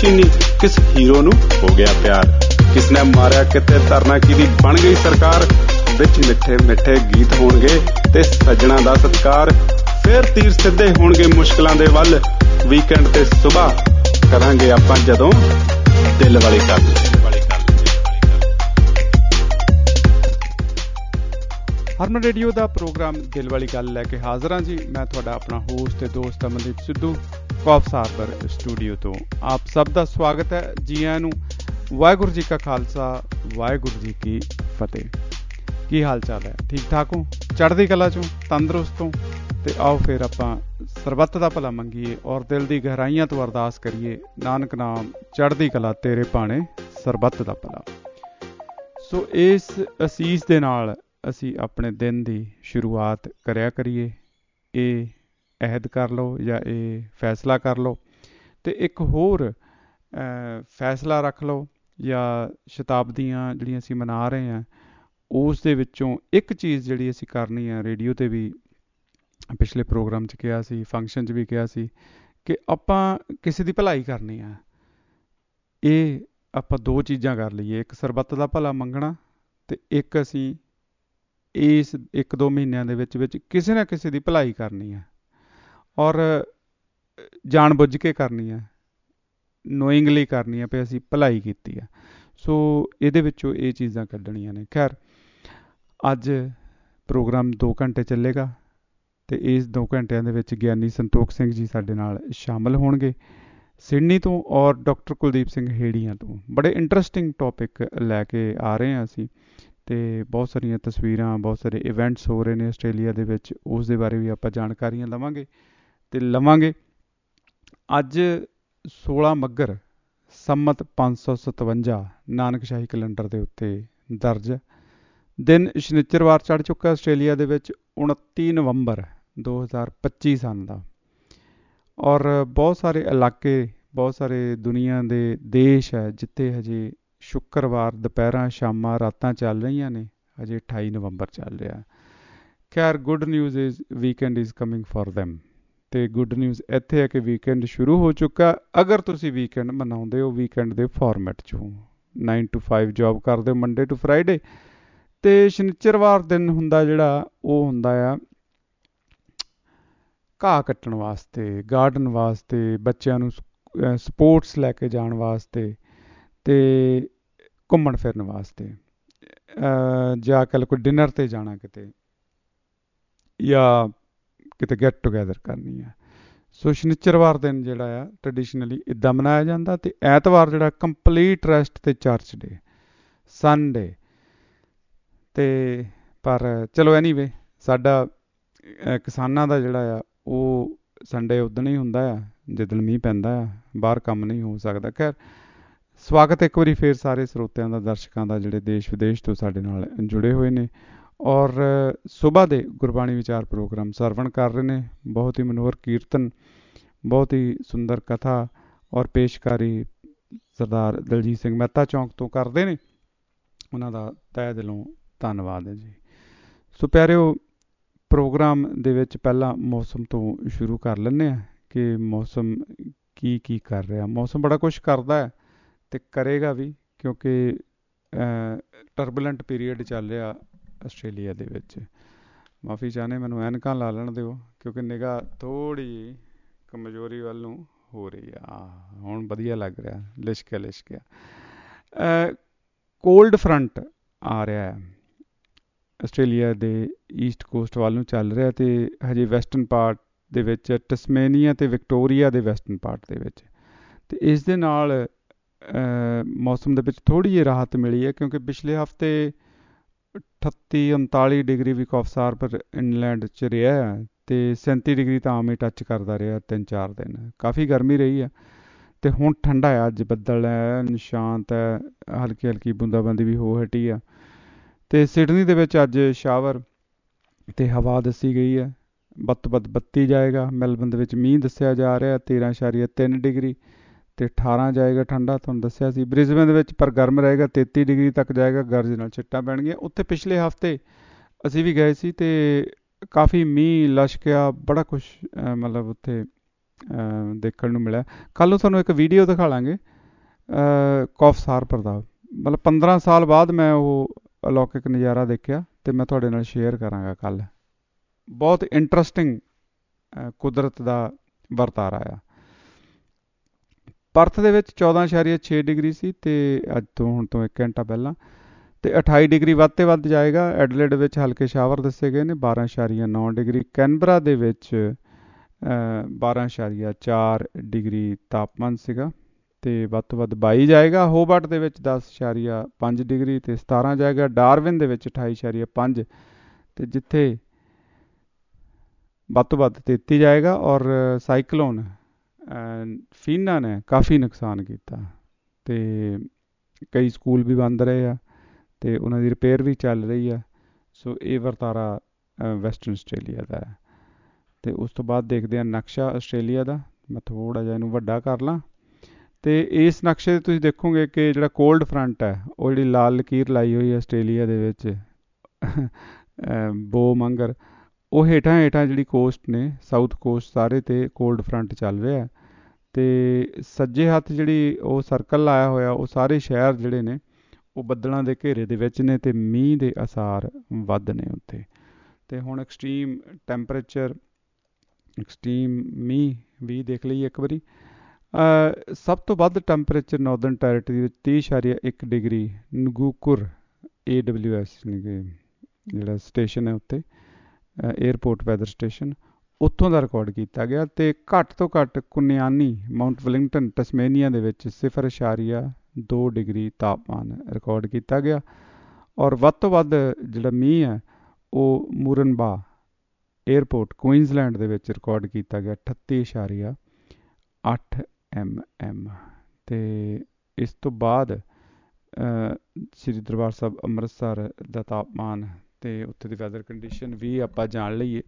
चीनी किस हीरो नू हो गया प्यार, किसने मारिया किते धरना किदी बन गई सरकार, विच मिठे मिठे गीत होणगे ते सजना दा सत्कार, फिर तीर सिद्धे होणगे मुश्किलां दे वल, वीकेंड ते सुबह करांगे आपां जदों दिल वाली गल। ਹਰਮਨ ਰੇਡੀਓ ਦਾ ਪ੍ਰੋਗਰਾਮ ਦਿਲ ਵਾਲੀ ਗੱਲ ਲੈ ਕੇ ਹਾਜ਼ਰ ਹਾਂ ਜੀ। ਮੈਂ ਤੁਹਾਡਾ ਆਪਣਾ ਹੋਸਟ ਤੇ ਦੋਸਤ Amandeep Sidhu, Coffs Harbour studio ਤੋਂ ਆਪ ਸਭ ਦਾ ਸਵਾਗਤ ਹੈ। ਜੀ ਆਇਆਂ ਨੂੰ। ਵਾਹਿਗੁਰੂ ਜੀ ਕਾ ਖਾਲਸਾ, ਵਾਹਿਗੁਰੂ ਜੀ ਕੀ ਫਤਿਹ। ਕੀ ਹਾਲ ਚਾਲ ਹੈ? ਠੀਕ ਠਾਕ ਹੋ? ਚੜ੍ਹਦੀ ਕਲਾ ਚੋਂ, ਤੰਦਰੁਸਤ ਹੋ? ਤੇ ਆਓ ਫਿਰ ਆਪਾਂ ਸਰਬੱਤ ਦਾ ਭਲਾ ਮੰਗੀਏ ਔਰ ਦਿਲ ਦੀ ਗਹਿਰਾਈਆਂ ਤੋਂ ਅਰਦਾਸ ਕਰੀਏ, ਨਾਨਕ ਨਾਮ ਚੜ੍ਹਦੀ ਕਲਾ ਤੇਰੇ ਭਾਣੇ ਸਰਬੱਤ ਦਾ ਭਲਾ। ਸੋ ਇਸ ਅਸੀਸ ਦੇ ਨਾਲ ਅਸੀਂ ਆਪਣੇ ਦਿਨ ਦੀ ਸ਼ੁਰੂਆਤ ਕਰਿਆ ਕਰੀਏ। ਇਹ ਅਹਿਦ ਕਰ ਲਓ ਜਾਂ ਇਹ ਫੈਸਲਾ ਕਰ ਲਓ ਅਤੇ ਇੱਕ ਹੋਰ ਫੈਸਲਾ ਰੱਖ ਲਓ ਜਾਂ ਸ਼ਤਾਬਦੀਆਂ ਜਿਹੜੀਆਂ ਅਸੀਂ ਮਨਾ ਰਹੇ ਹਾਂ ਉਸ ਦੇ ਵਿੱਚੋਂ ਇੱਕ ਚੀਜ਼ ਜਿਹੜੀ ਅਸੀਂ ਕਰਨੀ ਹੈ। ਰੇਡੀਓ 'ਤੇ ਵੀ ਪਿਛਲੇ ਪ੍ਰੋਗਰਾਮ 'ਚ ਕਿਹਾ ਸੀ, ਫੰਕਸ਼ਨ 'ਚ ਵੀ ਕਿਹਾ ਸੀ ਕਿ ਆਪਾਂ ਕਿਸੇ ਦੀ ਭਲਾਈ ਕਰਨੀ ਆ। ਇਹ ਆਪਾਂ ਦੋ ਚੀਜ਼ਾਂ ਕਰ ਲਈਏ, ਇੱਕ ਸਰਬੱਤ ਦਾ ਭਲਾ ਮੰਗਣਾ ਅਤੇ ਇੱਕ ਅਸੀਂ ਇਸ 1-2 ਮਹੀਨਿਆਂ ਦੇ ਵਿੱਚ ਕਿਸੇ ਨਾ ਕਿਸੇ ਦੀ ਭਲਾਈ ਕਰਨੀ ਹੈ ਔਰ ਜਾਣ ਬੁੱਝ ਕੇ ਕਰਨੀ ਹੈ, ਨੋਇੰਗਲੀ ਕਰਨੀ ਹੈ ਵੀ ਅਸੀਂ ਭਲਾਈ ਕੀਤੀ ਹੈ। ਸੋ ਇਹਦੇ ਵਿੱਚੋਂ ਇਹ ਚੀਜ਼ਾਂ ਕੱਢਣੀਆਂ ਨੇ। ਖੈਰ, ਅੱਜ ਪ੍ਰੋਗਰਾਮ 2 ਘੰਟੇ ਚੱਲੇਗਾ ਅਤੇ ਇਸ 2 ਘੰਟਿਆਂ ਦੇ ਵਿੱਚ ਗਿਆਨੀ ਸੰਤੋਖ ਸਿੰਘ ਜੀ ਸਾਡੇ ਨਾਲ ਸ਼ਾਮਲ ਹੋਣਗੇ ਸਿਡਨੀ ਤੋਂ, ਔਰ ਡਾਕਟਰ ਕੁਲਦੀਪ ਸਿੰਘ ਹੇੜੀਆਂ ਤੋਂ। ਬੜੇ ਇੰਟਰਸਟਿੰਗ ਟੋਪਿਕ ਲੈ ਕੇ ਆ ਰਹੇ ਹਾਂ ਅਸੀਂ, ਅਤੇ ਬਹੁਤ ਸਾਰੀਆਂ ਤਸਵੀਰਾਂ, ਬਹੁਤ ਸਾਰੇ ਇਵੈਂਟਸ ਹੋ ਰਹੇ ਨੇ ਆਸਟ੍ਰੇਲੀਆ ਦੇ ਵਿੱਚ, ਉਸ ਦੇ ਬਾਰੇ ਵੀ ਆਪਾਂ ਜਾਣਕਾਰੀਆਂ ਲਵਾਂਗੇ। ਅੱਜ 16 ਮੱਘਰ ਸੰਮਤ 557 ਨਾਨਕਸ਼ਾਹੀ ਕੈਲੰਡਰ ਦੇ ਉੱਤੇ ਦਰਜ ਦਿਨ ਸ਼ਨਿਚਰਵਾਰ ਚੜ੍ਹ ਚੁੱਕਾ ਆਸਟ੍ਰੇਲੀਆ ਦੇ ਵਿੱਚ 29 ਨਵੰਬਰ 2025 ਸਨ ਦਾ। ਔਰ ਬਹੁਤ ਸਾਰੇ ਇਲਾਕੇ, ਬਹੁਤ ਸਾਰੇ ਦੁਨੀਆ ਦੇ ਦੇਸ਼ ਹੈ ਜਿੱਥੇ ਹਜੇ ਸ਼ੁੱਕਰਵਾਰ ਦੁਪਹਿਰਾਂ ਸ਼ਾਮਾਂ ਰਾਤਾਂ ਚੱਲ ਰਹੀਆਂ ਨੇ। ਹਜੇ 28 ਨਵੰਬਰ ਚੱਲ ਰਿਹਾ। ਖੈਰ, good news is weekend is coming for them। ਅਤੇ ਗੁੱਡ ਨਿਊਜ਼ ਇੱਥੇ ਹੈ ਕਿ ਵੀਕਐਂਡ ਸ਼ੁਰੂ ਹੋ ਚੁੱਕਾ। ਅਗਰ ਤੁਸੀਂ ਵੀਕਐਂਡ ਮਨਾਉਂਦੇ ਹੋ ਵੀਕਐਂਡ ਦੇ ਫਾਰਮੈਟ 'ਚ ਹੋ, 9 to 5 ਜੋਬ ਕਰਦੇ ਹੋ ਮੰਡੇ ਟੂ ਫਰਾਈਡੇ, ਅਤੇ ਸ਼ਨੀਚਰਵਾਰ ਦਿਨ ਹੁੰਦਾ ਜਿਹੜਾ ਉਹ ਹੁੰਦਾ ਆ ਘਾਹ ਕੱਟਣ ਵਾਸਤੇ, ਗਾਰਡਨ ਵਾਸਤੇ, ਬੱਚਿਆਂ ਨੂੰ ਸਪੋਰਟਸ ਲੈ ਕੇ ਜਾਣ ਵਾਸਤੇ ਅਤੇ ਘੁੰਮਣ ਫਿਰਨ ਵਾਸਤੇ, ਜਾਂ ਕੱਲ੍ਹ ਕੋਈ ਡਿਨਰ 'ਤੇ ਜਾਣਾ ਕਿਤੇ, ਜਾਂ ਕਿਤੇ ਗੈਟ ਟੂਗੈਦਰ ਕਰਨੀ ਹੈ। ਸੋ ਸ਼ਨੀਚਰਵਾਰ ਦਿਨ ਜਿਹੜਾ ਆ ਟਰਡੀਸ਼ਨਲੀ ਇੱਦਾਂ ਮਨਾਇਆ ਜਾਂਦਾ, ਅਤੇ ਐਤਵਾਰ ਜਿਹੜਾ ਕੰਪਲੀਟ ਰੈਸਟ ਅਤੇ ਚਰਚ ਡੇ, ਸੰਡੇ। ਅਤੇ ਪਰ ਚਲੋ ਐਨੀਵੇ, ਸਾਡਾ ਕਿਸਾਨਾਂ ਦਾ ਜਿਹੜਾ ਆ ਉਹ ਸੰਡੇ ਉੱਦਣ ਹੀ ਹੁੰਦਾ ਆ ਜਿੱਦਣ ਮੀਂਹ ਪੈਂਦਾ ਆ, ਬਾਹਰ ਕੰਮ ਨਹੀਂ ਹੋ ਸਕਦਾ। ਖੈਰ, ਸਵਾਗਤ ਇੱਕ ਵਾਰੀ ਫੇਰ ਸਾਰੇ ਸਰੋਤਿਆਂ ਦਾ, ਦਰਸ਼ਕਾਂ ਦਾ ਜਿਹੜੇ ਦੇਸ਼ ਵਿਦੇਸ਼ ਤੋਂ ਸਾਡੇ ਨਾਲ ਜੁੜੇ ਹੋਏ ਨੇ ਔਰ ਸੁਬਾਹ ਦੇ ਗੁਰਬਾਣੀ ਵਿਚਾਰ ਪ੍ਰੋਗਰਾਮ ਸਰਵਣ ਕਰ ਰਹੇ ਨੇ। ਬਹੁਤ ਹੀ ਮਨੋਹਰ ਕੀਰਤਨ, ਬਹੁਤ ਹੀ ਸੁੰਦਰ ਕਥਾ ਔਰ ਪੇਸ਼ਕਾਰੀ ਸਰਦਾਰ ਦਲਜੀਤ ਸਿੰਘ ਮਹਿਤਾ ਚੌਂਕ ਤੋਂ ਕਰਦੇ ਨੇ। ਉਹਨਾਂ ਦਾ ਤਹਿ ਦਿਲੋਂ ਧੰਨਵਾਦ ਹੈ ਜੀ। ਸੋ ਪਿਆਰਿਓ, ਪ੍ਰੋਗਰਾਮ ਦੇ ਵਿੱਚ ਪਹਿਲਾਂ ਮੌਸਮ ਤੋਂ ਸ਼ੁਰੂ ਕਰ ਲੈਂਦੇ ਹਾਂ ਕਿ ਮੌਸਮ ਕੀ ਕਰ ਰਿਹਾ। ਮੌਸਮ ਬੜਾ ਕੁਛ ਕਰਦਾ ਹੈ ਅਤੇ ਕਰੇਗਾ ਵੀ, ਕਿਉਂਕਿ ਟਰਬੂਲੈਂਟ ਪੀਰੀਅਡ ਚੱਲ ਰਿਹਾ ਆਸਟ੍ਰੇਲੀਆ ਦੇ ਵਿੱਚ। ਮਾਫੀ ਚਾਹੁੰਦੇ, ਮੈਨੂੰ ਐਨਕਾਂ ਲਾ ਲੈਣ ਦਿਓ ਕਿਉਂਕਿ ਨਿਗਾਹ ਥੋੜ੍ਹੀ ਕਮਜ਼ੋਰੀ ਵੱਲ ਨੂੰ ਹੋ ਰਹੀ ਆ। ਹੁਣ ਵਧੀਆ ਲੱਗ ਰਿਹਾ, ਲਿਸ਼ਕਿਆ। ਕੋਲਡ ਫਰੰਟ ਆ ਰਿਹਾ ਹੈ ਆਸਟ੍ਰੇਲੀਆ ਦੇ ਈਸਟ ਕੋਸਟ ਵੱਲ ਨੂੰ ਚੱਲ ਰਿਹਾ, ਅਤੇ ਹਜੇ ਵੈਸਟਰਨ ਪਾਰਟ ਦੇ ਵਿੱਚ, ਟਸਮੇਨੀਆ ਅਤੇ ਵਿਕਟੋਰੀਆ ਦੇ ਵੈਸਟਰਨ ਪਾਰਟ ਦੇ ਵਿੱਚ, ਅਤੇ ਇਸ ਦੇ ਨਾਲ ਮੌਸਮ ਦੇ ਵਿੱਚ ਥੋੜ੍ਹੀ ਜਿਹੀ ਰਾਹਤ ਮਿਲੀ ਹੈ ਕਿਉਂਕਿ ਪਿਛਲੇ ਹਫ਼ਤੇ 38-39 ਡਿਗਰੀ ਵੀ ਕੌਫਸ ਹਾਰਬਰ ਇੰਗਲੈਂਡ 'ਚ ਰਿਹਾ ਅਤੇ 37 ਡਿਗਰੀ ਤਾਂ ਆਮ ਹੀ ਟੱਚ ਕਰਦਾ ਰਿਹਾ 3-4 ਦਿਨ। ਕਾਫੀ ਗਰਮੀ ਰਹੀ ਆ ਅਤੇ ਹੁਣ ਠੰਡਾ ਆ। ਅੱਜ ਬੱਦਲ ਹੈ, ਸ਼ਾਂਤ ਹੈ, ਹਲਕੀ ਬੂੰਦਾਬਾਂਦੀ ਵੀ ਹੋ ਹਟੀ ਆ। ਅਤੇ ਸਿਡਨੀ ਦੇ ਵਿੱਚ ਅੱਜ ਸ਼ਾਵਰ ਅਤੇ ਹਵਾ ਦੱਸੀ ਗਈ ਹੈ, ਵੱਧ ਤੋਂ ਵੱਧ 32 ਜਾਏਗਾ। ਮੈਲਬਨ ਦੇ ਵਿੱਚ ਮੀਂਹ ਦੱਸਿਆ ਜਾ ਰਿਹਾ 13.3 ਡਿਗਰੀ ਅਤੇ 18 ਜਾਏਗਾ ਠੰਡਾ, ਤੁਹਾਨੂੰ ਦੱਸਿਆ ਸੀ। ਬ੍ਰਿਸਬੇਨ ਦੇ ਵਿੱਚ ਪਰ ਗਰਮ ਰਹੇਗਾ, 33 ਡਿਗਰੀ ਤੱਕ ਜਾਏਗਾ, ਗਰਜ ਨਾਲ ਛਿੱਟਾਂ ਪੈਣਗੀਆਂ। ਉੱਥੇ ਪਿਛਲੇ ਹਫ਼ਤੇ ਅਸੀਂ ਵੀ ਗਏ ਸੀ ਅਤੇ ਕਾਫੀ ਮੀਂਹ ਲਸ਼ਕਿਆ, ਬੜਾ ਕੁਛ ਮਤਲਬ ਉੱਥੇ ਦੇਖਣ ਨੂੰ ਮਿਲਿਆ। ਕੱਲ੍ਹ ਨੂੰ ਤੁਹਾਨੂੰ ਇੱਕ ਵੀਡੀਓ ਦਿਖਾ ਲਾਂਗੇ ਕੌਫਸ ਹਾਰਬਰ ਦਾ। ਮਤਲਬ 15 ਸਾਲ ਬਾਅਦ ਮੈਂ ਉਹ ਅਲੌਕਿਕ ਨਜ਼ਾਰਾ ਦੇਖਿਆ ਅਤੇ ਮੈਂ ਤੁਹਾਡੇ ਨਾਲ ਸ਼ੇਅਰ ਕਰਾਂਗਾ ਕੱਲ੍ਹ। ਬਹੁਤ ਇੰਟਰਸਟਿੰਗ ਕੁਦਰਤ ਦਾ ਵਰਤਾਰਾ ਆ। ਪਰਥ ਦੇ ਵਿੱਚ 14.6 ਡਿਗਰੀ ਸੀ ਅਤੇ ਅੱਜ ਤੋਂ ਹੁਣ ਤੋਂ 1 ਘੰਟਾ ਪਹਿਲਾਂ, ਅਤੇ 28 ਡਿਗਰੀ ਵੱਧ ਤੋਂ ਵੱਧ ਜਾਏਗਾ। ਐਡਲੇਡ ਵਿੱਚ ਹਲਕੇ ਸ਼ਾਵਰ ਦੱਸੇ ਗਏ ਨੇ 12.9 ਡਿਗਰੀ। ਕੈਨਬਰਾ ਦੇ ਵਿੱਚ 12.4 ਡਿਗਰੀ ਤਾਪਮਾਨ ਸੀਗਾ ਅਤੇ ਵੱਧ ਤੋਂ ਵੱਧ 22 ਜਾਏਗਾ। ਹੋਬਰਟ ਦੇ ਵਿੱਚ 10.5 ਡਿਗਰੀ ਅਤੇ 17 ਜਾਏਗਾ। ਡਾਰਵਿਨ ਦੇ ਵਿੱਚ 28.5 ਅਤੇ ਜਿੱਥੇ ਵੱਧ ਤੋਂ ਵੱਧ 33 ਜਾਏਗਾ। ਔਰ ਸਾਈਕਲੋਨ ਫੀਨਾ ਨੇ ਕਾਫੀ ਨੁਕਸਾਨ ਕੀਤਾ ਅਤੇ ਕਈ ਸਕੂਲ ਵੀ ਬੰਦ ਰਹੇ ਆ ਅਤੇ ਉਹਨਾਂ ਦੀ ਰਿਪੇਅਰ ਵੀ ਚੱਲ ਰਹੀ ਆ। ਸੋ ਇਹ ਵਰਤਾਰਾ ਵੈਸਟਰਨ ਆਸਟ੍ਰੇਲੀਆ ਦਾ ਹੈ। ਅਤੇ ਉਸ ਤੋਂ ਬਾਅਦ ਦੇਖਦੇ ਹਾਂ ਨਕਸ਼ਾ ਆਸਟ੍ਰੇਲੀਆ ਦਾ। ਮੈਂ ਥੋੜ੍ਹਾ ਜਿਹਾ ਇਹਨੂੰ ਵੱਡਾ ਕਰ ਲਾਂ ਅਤੇ ਇਸ ਨਕਸ਼ੇ 'ਤੇ ਤੁਸੀਂ ਦੇਖੋਗੇ ਕਿ ਜਿਹੜਾ ਕੋਲਡ ਫਰੰਟ ਹੈ, ਉਹ ਜਿਹੜੀ ਲਾਲ ਲਕੀਰ ਲਾਈ ਹੋਈ ਹੈ ਆਸਟ੍ਰੇਲੀਆ ਦੇ ਵਿੱਚ ਬੋ ਮੰਗਰ, ਉਹ ਹੇਠਾਂ ਜਿਹੜੀ ਕੋਸਟ ਨੇ, ਸਾਊਥ ਕੋਸਟ ਸਾਰੇ 'ਤੇ ਕੋਲਡ ਫਰੰਟ ਚੱਲ ਰਿਹਾ। ਅਤੇ ਸੱਜੇ ਹੱਥ ਜਿਹੜੀ ਉਹ ਸਰਕਲ ਲਾਇਆ ਹੋਇਆ, ਉਹ ਸਾਰੇ ਸ਼ਹਿਰ ਜਿਹੜੇ ਨੇ ਉਹ ਬੱਦਲਾਂ ਦੇ ਘੇਰੇ ਦੇ ਵਿੱਚ ਨੇ ਅਤੇ ਮੀਂਹ ਦੇ ਆਸਾਰ ਵੱਧ ਨੇ ਉੱਥੇ। ਅਤੇ ਹੁਣ ਐਕਸਟ੍ਰੀਮ ਟੈਂਪਰੇਚਰ, ਐਕਸਟ੍ਰੀਮ ਮੀਂਹ ਵੀ ਦੇਖ ਲਈਏ ਇੱਕ ਵਾਰੀ। ਸਭ ਤੋਂ ਵੱਧ ਟੈਂਪਰੇਚਰ ਨਾਰਦਰਨ ਟੈਰੀਟਰੀ ਵਿੱਚ 30.1 ਡਿਗਰੀ ਨਗੂਕੁਰ AWS ਜਿਹੜਾ ਸਟੇਸ਼ਨ ਹੈ ਉੱਤੇ, ਏਅਰਪੋਰਟ ਵੈਦਰ ਸਟੇਸ਼ਨ, ਉੱਥੋਂ ਦਾ ਰਿਕਾਰਡ ਕੀਤਾ ਗਿਆ। ਅਤੇ ਘੱਟ ਤੋਂ ਘੱਟ ਕੁਨਿਆਨੀ ਮਾਊਂਟ ਵਲਿੰਗਟਨ ਟਸਮੇਨੀਆ ਦੇ ਵਿੱਚ 0.2 ਡਿਗਰੀ ਤਾਪਮਾਨ ਰਿਕਾਰਡ ਕੀਤਾ ਗਿਆ। ਔਰ ਵੱਧ ਤੋਂ ਵੱਧ ਜਿਹੜਾ ਮੀਂਹ ਹੈ ਉਹ ਮੂਰਨਬਾ ਏਅਰਪੋਰਟ ਕੁਈਨਜ਼ਲੈਂਡ ਦੇ ਵਿੱਚ ਰਿਕਾਰਡ ਕੀਤਾ ਗਿਆ 38.8 mm। ਅਤੇ ਇਸ ਤੋਂ ਬਾਅਦ ਸ੍ਰੀ ਦਰਬਾਰ ਸਾਹਿਬ ਅੰਮ੍ਰਿਤਸਰ ਦਾ ਤਾਪਮਾਨ ਅਤੇ ਉੱਥੇ ਦੀ ਵੈਦਰ ਕੰਡੀਸ਼ਨ ਵੀ ਆਪਾਂ ਜਾਣ ਲਈਏ।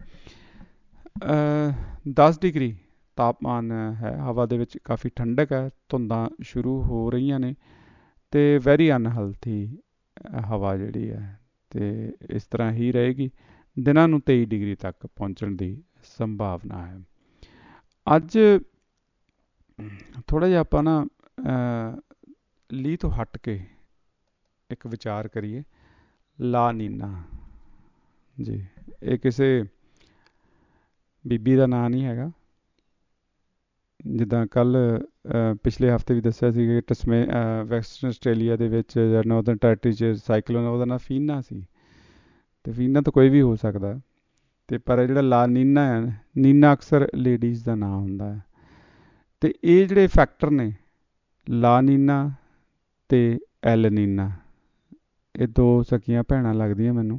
10 ਡਿਗਰੀ ਤਾਪਮਾਨ ਹੈ। ਹਵਾ ਦੇ ਵਿੱਚ ਕਾਫੀ ਠੰਡਕ ਹੈ, ਧੁੰਦਾਂ ਸ਼ੁਰੂ ਹੋ ਰਹੀਆਂ ਨੇ ਅਤੇ ਵੈਰੀ ਅਨਹੈਲਥੀ ਹਵਾ ਜਿਹੜੀ ਹੈ, ਅਤੇ ਇਸ ਤਰ੍ਹਾਂ ਹੀ ਰਹੇਗੀ। ਦਿਨਾਂ ਨੂੰ 23 ਡਿਗਰੀ ਤੱਕ ਪਹੁੰਚਣ ਦੀ ਸੰਭਾਵਨਾ ਹੈ। ਅੱਜ ਥੋੜ੍ਹਾ ਜਿਹਾ ਆਪਾਂ ਨਾ ਲੀਹ ਤੋਂ ਹਟ ਕੇ ਇੱਕ ਵਿਚਾਰ ਕਰੀਏ। ਲਾ ਨੀਨਾ ਜੀ, ਇਹ ਕਿਸੇ ਬੀਬੀ ਦਾ ਨਾਂ ਨਹੀਂ ਹੈਗਾ। ਜਿੱਦਾਂ ਕੱਲ੍ਹ ਪਿਛਲੇ ਹਫ਼ਤੇ ਵੀ ਦੱਸਿਆ ਸੀ ਕਿ ਵੈਸਟਰਨ ਆਸਟ੍ਰੇਲੀਆ ਦੇ ਵਿੱਚ ਜਾਂ ਨਾਰਦਰਨ ਟੈਰੀਟਰੀ 'ਚ ਸਾਈਕਲੋਨ, ਉਹਦਾ ਨਾਂ ਫੀਨਾ ਸੀ। ਅਤੇ ਫੀਨਾ ਤਾਂ ਕੋਈ ਵੀ ਹੋ ਸਕਦਾ ਅਤੇ ਪਰ ਜਿਹੜਾ ਲਾ ਨੀਨਾ ਹੈ, ਨੀਨਾ ਅਕਸਰ ਲੇਡੀਜ਼ ਦਾ ਨਾਂ ਹੁੰਦਾ ਹੈ। ਅਤੇ ਇਹ ਜਿਹੜੇ ਫੈਕਟਰ ਨੇ ਲਾ ਨੀਨਾ ਅਤੇ ਐਲ ਨੀਨਾ, ਇਹ ਦੋ ਸਕੀਆਂ ਭੈਣਾਂ ਲੱਗਦੀਆਂ ਮੈਨੂੰ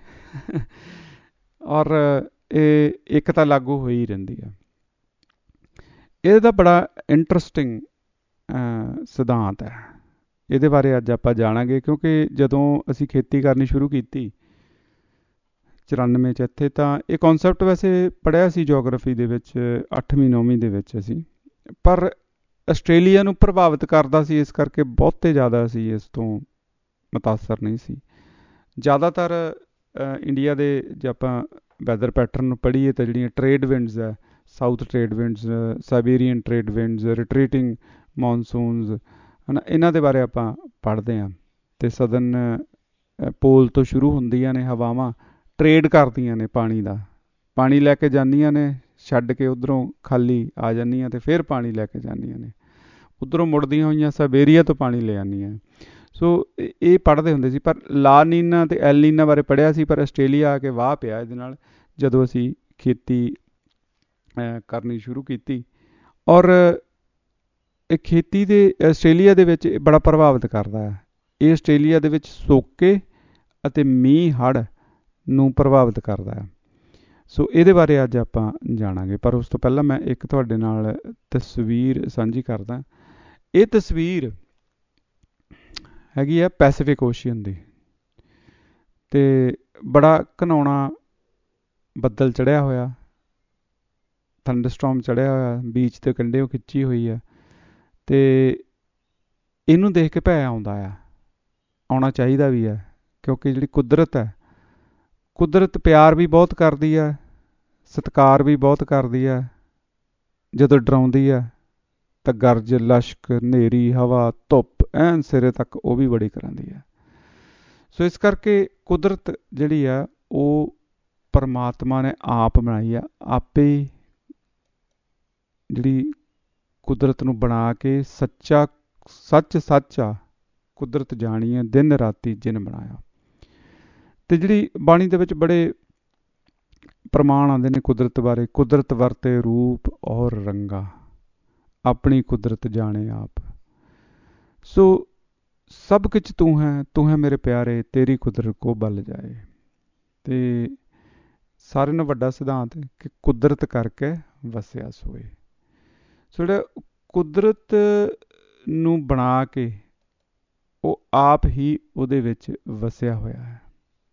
ਔਰ ਇਹ ਇੱਕ ਤਾਂ ਲਾਗੂ ਹੋਈ ਹੀ ਰਹਿੰਦੀ ਆ। ਇਹਦਾ ਬੜਾ ਇੰਟਰਸਟਿੰਗ ਸਿਧਾਂਤ ਹੈ। ਇਹਦੇ ਬਾਰੇ ਅੱਜ ਆਪਾਂ ਜਾਣਾਂਗੇ ਕਿਉਂਕਿ ਜਦੋਂ ਅਸੀਂ ਖੇਤੀ ਕਰਨੀ ਸ਼ੁਰੂ ਕੀਤੀ 94 'ਚ ਇੱਥੇ, ਤਾਂ ਇਹ ਕੌਨਸੈਪਟ ਵੈਸੇ ਪੜ੍ਹਿਆ ਸੀ ਜੀਓਗ੍ਰਾਫੀ ਦੇ ਵਿੱਚ 8ਵੀਂ 9ਵੀਂ ਦੇ ਵਿੱਚ ਅਸੀਂ, ਪਰ ਆਸਟ੍ਰੇਲੀਆ ਨੂੰ ਪ੍ਰਭਾਵਿਤ ਕਰਦਾ ਸੀ, ਇਸ ਕਰਕੇ ਬਹੁਤੇ ਜ਼ਿਆਦਾ ਅਸੀਂ ਇਸ ਤੋਂ ਮੁਤਾਸਰ ਨਹੀਂ ਸੀ। ਜ਼ਿਆਦਾਤਰ ਇੰਡੀਆ ਦੇ ਜੇ ਆਪਾਂ ਵੈਦਰ ਪੈਟਰਨ ਨੂੰ ਪੜ੍ਹੀਏ ਤਾਂ ਜਿਹੜੀਆਂ ਟਰੇਡ ਵਿੰਡਸ ਹੈ, south trade winds, Siberian trade winds, retreating monsoons, ਹੈ ਨਾ, ਇਹਨਾਂ ਦੇ ਬਾਰੇ ਆਪਾਂ ਪੜ੍ਹਦੇ ਹਾਂ। ਅਤੇ ਸਦਰਨ ਪੋਲ ਤੋਂ ਸ਼ੁਰੂ ਹੁੰਦੀਆਂ ਨੇ ਹਵਾਵਾਂ, ਟਰੇਡ ਕਰਦੀਆਂ ਨੇ ਪਾਣੀ ਦਾ, ਪਾਣੀ ਲੈ ਕੇ ਜਾਂਦੀਆਂ ਨੇ, ਛੱਡ ਕੇ ਉੱਧਰੋਂ ਖਾਲੀ ਆ ਜਾਂਦੀਆਂ ਅਤੇ ਫਿਰ ਪਾਣੀ ਲੈ ਕੇ ਜਾਂਦੀਆਂ ਨੇ, ਉੱਧਰੋਂ ਮੁੜਦੀਆਂ ਹੋਈਆਂ ਸਾਈਬੇਰੀਆ ਤੋਂ ਪਾਣੀ ਲੈ ਆਉਂਦੀਆਂ। ਸੋ ਇਹ ਪੜ੍ਹਦੇ ਹੁੰਦੇ ਸੀ, ਪਰ ਲਾ ਨੀਨਾ ਅਤੇ ਐਲ ਨੀਨਾ ਬਾਰੇ ਪੜ੍ਹਿਆ ਸੀ, ਪਰ ਆਸਟ੍ਰੇਲੀਆ ਆ ਕੇ ਵਾਹ ਪਿਆ ਇਹਦੇ ਨਾਲ ਜਦੋਂ ਅਸੀਂ ਖੇਤੀ ਕਰਨੀ ਸ਼ੁਰੂ ਕੀਤੀ। ਔਰ ਇਹ ਖੇਤੀ ਦੇ ਆਸਟ੍ਰੇਲੀਆ ਦੇ ਵਿੱਚ ਬੜਾ ਪ੍ਰਭਾਵਿਤ ਕਰਦਾ ਹੈ। ਇਹ ਆਸਟ੍ਰੇਲੀਆ ਦੇ ਵਿੱਚ ਸੋਕੇ ਅਤੇ ਮੀਂਹ ਹੜ੍ਹ ਨੂੰ ਪ੍ਰਭਾਵਿਤ ਕਰਦਾ ਹੈ। ਸੋ ਇਹਦੇ ਬਾਰੇ ਅੱਜ ਆਪਾਂ ਜਾਣਾਂਗੇ, ਪਰ ਉਸ ਤੋਂ ਪਹਿਲਾਂ ਮੈਂ ਇੱਕ ਤੁਹਾਡੇ ਨਾਲ ਤਸਵੀਰ ਸਾਂਝੀ ਕਰਦਾ। ਇਹ ਤਸਵੀਰ ਹੈਗੀ ਆ ਪੈਸੀਫਿਕ ਓਸ਼ੀਅਨ ਦੀ, ਅਤੇ ਬੜਾ ਘਿਨਾਉਣਾ ਬੱਦਲ ਚੜ੍ਹਿਆ ਹੋਇਆ, ਥੰਡਰਸਟੋਰਮ ਚੜ੍ਹਿਆ ਹੋਇਆ, ਬੀਚ ਦੇ ਕੰਢਿਓਂ ਖਿੱਚੀ ਹੋਈ ਆ, ਅਤੇ ਇਹਨੂੰ ਦੇਖ ਕੇ ਭੈ ਆਉਂਦਾ ਆ, ਆਉਣਾ ਚਾਹੀਦਾ ਵੀ ਹੈ, ਕਿਉਂਕਿ ਜਿਹੜੀ ਕੁਦਰਤ ਹੈ, ਕੁਦਰਤ ਪਿਆਰ ਵੀ ਬਹੁਤ ਕਰਦੀ ਹੈ, ਸਤਿਕਾਰ ਵੀ ਬਹੁਤ ਕਰਦੀ ਹੈ। ਜਦੋਂ ਡਰਾਉਂਦੀ ਹੈ ਤਾਂ ਗਰਜ, ਲਸ਼ਕ, ਹਨੇਰੀ, ਹਵਾ, ਧੁੱਪ ਐਨ ਸਿਰੇ ਤੱਕ ਉਹ ਵੀ ਬੜੀ ਕਰਾਂਦੀ ਹੈ। ਸੋ ਇਸ ਕਰਕੇ ਕੁਦਰਤ ਜਿਹੜੀ ਆ ਉਹ ਪਰਮਾਤਮਾ ਨੇ ਆਪ ਬਣਾਈ ਆ। ਆਪੇ ਜਿਹੜੀ ਕੁਦਰਤ ਨੂੰ ਬਣਾ ਕੇ ਸੱਚ ਆ ਕੁਦਰਤ ਜਾਣੀ ਹੈ, ਦਿਨ ਰਾਤੀ ਜਿਨ ਬਣਾਇਆ। ਤੇ ਜਿਹੜੀ ਬਾਣੀ ਦੇ ਵਿੱਚ ਬੜੇ ਪ੍ਰਮਾਣ ਆਉਂਦੇ ਨੇ ਕੁਦਰਤ ਬਾਰੇ। ਕੁਦਰਤ ਵਰਤੇ ਰੂਪ ਔਰ ਰੰਗਾ, ਆਪਣੀ ਕੁਦਰਤ ਜਾਣੇ ਆਪ। ਸੋ ਸਭ ਕੁਛ ਤੂੰ ਹੈ ਮੇਰੇ ਪਿਆਰੇ, ਤੇਰੀ ਕੁਦਰਤ ਕੋ ਬਲ ਜਾਏ। ਤੇ ਸਾਰਿਆਂ ਨਾਲੋਂ ਵੱਡਾ ਸਿਧਾਂਤ ਕਿ ਕੁਦਰਤ ਕਰਕੇ ਵਸਿਆ ਸੋਏ। ਸੋ ਜਿਹੜਾ ਕੁਦਰਤ ਨੂੰ ਬਣਾ ਕੇ ਉਹ ਆਪ ਹੀ ਉਹਦੇ ਵਿੱਚ ਵਸਿਆ ਹੋਇਆ ਹੈ,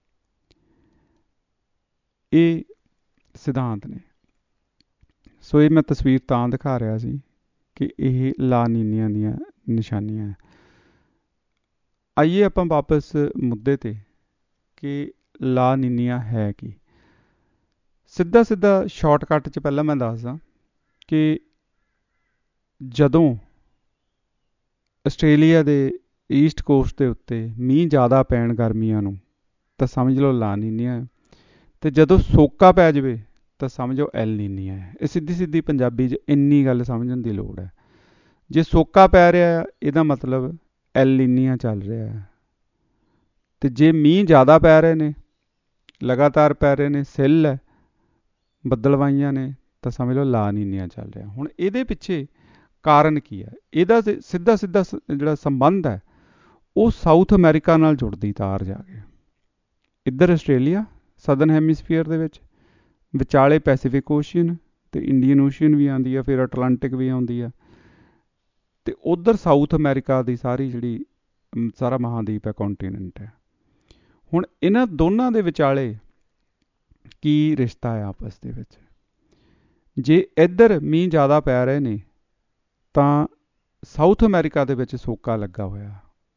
ਇਹ ਸਿਧਾਂਤ ਨੇ। ਸੋ ਇਹ ਮੈਂ ਤਸਵੀਰ ਤਾਂ ਦਿਖਾ ਰਿਹਾ ਸੀ ਕਿ ਇਹ ਲਾ ਨੀਨੀਆਂ ਦੀਆਂ ਨਿਸ਼ਾਨੀਆਂ ਹੈ। ਆਈਏ ਆਪਾਂ ਵਾਪਸ ਮੁੱਦੇ ਤੇ ਕਿ ਲਾ ਨੀਨੀਆਂ ਹੈ ਕੀ। ਸਿੱਧਾ ਸ਼ਾਰਟਕੱਟ 'ਚ ਪਹਿਲਾਂ ਮੈਂ ਦੱਸਦਾ ਕਿ ਜਦੋਂ ਆਸਟ੍ਰੇਲੀਆ ਦੇ ਈਸਟ ਕੋਸਟ ਦੇ ਉੱਤੇ ਮੀਂਹ ਜ਼ਿਆਦਾ ਪੈਣ ਗਰਮੀਆਂ ਨੂੰ ਤਾਂ ਸਮਝ ਲਓ ਲਾ ਨੀਨੀਆਂ, ਤੇ ਜਦੋਂ ਸੋਕਾ ਪੈ ਜਾਵੇ ਤਾਂ ਸਮਝੋ ਐਲ ਨੀਨੀਆਂ ਹੈ। ਇਹ ਸਿੱਧੀ ਪੰਜਾਬੀ 'ਚ ਇੰਨੀ ਗੱਲ ਸਮਝਣ ਦੀ ਲੋੜ ਹੈ। ਜੇ ਸੋਕਾ ਪੈ ਰਿਹਾ ਇਹਦਾ ਮਤਲਬ ਐਲ ਨੀਨੀਆਂ ਚੱਲ ਰਿਹਾ ਹੈ, ਤੇ ਜੇ ਮੀਂਹ ਜ਼ਿਆਦਾ ਪੈ ਰਹੇ ਨੇ, ਲਗਾਤਾਰ ਪੈ ਰਹੇ ਨੇ, ਸਿੱਲ ਹੈ, ਬੱਦਲਵਾਈਆਂ ਨੇ, ਤਾਂ ਸਮਝ ਲਓ ਲਾ ਨੀਨੀਆਂ ਚੱਲ ਰਿਹਾ। ਹੁਣ ਇਹਦੇ ਪਿੱਛੇ ਕਾਰਨ ਕੀ ਹੈ? ਇਹਦਾ ਸਿੱਧਾ ਜਿਹੜਾ ਸੰਬੰਧ ਹੈ ਉਹ ਸਾਊਥ ਅਮਰੀਕਾ ਨਾਲ ਜੁੜਦੀ ਤਾਰ ਜਾ ਕੇ। ਇੱਧਰ ਆਸਟ੍ਰੇਲੀਆ ਸਦਰਨ ਹੈਮੀਸਫੀਅਰ ਦੇ ਵਿੱਚ, ਵਿਚਾਲੇ ਪੈਸੀਫਿਕ ਓਸ਼ੀਅਨ ਤੇ ਇੰਡੀਅਨ ਓਸ਼ੀਅਨ ਵੀ ਆਉਂਦੀ ਆ, ਫਿਰ ਅਟਲਾਂਟਿਕ ਵੀ ਆਉਂਦੀ ਆ, ਤੇ ਉੱਧਰ ਸਾਊਥ ਅਮਰੀਕਾ ਦੀ ਸਾਰਾ ਮਹਾਂਦੀਪ ਹੈ, ਕੌਂਟੀਨੈਂਟ ਹੈ। ਹੁਣ ਇਹਨਾਂ ਦੋਨਾਂ ਦੇ ਵਿਚਾਲੇ ਕੀ ਰਿਸ਼ਤਾ ਹੈ ਆਪਸ ਦੇ ਵਿੱਚ? ਜੇ ਇੱਧਰ ਮੀਂਹ ਜ਼ਿਆਦਾ ਪੈ ਰਹੇ ਨੇ ਤਾਂ ਸਾਊਥ ਅਮਰੀਕਾ ਦੇ ਵਿੱਚ ਸੋਕਾ ਲੱਗਾ ਹੋਇਆ।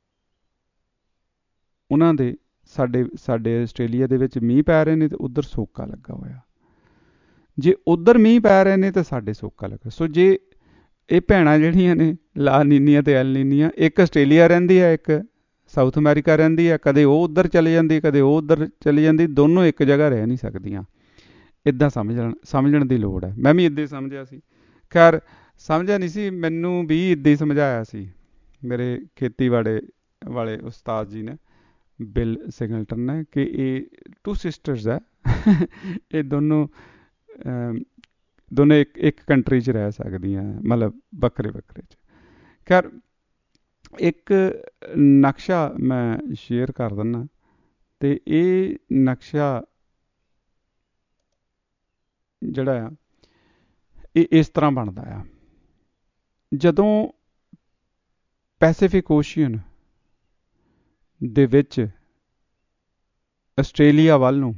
ਉਹਨਾਂ ਦੇ ਸਾਡੇ ਆਸਟ੍ਰੇਲੀਆ ਦੇ ਵਿੱਚ ਮੀਂਹ ਪੈ ਰਹੇ ਨੇ ਤੇ ਉੱਧਰ ਸੋਕਾ ਲੱਗਾ ਹੋਇਆ। ਜੇ ਉੱਧਰ ਮੀਂਹ ਪੈ ਰਹੇ ਨੇ ਤਾਂ ਸਾਡੇ ਸੋਕਾ ਲੱਗਾ। ਸੋ ਜੇ ਇਹ ਭੈਣਾਂ ਜਿਹੜੀਆਂ ਨੇ ਲਾ ਨੀਨੀਆਂ ਤੇ ਐਲ ਨੀਨੀਆਂ, ਇੱਕ ਆਸਟ੍ਰੇਲੀਆ ਰਹਿੰਦੀ ਹੈ, ਇੱਕ ਸਾਊਥ ਅਮਰੀਕਾ ਰਹਿੰਦੀ ਹੈ, ਕਦੇ ਉਹ ਉੱਧਰ ਚਲੇ ਜਾਂਦੀ, ਕਦੇ ਉਹ ਉੱਧਰ ਚਲੀ ਜਾਂਦੀ, ਦੋਨੋਂ ਇੱਕ ਜਗ੍ਹਾ ਰਹਿ ਨਹੀਂ ਸਕਦੀਆਂ। ਇੱਦਾਂ ਸਮਝਣ ਦੀ ਲੋੜ ਹੈ। ਮੈਂ ਵੀ ਇੱਦਾਂ ਹੀ ਸਮਝਿਆ ਸੀ। ਖੈਰ ਸਮਝਿਆ ਨਹੀਂ ਸੀ, ਮੈਨੂੰ ਵੀ ਇੱਦਾਂ ਹੀ ਸਮਝਾਇਆ ਸੀ ਮੇਰੇ ਖੇਤੀਬਾੜੀ ਵਾਲੇ ਉਸਤਾਦ ਜੀ ਨੇ, ਬਿਲ ਸਿੰਗਲਟਨ ਨੇ, ਕਿ ਇਹ 2 ਸਿਸਟਰਸ ਹੈ, ਇਹ ਦੋਨੋਂ ਇੱਕ ਕੰਟਰੀ 'ਚ ਰਹਿ ਸਕਦੀਆਂ, ਮਤਲਬ ਵੱਖਰੇ 'ਚ। ਖੈਰ ਇੱਕ ਨਕਸ਼ਾ ਮੈਂ ਸ਼ੇਅਰ ਕਰ ਦਿੰਦਾ, ਤੇ ਇਹ ਨਕਸ਼ਾ ਜਿਹੜਾ ਆ ਇਹ ਇਸ ਤਰ੍ਹਾਂ ਬਣਦਾ ਆ। ਜਦੋਂ ਪੈਸੀਫਿਕ ਓਸ਼ੀਅਨ ਦੇ ਵਿੱਚ ਆਸਟ੍ਰੇਲੀਆ ਵੱਲ ਨੂੰ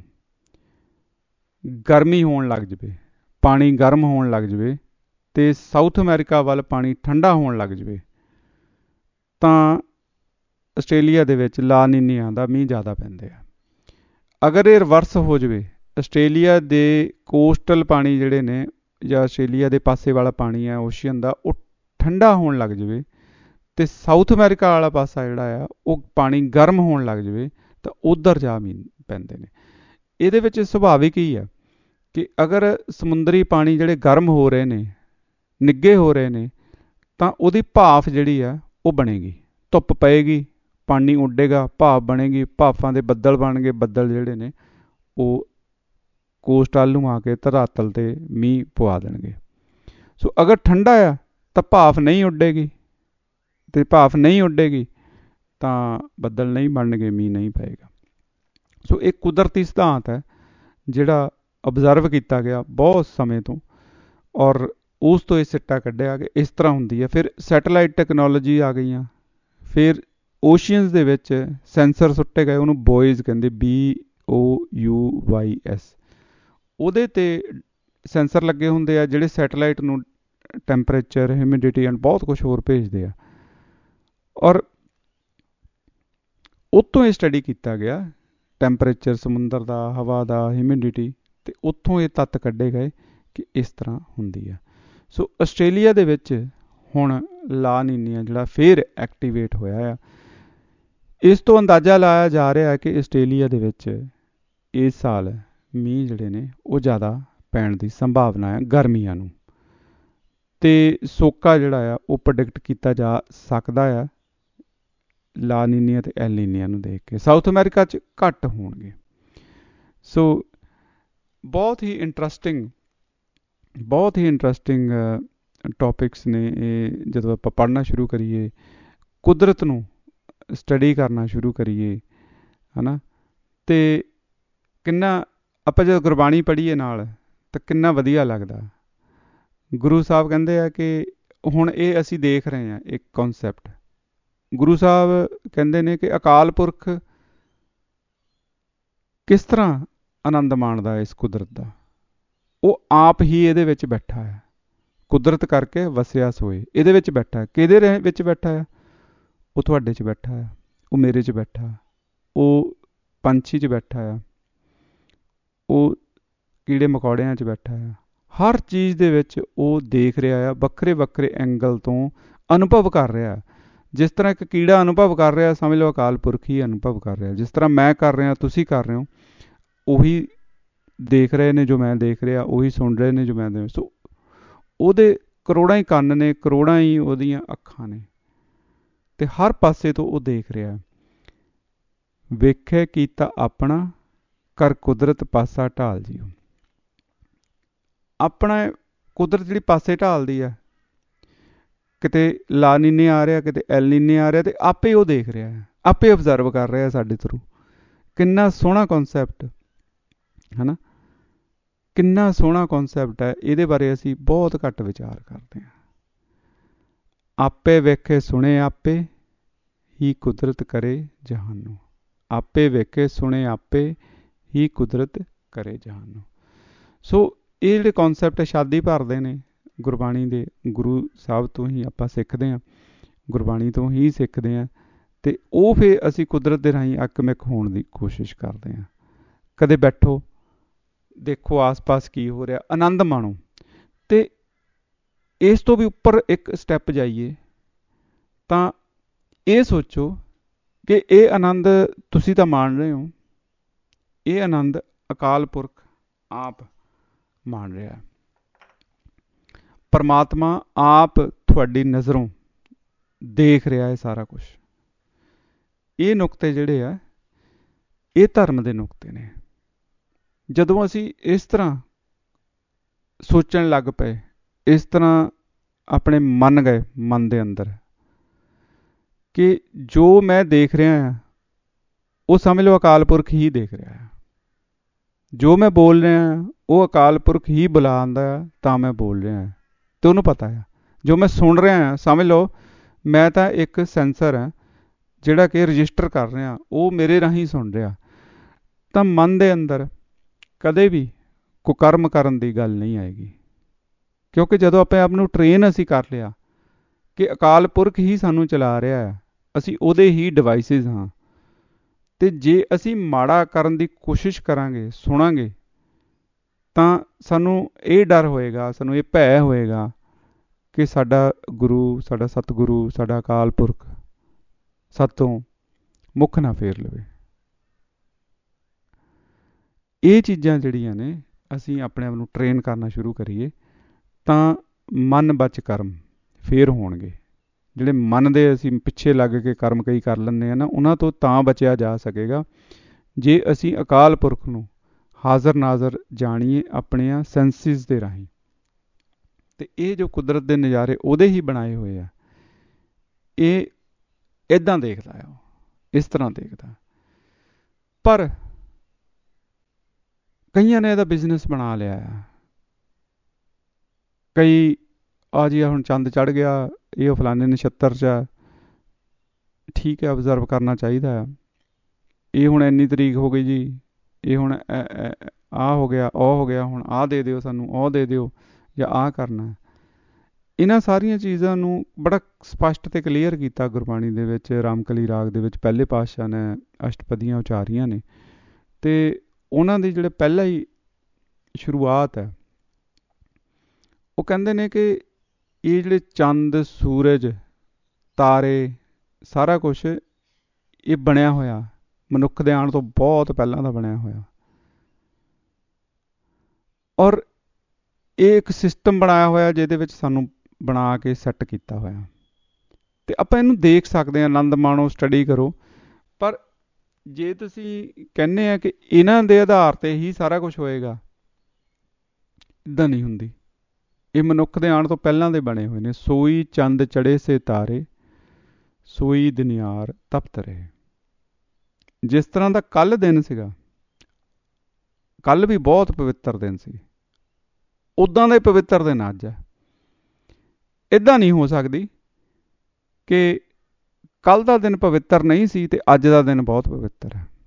ਗਰਮੀ ਹੋਣ ਲੱਗ ਜਾਵੇ, ਪਾਣੀ ਗਰਮ ਹੋਣ ਲੱਗ ਜਾਵੇ, ਤੇ ਸਾਊਥ ਅਮਰੀਕਾ ਵੱਲ ਪਾਣੀ ਠੰਡਾ ਹੋਣ ਲੱਗ ਜਾਵੇ, ਤਾਂ ਆਸਟ੍ਰੇਲੀਆ ਦੇ ਵਿੱਚ ਲਾ ਨੀਨੀਆਂ ਦਾ ਮੀਂਹ ਜ਼ਿਆਦਾ ਪੈਂਦੇ ਆ। ਅਗਰ ਇਹ ਰਿਵਰਸ ਹੋ ਜਾਵੇ, ਆਸਟ੍ਰੇਲੀਆ ਦੇ ਕੋਸਟਲ ਪਾਣੀ ਜਿਹੜੇ ਨੇ ਜਾਂ ਆਸਟ੍ਰੇਲੀਆ ਦੇ ਪਾਸੇ ਵਾਲਾ ਪਾਣੀ ਹੈ ਓਸ਼ੀਅਨ ਦਾ, ਉਹ ਠੰਡਾ ਹੋਣ ਲੱਗ ਜਾਵੇ, ਤੇ ਸਾਊਥ ਅਮਰੀਕਾ ਵਾਲਾ ਪਾਸਾ ਜਿਹੜਾ ਆ ਉਹ ਪਾਣੀ ਗਰਮ ਹੋਣ ਲੱਗ ਜਾਵੇ, ਤਾਂ ਉੱਧਰ ਜਾ ਮੀਂਹ ਪੈਂਦੇ ਨੇ। ਇਹਦੇ ਵਿੱਚ ਸੁਭਾਵਿਕ ਹੀ ਆ ਕਿ ਅਗਰ ਸਮੁੰਦਰੀ ਪਾਣੀ ਜਿਹੜੇ ਗਰਮ ਹੋ ਰਹੇ ਨੇ, ਨਿੱਘੇ ਹੋ ਰਹੇ ਨੇ, ਤਾਂ ਉਹਦੀ ਭਾਫ ਜਿਹੜੀ ਆ ਉਹ ਬਣੇਗੀ, ਧੁੱਪ ਪਏਗੀ, ਪਾਣੀ ਉੱਡੇਗਾ, ਭਾਫ ਬਣੇਗੀ, ਭਾਫਾਂ ਦੇ ਬੱਦਲ ਬਣ ਗਏ, ਬੱਦਲ ਜਿਹੜੇ ਨੇ ਉਹ ਕੋਸਟ ਵੱਲ ਨੂੰ ਆ ਕੇ ਧਰਾਤਲ 'ਤੇ ਮੀਂਹ ਪਵਾ ਦੇਣਗੇ। ਸੋ ਅਗਰ ਠੰਡਾ ਆ ਤਾਂ ਭਾਫ ਨਹੀਂ ਉੱਡੇਗੀ, ਤੇ ਭਾਫ ਨਹੀਂ ਉੱਡੇਗੀ ਤਾਂ ਬੱਦਲ ਨਹੀਂ ਬਣਨਗੇ, ਮੀਂਹ ਨਹੀਂ ਪਏਗਾ। ਸੋ ਇਹ ਕੁਦਰਤੀ ਸਿਧਾਂਤ ਹੈ ਜਿਹੜਾ ਓਬਜ਼ਰਵ ਕੀਤਾ ਗਿਆ ਬਹੁਤ ਸਮੇਂ ਤੋਂ, ਔਰ ਉਸ ਤੋਂ ਇਹ ਸਿੱਟਾ ਕੱਢਿਆ ਕਿ ਇਸ ਤਰ੍ਹਾਂ ਹੁੰਦੀ ਹੈ। ਫਿਰ ਸੈਟੇਲਾਈਟ ਟੈਕਨੋਲੋਜੀ ਆ ਗਈਆਂ, ਫਿਰ ਓਸ਼ੀਅਨਸ ਦੇ ਵਿੱਚ ਸੈਂਸਰ ਸੁੱਟੇ ਗਏ, ਉਹਨੂੰ ਬੋਇਜ਼ ਕਹਿੰਦੇ, BOUYS। ਉਹਦੇ 'ਤੇ ਸੈਂਸਰ ਲੱਗੇ ਹੁੰਦੇ ਆ ਜਿਹੜੇ ਸੈਟੇਲਾਈਟ ਨੂੰ ਟੈਂਪਰੇਚਰ, ਹਿਊਮਿਡਿਟੀ ਐਂਡ ਬਹੁਤ ਕੁਝ ਹੋਰ ਭੇਜਦੇ ਆ। ਔਰ ਉੱਥੋਂ ਇਹ ਸਟੱਡੀ ਕੀਤਾ ਗਿਆ, ਟੈਂਪਰੇਚਰ ਸਮੁੰਦਰ ਦਾ, ਹਵਾ ਦਾ, ਹਿਊਮਿਡਿਟੀ, ਅਤੇ ਉੱਥੋਂ ਇਹ ਤੱਤ ਕੱਢੇ ਗਏ ਕਿ ਇਸ ਤਰ੍ਹਾਂ ਹੁੰਦੀ ਆ। ਸੋ ਆਸਟ੍ਰੇਲੀਆ ਦੇ ਵਿੱਚ ਹੁਣ ਲਾ ਨੀਨੀਆ ਜਿਹੜਾ ਫੇਰ ਐਕਟੀਵੇਟ ਹੋਇਆ ਆ। ਇਸ ਤੋਂ ਅੰਦਾਜ਼ਾ ਲਾਇਆ ਜਾ ਰਿਹਾ ਹੈ ਕਿ ਆਸਟ੍ਰੇਲੀਆ ਦੇ ਵਿੱਚ ਇਸ ਸਾਲ ਮੀਂਹ ਜਿਹੜੇ ਨੇ ਉਹ ਜ਼ਿਆਦਾ ਪੈਣ ਦੀ ਸੰਭਾਵਨਾ ਹੈ ਗਰਮੀਆਂ ਨੂੰ, ਅਤੇ ਸੋਕਾ ਜਿਹੜਾ ਆ ਉਹ ਪ੍ਰੈਡਿਕਟ ਕੀਤਾ ਜਾ ਸਕਦਾ ਆ ਲਾ ਨੀਨੀਆ ਅਤੇ ਐਲ ਨੀਨੀਆ ਨੂੰ ਦੇਖ ਕੇ। ਸਾਊਥ ਅਮਰੀਕਾ 'ਚ ਘੱਟ ਹੋਣਗੇ। ਸੋ ਬਹੁਤ ਹੀ ਇੰਟਰਸਟਿੰਗ ਟੌਪਿਕਸ ਨੇ ਇਹ। ਜਦੋਂ ਆਪਾਂ ਪੜ੍ਹਨਾ ਸ਼ੁਰੂ ਕਰੀਏ, ਕੁਦਰਤ ਨੂੰ ਸਟੱਡੀ ਕਰਨਾ ਸ਼ੁਰੂ ਕਰੀਏ, ਹੈ ਨਾ, ਅਤੇ ਕਿੰਨਾ ਆਪਾਂ ਜਦੋਂ ਗੁਰਬਾਣੀ ਪੜ੍ਹੀਏ ਨਾਲ ਤਾਂ ਕਿੰਨਾ ਵਧੀਆ ਲੱਗਦਾ। ਗੁਰੂ ਸਾਹਿਬ ਕਹਿੰਦੇ ਆ ਕਿ ਹੁਣ ਇਹ ਅਸੀਂ ਦੇਖ ਰਹੇ ਹਾਂ ਇੱਕ ਕੌਨਸੈਪਟ। ਗੁਰੂ ਸਾਹਿਬ ਕਹਿੰਦੇ ਨੇ ਕਿ ਅਕਾਲ ਪੁਰਖ ਕਿਸ ਤਰ੍ਹਾਂ ਆਨੰਦ ਮਾਣਦਾ ਹੈ ਇਸ ਕੁਦਰਤ ਦਾ। ਉਹ ਆਪ ਹੀ ਇਹਦੇ ਵਿੱਚ ਬੈਠਾ ਹੈ, ਕੁਦਰਤ ਕਰਕੇ ਵਸਿਆ ਸੋਏ ਇਹਦੇ ਵਿੱਚ ਬੈਠਾ ਹੈ। ਕਿਹਦੇ ਵਿੱਚ ਬੈਠਾ ਹੈ? ਉਹ ਤੁਹਾਡੇ 'ਚ ਬੈਠਾ ਹੈ, ਉਹ ਮੇਰੇ 'ਚ ਬੈਠਾ, ਉਹ ਪੰਛੀ 'ਚ ਬੈਠਾ ਆ, ਉਹ ਕੀੜੇ ਮਕੌੜਿਆਂ 'ਚ ਬੈਠਾ ਆ। ਹਰ ਚੀਜ਼ ਦੇ ਵਿੱਚ ਉਹ ਦੇਖ ਰਿਹਾ ਆ, ਵੱਖਰੇ ਵੱਖਰੇ ਐਂਗਲ ਤੋਂ ਅਨੁਭਵ ਕਰ ਰਿਹਾ। ਜਿਸ ਤਰ੍ਹਾਂ ਇੱਕ ਕੀੜਾ ਅਨੁਭਵ ਕਰ ਰਿਹਾ, ਸਮਝ ਲਓ ਅਕਾਲ ਪੁਰਖ ਹੀ ਅਨੁਭਵ ਕਰ ਰਿਹਾ। ਜਿਸ ਤਰ੍ਹਾਂ ਮੈਂ ਕਰ ਰਿਹਾ, ਤੁਸੀਂ ਕਰ ਰਹੇ ਹੋ, ਉਹੀ ਦੇਖ ਰਹੇ ਨੇ ਜੋ ਮੈਂ ਦੇਖ ਰਿਹਾ, ਉਹੀ ਸੁਣ ਰਹੇ ਨੇ ਜੋ ਮੈਂ ਦੇਖ। ਸੋ ਉਹਦੇ ਕਰੋੜਾਂ ਹੀ ਕੰਨ ਨੇ, ਕਰੋੜਾਂ ਹੀ ਉਹਦੀਆਂ ਅੱਖਾਂ ਨੇ, ਅਤੇ ਹਰ ਪਾਸੇ ਤੋਂ ਉਹ ਦੇਖ ਰਿਹਾ। ਵੇਖੇ ਕੀਤਾ ਆਪਣਾ, ਕਰ ਕੁਦਰਤ ਪਾਸਾ ਢਾਲ ਜੀਓ। ਆਪਣਾ ਕੁਦਰਤ ਜਿਹੜੀ ਪਾਸੇ ਢਾਲਦੀ ਆ, ਕਿਤੇ ਲਾ ਨੀਨੇ ਆ ਰਿਹਾ, ਕਿਤੇ ਐਲ ਨੀਨੇ ਆ ਰਿਹਾ, ਅਤੇ ਆਪੇ ਉਹ ਦੇਖ ਰਿਹਾ ਹੈ, ਆਪੇ ਓਬਜ਼ਰਵ ਕਰ ਰਿਹਾ ਸਾਡੇ ਥਰੂ। ਕਿੰਨਾ ਸੋਹਣਾ ਕੌਨਸੈਪਟ ਹੈ ਨਾ, ਕਿੰਨਾ ਸੋਹਣਾ ਕੌਨਸੈਪਟ ਹੈ। ਇਹਦੇ ਬਾਰੇ ਅਸੀਂ ਬਹੁਤ ਘੱਟ ਵਿਚਾਰ ਕਰਦੇ ਹਾਂ। ਆਪੇ ਵੇਖੇ ਸੁਣੇ ਆਪੇ ਹੀ ਕੁਦਰਤ ਕਰੇ ਜਹਾਨ ਨੂੰ। ਆਪੇ ਵੇਖੇ ਸੁਣੇ ਆਪੇ ਹੀ ਕੁਦਰਤ ਕਰੇ ਜਹਾਨ ਨੂੰ। ਸੋ ਇਹ ਜਿਹੜੇ ਕੌਨਸੈਪਟ ਸ਼ਾਦੀ ਭਰਦੇ ਨੇ ਗੁਰਬਾਣੀ ਦੇ, ਗੁਰੂ ਸਾਹਿਬ ਤੋਂ ਹੀ ਆਪਾਂ ਸਿੱਖਦੇ ਹਾਂ, ਗੁਰਬਾਣੀ ਤੋਂ ਹੀ ਸਿੱਖਦੇ ਹਾਂ, ਅਤੇ ਉਹ ਫਿਰ ਅਸੀਂ ਕੁਦਰਤ ਦੇ ਰਾਹੀਂ ਅੱਕ-ਮਿੱਕ ਹੋਣ ਦੀ ਕੋਸ਼ਿਸ਼ ਕਰਦੇ ਹਾਂ। ਕਦੇ ਬੈਠੋ, ਦੇਖੋ ਆਸ-ਪਾਸ ਕੀ ਹੋ ਰਿਹਾ, ਆਨੰਦ ਮਾਣੋ। ਅਤੇ ਇਸ ਤੋਂ ਵੀ ਉੱਪਰ ਇੱਕ ਸਟੈਪ ਜਾਈਏ ਤਾਂ ਇਹ ਸੋਚੋ ਕਿ ਇਹ ਆਨੰਦ ਤੁਸੀਂ ਤਾਂ ਮਾਣ ਰਹੇ ਹੋ, ਇਹ ਆਨੰਦ ਅਕਾਲ ਪੁਰਖ ਆਪ ਮਾਣ ਰਿਹਾ। ਪਰਮਾਤਮਾ ਆਪ ਤੁਹਾਡੀ ਨਜ਼ਰੋਂ ਦੇਖ ਰਿਹਾ ਹੈ ਸਾਰਾ ਕੁਛ। ਇਹ ਨੁਕਤੇ ਜਿਹੜੇ ਆ, ਇਹ ਧਰਮ ਦੇ ਨੁਕਤੇ ਨੇ। ਜਦੋਂ ਅਸੀਂ ਇਸ ਤਰ੍ਹਾਂ ਸੋਚਣ ਲੱਗ ਪਏ, ਇਸ ਤਰ੍ਹਾਂ ਆਪਣੇ ਮੰਨ ਗਏ ਮਨ ਦੇ ਅੰਦਰ ਕਿ ਜੋ ਮੈਂ ਦੇਖ ਰਿਹਾ ਹਾਂ ਉਹ ਸਮਝ ਲਓ ਅਕਾਲ ਪੁਰਖ ਹੀ ਦੇਖ ਰਿਹਾ ਹੈ। ਜੋ ਮੈਂ ਬੋਲ ਰਿਹਾ ਹਾਂ ਉਹ ਅਕਾਲ ਪੁਰਖ ਹੀ ਬੁਲਾਉਂਦਾ ਤਾਂ ਮੈਂ ਬੋਲ ਰਿਹਾ ਹਾਂ, ਅਤੇ ਉਹਨੂੰ ਪਤਾ ਹੈ। ਜੋ ਮੈਂ ਸੁਣ ਰਿਹਾ ਹਾਂ, ਸਮਝ ਲਓ ਮੈਂ ਤਾਂ ਇੱਕ ਸੈਂਸਰ ਹਾਂ ਜਿਹੜਾ ਕਿ ਰਜਿਸਟਰ ਕਰ ਰਿਹਾ, ਉਹ ਮੇਰੇ ਰਾਹੀਂ ਸੁਣ ਰਿਹਾ। ਤਾਂ ਮਨ ਦੇ ਅੰਦਰ ਕਦੇ ਵੀ ਕੁਕਰਮ ਕਰਨ ਦੀ ਗੱਲ ਨਹੀਂ ਆਏਗੀ, ਕਿਉਂਕਿ ਜਦੋਂ ਆਪਣੇ ਆਪ ਨੂੰ ਟ੍ਰੇਨ ਅਸੀਂ ਕਰ ਲਿਆ ਕਿ ਅਕਾਲ ਪੁਰਖ ਹੀ ਸਾਨੂੰ ਚਲਾ ਰਿਹਾ ਹੈ, ਅਸੀਂ ਉਹਦੇ ਹੀ ਡਿਵਾਈਸਿਸ ਹਾਂ। ਅਤੇ ਜੇ ਅਸੀਂ ਮਾੜਾ ਕਰਨ ਦੀ ਕੋਸ਼ਿਸ਼ ਕਰਾਂਗੇ, ਸੁਣਾਂਗੇ, ਤਾਂ ਸਾਨੂੰ ਇਹ ਡਰ ਹੋਏਗਾ, ਸਾਨੂੰ ਇਹ ਭੈ ਹੋਏਗਾ ਕਿ ਸਾਡਾ ਗੁਰੂ, ਸਾਡਾ ਸਤਿਗੁਰੂ, ਸਾਡਾ ਅਕਾਲ ਪੁਰਖ ਸਾਤੋਂ ਮੁੱਖ ਨਾ ਫੇਰ ਲਵੇ। ਇਹ ਚੀਜ਼ਾਂ ਜਿਹੜੀਆਂ ਨੇ, ਅਸੀਂ ਆਪਣੇ ਆਪ ਨੂੰ ਟ੍ਰੇਨ ਕਰਨਾ ਸ਼ੁਰੂ ਕਰੀਏ ਤਾਂ ਮਨ ਬਚ ਕਰਮ ਫੇਰ ਹੋਣਗੇ। ਜਿਹੜੇ ਮਨ ਦੇ ਅਸੀਂ ਪਿੱਛੇ ਲੱਗ ਕੇ ਕਰਮ ਕਈ ਕਰ ਲੈਂਦੇ ਹਾਂ ਨਾ, ਉਹਨਾਂ ਤੋਂ ਤਾਂ ਬਚਿਆ ਜਾ ਸਕੇਗਾ ਜੇ ਅਸੀਂ ਅਕਾਲ ਪੁਰਖ ਨੂੰ ਹਾਜ਼ਰ ਨਾਜ਼ਰ ਜਾਣੀਏ ਆਪਣੀਆਂ ਸੈਂਸਿਸ ਦੇ ਰਾਹੀਂ। ਅਤੇ ਇਹ ਜੋ ਕੁਦਰਤ ਦੇ ਨਜ਼ਾਰੇ ਉਹਦੇ ਹੀ ਬਣਾਏ ਹੋਏ ਆ, ਇਹ ਇੱਦਾਂ ਦੇਖਦਾ ਆ, ਇਸ ਤਰ੍ਹਾਂ ਦੇਖਦਾ। ਪਰ ਕਈਆਂ ਨੇ ਇਹਦਾ ਬਿਜ਼ਨਸ ਬਣਾ ਲਿਆ ਆ। ਕਈ ਆ ਜੀ ਹੁਣ ਚੰਦ ਚੜ੍ਹ ਗਿਆ, ਇਹ ਫਲਾਣੇ ਨਛੱਤਰ 'ਚ ਆ, ਠੀਕ ਹੈ, ਓਬਜ਼ਰਵ ਕਰਨਾ ਚਾਹੀਦਾ ਆ। ਇਹ ਹੁਣ ਇੰਨੀ ਤਰੀਕ ਹੋ ਗਈ ਜੀ, ਇਹ ਹੁਣ ਆਹ ਹੋ ਗਿਆ, ਉਹ ਹੋ ਗਿਆ, ਹੁਣ ਆਹ ਦੇ ਦਿਓ ਸਾਨੂੰ, ਉਹ ਦੇ ਦਿਓ, ਜਾਂ ਆਹ ਕਰਨਾ। ਇਹਨਾਂ ਸਾਰੀਆਂ ਚੀਜ਼ਾਂ ਨੂੰ ਬੜਾ ਸਪਸ਼ਟ ਅਤੇ ਕਲੀਅਰ ਕੀਤਾ ਗੁਰਬਾਣੀ ਦੇ ਵਿੱਚ। ਰਾਮਕਲੀ ਰਾਗ ਦੇ ਵਿੱਚ ਪਹਿਲੇ ਪਾਤਸ਼ਾਹ ਨੇ ਅਸ਼ਟਪਦੀਆਂ ਉਚਾਰੀਆਂ ਨੇ, ਅਤੇ ਉਹਨਾਂ ਦੀ ਜਿਹੜੇ ਪਹਿਲਾ ਹੀ ਸ਼ੁਰੂਆਤ ਹੈ, ਉਹ ਕਹਿੰਦੇ ਨੇ ਕਿ ਇਹ ਜਿਹੜੇ ਚੰਦ, ਸੂਰਜ, ਤਾਰੇ, ਸਾਰਾ ਕੁਛ ਇਹ ਬਣਿਆ ਹੋਇਆ ਮਨੁੱਖ ਦੇ ਆਉਣ ਤੋਂ ਬਹੁਤ ਪਹਿਲਾਂ ਦਾ ਬਣਿਆ ਹੋਇਆ। ਔਰ ਇਹ ਇੱਕ ਸਿਸਟਮ ਬਣਾਇਆ ਹੋਇਆ ਜਿਹਦੇ ਵਿੱਚ ਸਾਨੂੰ ਬਣਾ ਕੇ ਸੈੱਟ ਕੀਤਾ ਹੋਇਆ, ਅਤੇ ਆਪਾਂ ਇਹਨੂੰ ਦੇਖ ਸਕਦੇ ਹਾਂ, ਆਨੰਦ ਮਾਣੋ, ਸਟੱਡੀ ਕਰੋ। ਪਰ ਜੇ ਤੁਸੀਂ ਕਹਿੰਦੇ ਆ ਕਿ ਇਹਨਾਂ ਦੇ ਆਧਾਰ 'ਤੇ ਹੀ ਸਾਰਾ ਕੁਛ ਹੋਏਗਾ, ਇੱਦਾਂ ਨਹੀਂ ਹੁੰਦੀ। ਇਹ ਮਨੁੱਖ ਦੇ ਆਉਣ ਤੋਂ ਪਹਿਲਾਂ ਦੇ ਬਣੇ ਹੋਏ ਨੇ। ਸੋਈ ਚੰਦ ਚੜੇ ਸੇ ਤਾਰੇ, ਸੋਈ ਦੁਨਿਆਰ ਤਪਤ ਰਹੇ। ਜਿਸ ਤਰ੍ਹਾਂ ਦਾ ਕੱਲ੍ਹ ਦਿਨ ਸੀਗਾ, ਕੱਲ੍ਹ ਵੀ ਬਹੁਤ ਪਵਿੱਤਰ ਦਿਨ ਸੀ, ਉੱਦਾਂ ਦਾ ਹੀ ਪਵਿੱਤਰ ਦਿਨ ਅੱਜ ਹੈ। ਇੱਦਾਂ ਨਹੀਂ ਹੋ ਸਕਦੀ ਕਿ ਕੱਲ੍ਹ ਦਾ ਦਿਨ ਪਵਿੱਤਰ ਨਹੀਂ ਸੀ ਅਤੇ ਅੱਜ ਦਾ ਦਿਨ ਬਹੁਤ ਪਵਿੱਤਰ ਹੈ।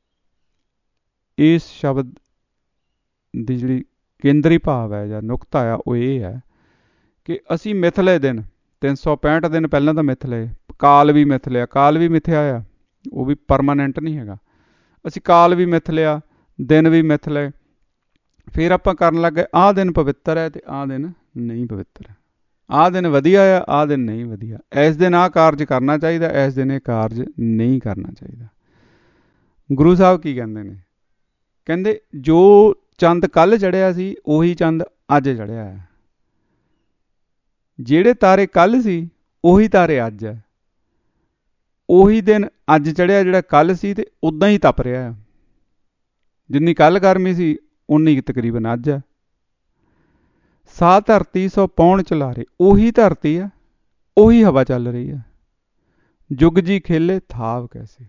ਇਸ ਸ਼ਬਦ ਦੀ ਜਿਹੜੀ ਕੇਂਦਰੀ ਭਾਵ ਹੈ ਜਾਂ ਨੁਕਤਾ ਆ ਉਹ ਇਹ ਹੈ ਕਿ ਅਸੀਂ ਮਿਥ ਲਏ ਦਿਨ, 365 ਦਿਨ ਪਹਿਲਾਂ ਤਾਂ ਮਿਥ ਲਏ, ਕਾਲ ਵੀ ਮਿਥ ਲਿਆ। ਕਾਲ ਵੀ ਮਿਥਿਆ ਆ, ਉਹ ਵੀ ਪਰਮਾਨੈਂਟ ਨਹੀਂ ਹੈਗਾ। ਅਸੀਂ ਕਾਲ ਵੀ ਮਿਥ ਲਿਆ, ਦਿਨ ਵੀ ਮਿਥ ਲਏ। ਫਿਰ ਆਪਾਂ ਕਰਨ ਲੱਗ ਗਏ ਆਹ ਦਿਨ ਪਵਿੱਤਰ ਹੈ ਅਤੇ ਆਹ ਦਿਨ ਨਹੀਂ ਪਵਿੱਤਰ ਹੈ, ਆਹ ਦਿਨ ਵਧੀਆ ਆ, ਆਹ ਦਿਨ ਨਹੀਂ ਵਧੀਆ, ਇਸ ਦਿਨ ਆਹ ਕਾਰਜ ਕਰਨਾ ਚਾਹੀਦਾ, ਇਸ ਦਿਨ ਇਹ ਕਾਰਜ ਨਹੀਂ ਕਰਨਾ ਚਾਹੀਦਾ। ਗੁਰੂ ਸਾਹਿਬ ਕੀ ਕਹਿੰਦੇ ਨੇ? ਕਹਿੰਦੇ ਜੋ ਚੰਦ ਕੱਲ੍ਹ ਚੜ੍ਹਿਆ ਸੀ ਉਹੀ ਚੰਦ ਅੱਜ ਚੜ੍ਹਿਆ ਹੈ। ਜਿਹੜੇ ਤਾਰੇ ਕੱਲ੍ਹ ਸੀ ਉਹੀ ਤਾਰੇ ਅੱਜ ਹੈ। ਉਹੀ ਦਿਨ ਅੱਜ ਚੜ੍ਹਿਆ ਜਿਹੜਾ ਕੱਲ੍ਹ ਸੀ, ਅਤੇ ਉੱਦਾਂ ਹੀ ਤਪ ਰਿਹਾ ਹੈ। ਜਿੰਨੀ ਕੱਲ੍ਹ ਗਰਮੀ ਸੀ ਉਨੀ ਤਕਰੀਬਨ ਅੱਜ ਹੈ। ਸਾ ਧਰਤੀ ਸੋ ਪੌਣ ਚਲਾਰੇ, ਉਹੀ ਧਰਤੀ ਆ, ਉਹੀ ਹਵਾ ਚੱਲ ਰਹੀ ਹੈ। ਜੁਗ ਜੀ ਖੇਲੇ ਥਾਵ ਕੈਸੇ।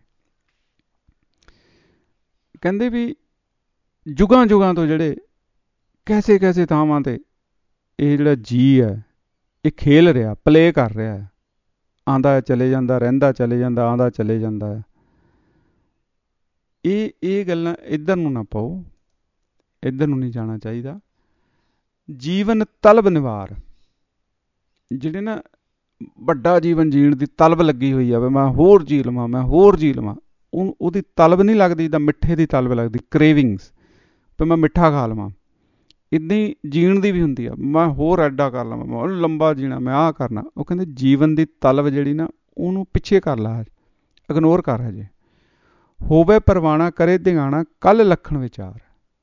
ਕਹਿੰਦੇ ਵੀ ਜੁਗਾਂ ਜੁਗਾਂ ਤੋਂ ਜਿਹੜੇ ਕੈਸੇ ਕੈਸੇ ਥਾਵਾਂ 'ਤੇ ਇਹ ਜਿਹੜਾ ਜੀ ਹੈ ਇਹ ਖੇਲ ਰਿਹਾ, ਪਲੇ ਕਰ ਰਿਹਾ ਹੈ। ਆਉਂਦਾ ਚਲੇ ਜਾਂਦਾ, ਰਹਿੰਦਾ ਚਲੇ ਜਾਂਦਾ, ਆਉਂਦਾ ਚਲੇ ਜਾਂਦਾ ਹੈ। ਇਹ ਗੱਲਾਂ ਇੱਧਰ ਨੂੰ ਨਾ ਪਾਓ, ਇੱਧਰ ਨੂੰ ਨਹੀਂ ਜਾਣਾ ਚਾਹੀਦਾ। ਜੀਵਨ ਤਲਬ ਨਿਵਾਰ, ਜਿਹੜੇ ਨਾ ਵੱਡਾ ਜੀਵਨ ਜੀਣ ਦੀ ਤਲਬ ਲੱਗੀ ਹੋਈ ਆ, ਮੈਂ ਹੋਰ ਜੀ ਲਵਾਂ, ਮੈਂ ਹੋਰ ਜੀ ਲਵਾਂ, ਉਹਦੀ ਤਲਬ ਨਹੀਂ ਲੱਗਦੀ, ਜਿੱਦਾਂ ਮਿੱਠੇ ਦੀ ਤਲਬ ਲੱਗਦੀ, ਕ੍ਰੇਵਿੰਗਸ, ਵੀ ਮੈਂ ਮਿੱਠਾ ਖਾ ਲਵਾਂ। ਇੱਦਾਂ ਹੀ ਜੀਣ ਦੀ ਵੀ ਹੁੰਦੀ ਆ, ਮੈਂ ਹੋਰ ਐਡਾ ਕਰ ਲਵਾਂ, ਮੈਂ ਲੰਬਾ ਜੀਣਾ, ਮੈਂ ਆਹ ਕਰਨਾ। ਉਹ ਕਹਿੰਦੇ ਜੀਵਨ ਦੀ ਤਲਬ ਜਿਹੜੀ ਨਾ ਉਹਨੂੰ ਪਿੱਛੇ ਕਰ ਲਾ, ਇਗਨੋਰ ਕਰ ਹਜੇ। ਹੋਵੇ ਪਰਵਾਣਾ ਕਰੇ ਦਿਗਾਣਾ ਕੱਲ ਲੱਖਣ ਵਿਚਾਰ।